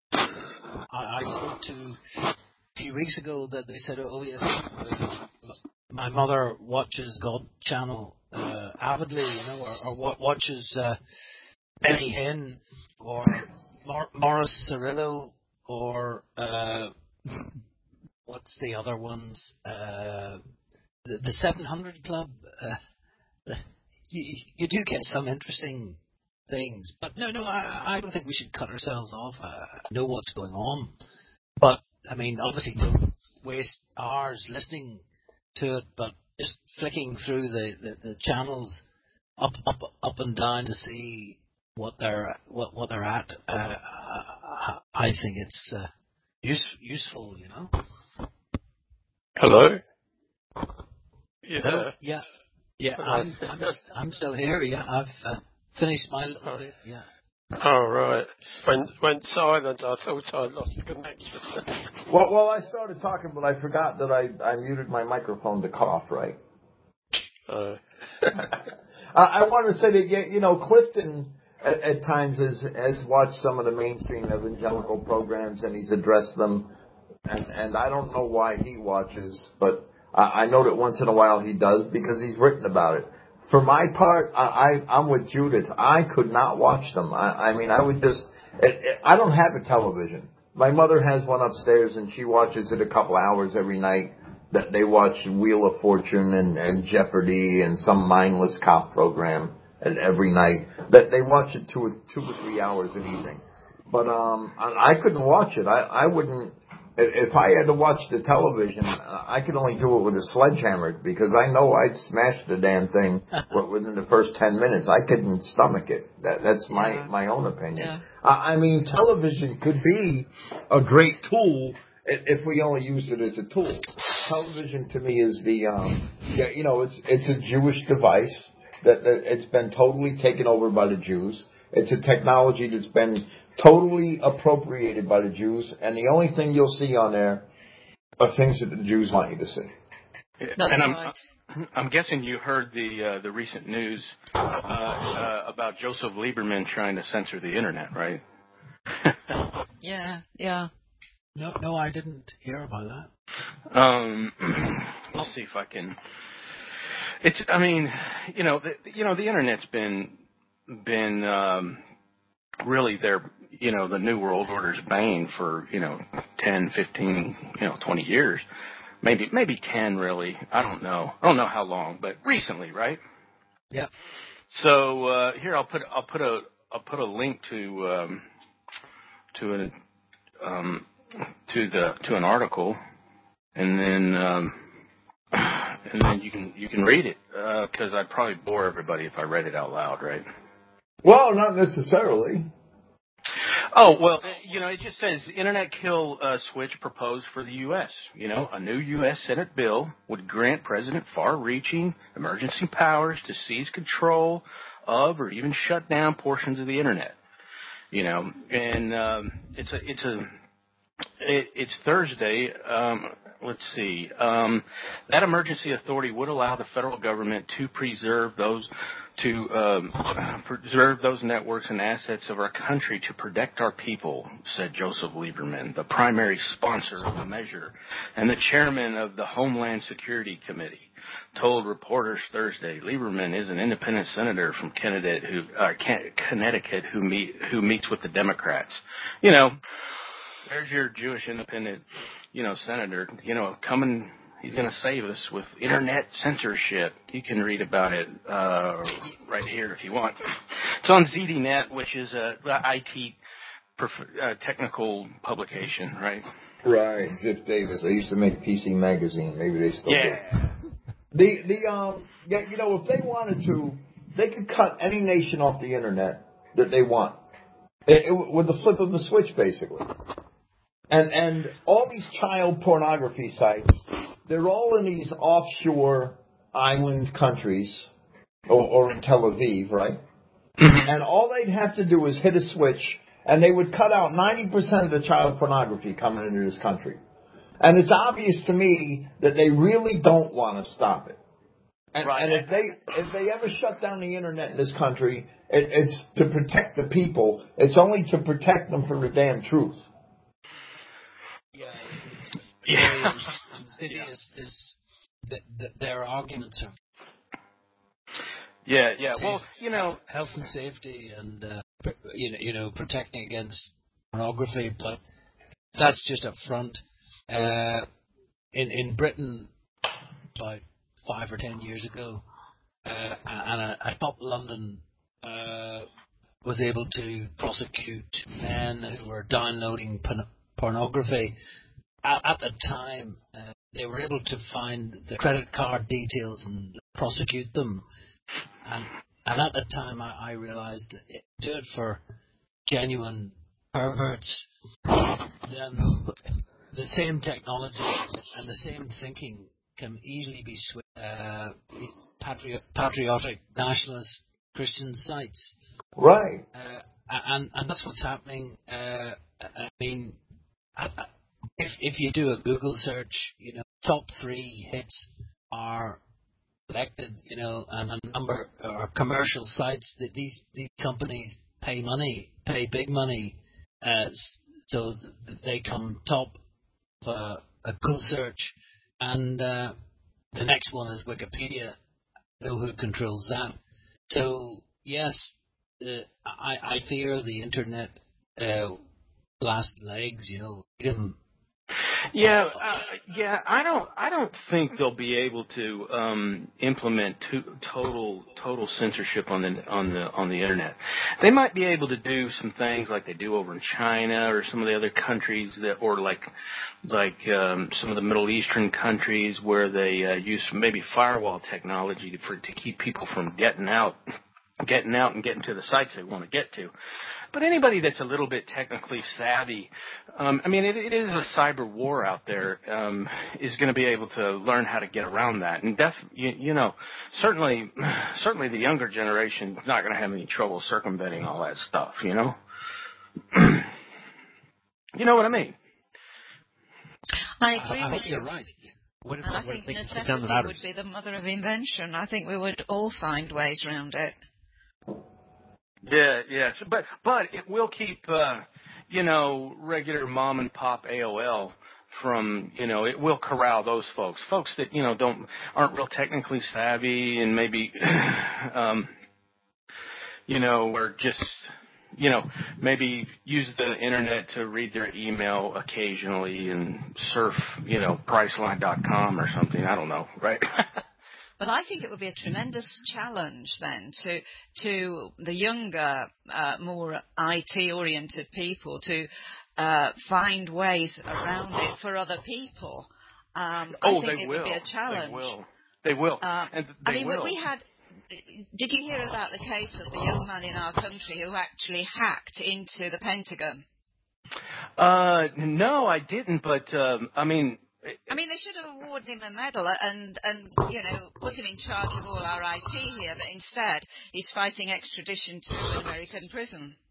I, I spoke to a few weeks ago that they said, "Oh yes, uh, my mother watches God Channel uh, avidly, you know, or, or wa- watches uh, Benny Hinn or Mor- Morris Cirillo or uh, what's the other ones? Uh, the, the seven hundred Club." Uh, you, you do get some interesting things, but no, no, I, I don't think we should cut ourselves off. Uh, know what's going on, but I mean, obviously, don't waste hours listening to it, but just flicking through the, the, the channels up, up, up and down to see what they're what, what they're at. Uh, I think it's uh, use, useful, you know. Hello? Yeah. Hello? Yeah, yeah. I'm I'm I'm still here. Yeah, I've uh, finished my little bit. Yeah. Oh, right. When went silent, I thought I lost the connection. Well, well, I started talking, but I forgot that I, I muted my microphone to cough, right? Uh, I, I want to say that, yeah, you know, Clifton at, at times has, has watched some of the mainstream evangelical programs and he's addressed them. And, and I don't know why he watches, but I, I know that once in a while he does because he's written about it. For my part, I, I, I'm with Judith. I could not watch them. I, I mean, I would just, it, it, I don't have a television. My mother has one upstairs and she watches it a couple hours every night. That they watch Wheel of Fortune and, and Jeopardy and some mindless cop program and every night. That they watch it two or, two or three hours an evening. But um, I, I couldn't watch it. I, I wouldn't. If I had to watch the television, I could only do it with a sledgehammer because I know I'd smash the damn thing within the first ten minutes. I couldn't stomach it. That, that's my, Yeah. my own opinion. Yeah. I, I mean, television could be a great tool if we only use it as a tool. Television to me is the, um, yeah, you know, it's it's a Jewish device that, that it's been totally taken over by the Jews. It's a technology that's been totally appropriated by the Jews, and the only thing you'll see on there are things that the Jews want you to see. That's and I'm, right. I'm guessing you heard the uh, the recent news uh, uh, about Joseph Lieberman trying to censor the internet, right? Yeah, yeah. No, no, I didn't hear about that. Um, let's see if I can. It's. I mean, you know, the, you know, the internet's been been um, really their, you know, the New World Order's bane for, you know, ten, fifteen, you know, twenty years, maybe maybe ten really. I don't know. I don't know how long, but recently, right? Yeah. So uh, here I'll put I'll put a I'll put a link to um, to an um, to the to an article, and then um, and then you can you can read it because uh, I'd probably bore everybody if I read it out loud, right? Well, not necessarily. Oh, well, you know, it just says Internet kill uh, switch proposed for the U S You know, a new U S Senate bill would grant President far-reaching emergency powers to seize control of or even shut down portions of the Internet. You know, and um, it's a it's a it, it's Thursday. Um, let's see. Um, that emergency authority would allow the federal government to preserve those to um, preserve those networks and assets of our country to protect our people, said Joseph Lieberman, the primary sponsor of the measure and the chairman of the Homeland Security Committee, told reporters Thursday. Lieberman is an independent senator from Connecticut who, uh, Connecticut who, meet, who meets with the Democrats. You know, there's your Jewish independent, you know, senator, you know, coming. He's going to save us with internet censorship. You can read about it uh, right here if you want. It's on Z D Net, which is a, a I T prof- uh, technical publication, right? Right, Ziff Davis. They used to make P C Magazine. Maybe they still yeah. do. The the um yeah, you know, if they wanted to, they could cut any nation off the internet that they want, it, it, with the flip of the switch, basically. And and all these child pornography sites, they're all in these offshore island countries, or, or in Tel Aviv, right? And all they'd have to do is hit a switch, and they would cut out ninety percent of the child pornography coming into this country. And it's obvious to me that they really don't want to stop it. And, right. and if they if they ever shut down the internet in this country, it, it's to protect the people. It's only to protect them from the damn truth. Yeah, it's Yeah. very insidious. This, the, the, their arguments are. Yeah, yeah. Well, you know, health and safety, and uh, you know, you know, protecting against pornography, but that's just up front. Uh, in in Britain, about five or ten years ago, uh, and a, a top London uh, was able to prosecute men who were downloading porn- pornography. At, at the time, uh, they were able to find the credit card details and prosecute them. And, and at the time, I, I realized that it do it for genuine perverts, then the same technology and the same thinking can easily be switched. Uh, patri- patriotic, nationalist, Christian sites. Right. Uh, and, and that's what's happening. Uh, I mean, if if you do a Google search, you know, top three hits are selected, you know, and a number or commercial sites that these these companies pay money, pay big money, uh, so that they come top of a, a Google search, and uh, the next one is Wikipedia. Know who controls that? So yes, uh, I I fear the internet uh, last legs, you know, freedom. Yeah, uh, yeah. I don't. I don't think they'll be able to um, implement to, total total censorship on the on the on the internet. They might be able to do some things like they do over in China or some of the other countries that, or like like um, some of the Middle Eastern countries where they uh, use maybe firewall technology to, for to keep people from getting out, getting out and getting to the sites they want to get to. But anybody that's a little bit technically savvy, um, I mean, it, it is a cyber war out there, um, is going to be able to learn how to get around that. And def, you, you know, certainly, certainly the younger generation is not going to have any trouble circumventing all that stuff. You know, you know what I mean? I agree I, I with think you. you're right. What if, And I what think if they cut necessity down the routers? would be the mother of invention. I think we would all find ways around it. Yeah, yeah, but but it will keep uh, you know regular mom and pop A O L from you know it will corral those folks, folks that you know don't aren't real technically savvy and maybe um, you know or just you know maybe use the internet to read their email occasionally and surf you know Priceline dot com or something. I don't know, right? But I think it would be a tremendous challenge then to to the younger, uh, more I T-oriented people to uh, find ways around it for other people. Um, oh, I think they it will. would be a challenge. They will. They will. Uh, and they I mean, will. we had. Did you hear about the case of the young man in our country who actually hacked into the Pentagon? Uh, no, I didn't. But um, I mean. I mean, they should have awarded him a medal and, and, you know, put him in charge of all our I T here, but instead he's fighting extradition to an American prison.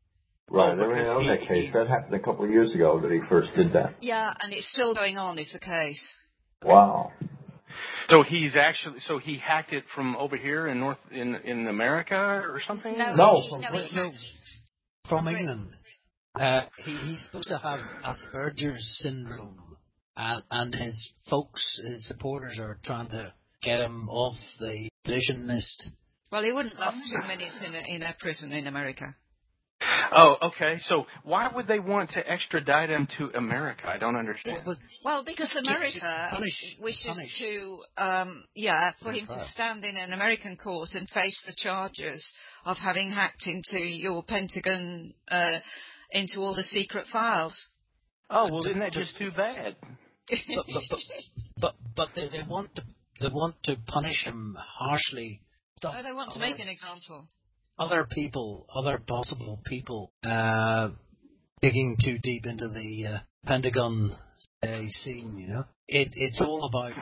Right, Oh, I mean, I know he- that case. he- That happened a couple of years ago that he first did that. Yeah, and it's still going on, is the case. Wow. So he's actually so he hacked it from over here in North in in America or something. No, No, he, from no, Britain. he No, hacked. from England. Uh, he, he's supposed to have Asperger's syndrome, and, and his folks, his supporters, are trying to get him off the vision list. Well, he wouldn't last two minutes in a, in a prison in America. Oh, okay. So why would they want to extradite him to America? I don't understand. But Well, because America Punish- wishes punish. to, um, yeah, for him to Right. stand in an American court and face the charges of having hacked into your Pentagon, uh, into all the secret files. Oh, well, isn't that just too bad? but but but, but, but they, they want to they want to punish him harshly. Stop Oh, they want to other- make an example. Other people, other possible people, uh, digging too deep into the uh, Pentagon uh, scene. You know, it it's all about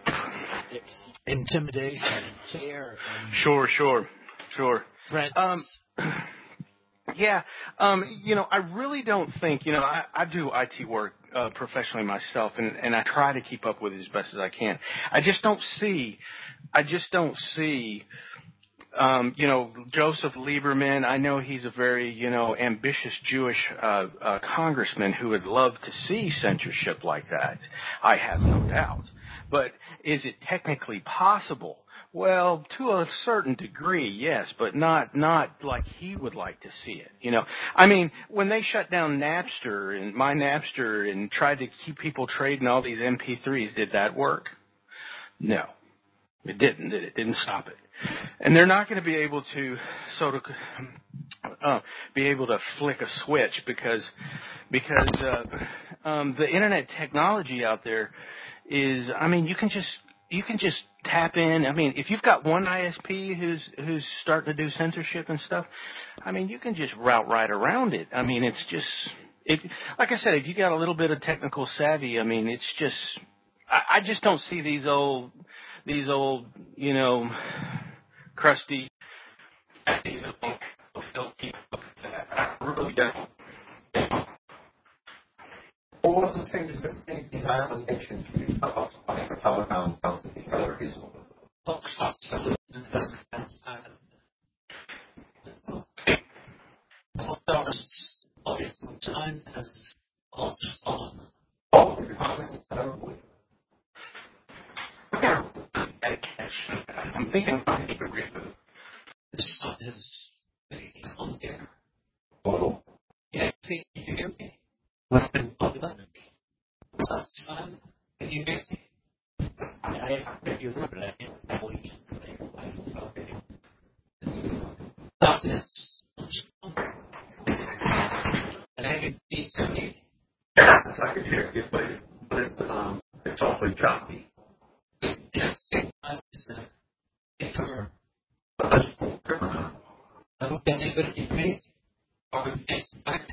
intimidation, fear, and Sure, sure, sure. threats. Um, yeah, um, you know, I really don't think, you know, I, I do I T work uh, professionally myself, and, and I try to keep up with it as best as I can. I just don't see, I just don't see, um, you know, Joseph Lieberman. I know he's a very, you know, ambitious Jewish uh, uh, congressman who would love to see censorship like that. I have no doubt. But is it technically possible? Well, to a certain degree, yes, but not not like he would like to see it. You know, I mean, when they shut down Napster and my Napster and tried to keep people trading all these M P threes, did that work? No, it didn't. Did it? Didn't stop it. And they're not going to be able to sort of uh, be able to flick a switch because because uh, um, the internet technology out there is, I mean, you can just you can just tap in. I mean, if you've got one I S P who's who's starting to do censorship and stuff, I mean, you can just route right around it. I mean, it's just, if, like I said, if you got a little bit of technical savvy, I mean, it's just, I, I just don't see these old, these old, you know, crusty. I really don't. Well, one of the things that make these island nations be developed by the telecom company other is time has on. I'm thinking This sun is on here. Oh. Yeah, can you hear me? Listen. Sun, can you hear me? I hear you a little bit. I can't believe Darkness. And I can see you. Yes, I can hear you, but, but it's, um, it's awfully choppy. Yes, I was, uh, if her. Oh, can anybody hear me? Or get back?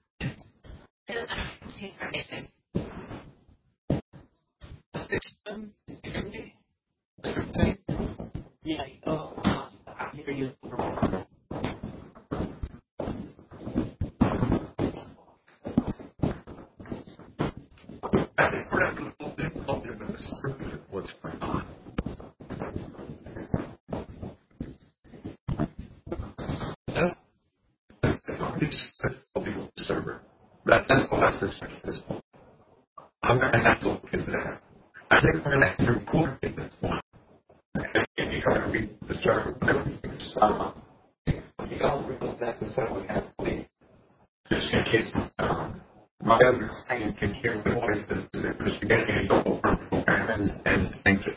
Six, um, can you hear me? Okay. Yeah, oh, I hear you. I think we're having a little difficulty with this script, what's going on. Uh, It's difficulty with the server. That, that's the last system. I'm going to have to look into that. I think we're going to have to record it this one. If you try to read the server, everything's, uh, the algorithm necessarily has to be, just in case, um, my other client can hear the voices, because you're getting a double program and, and things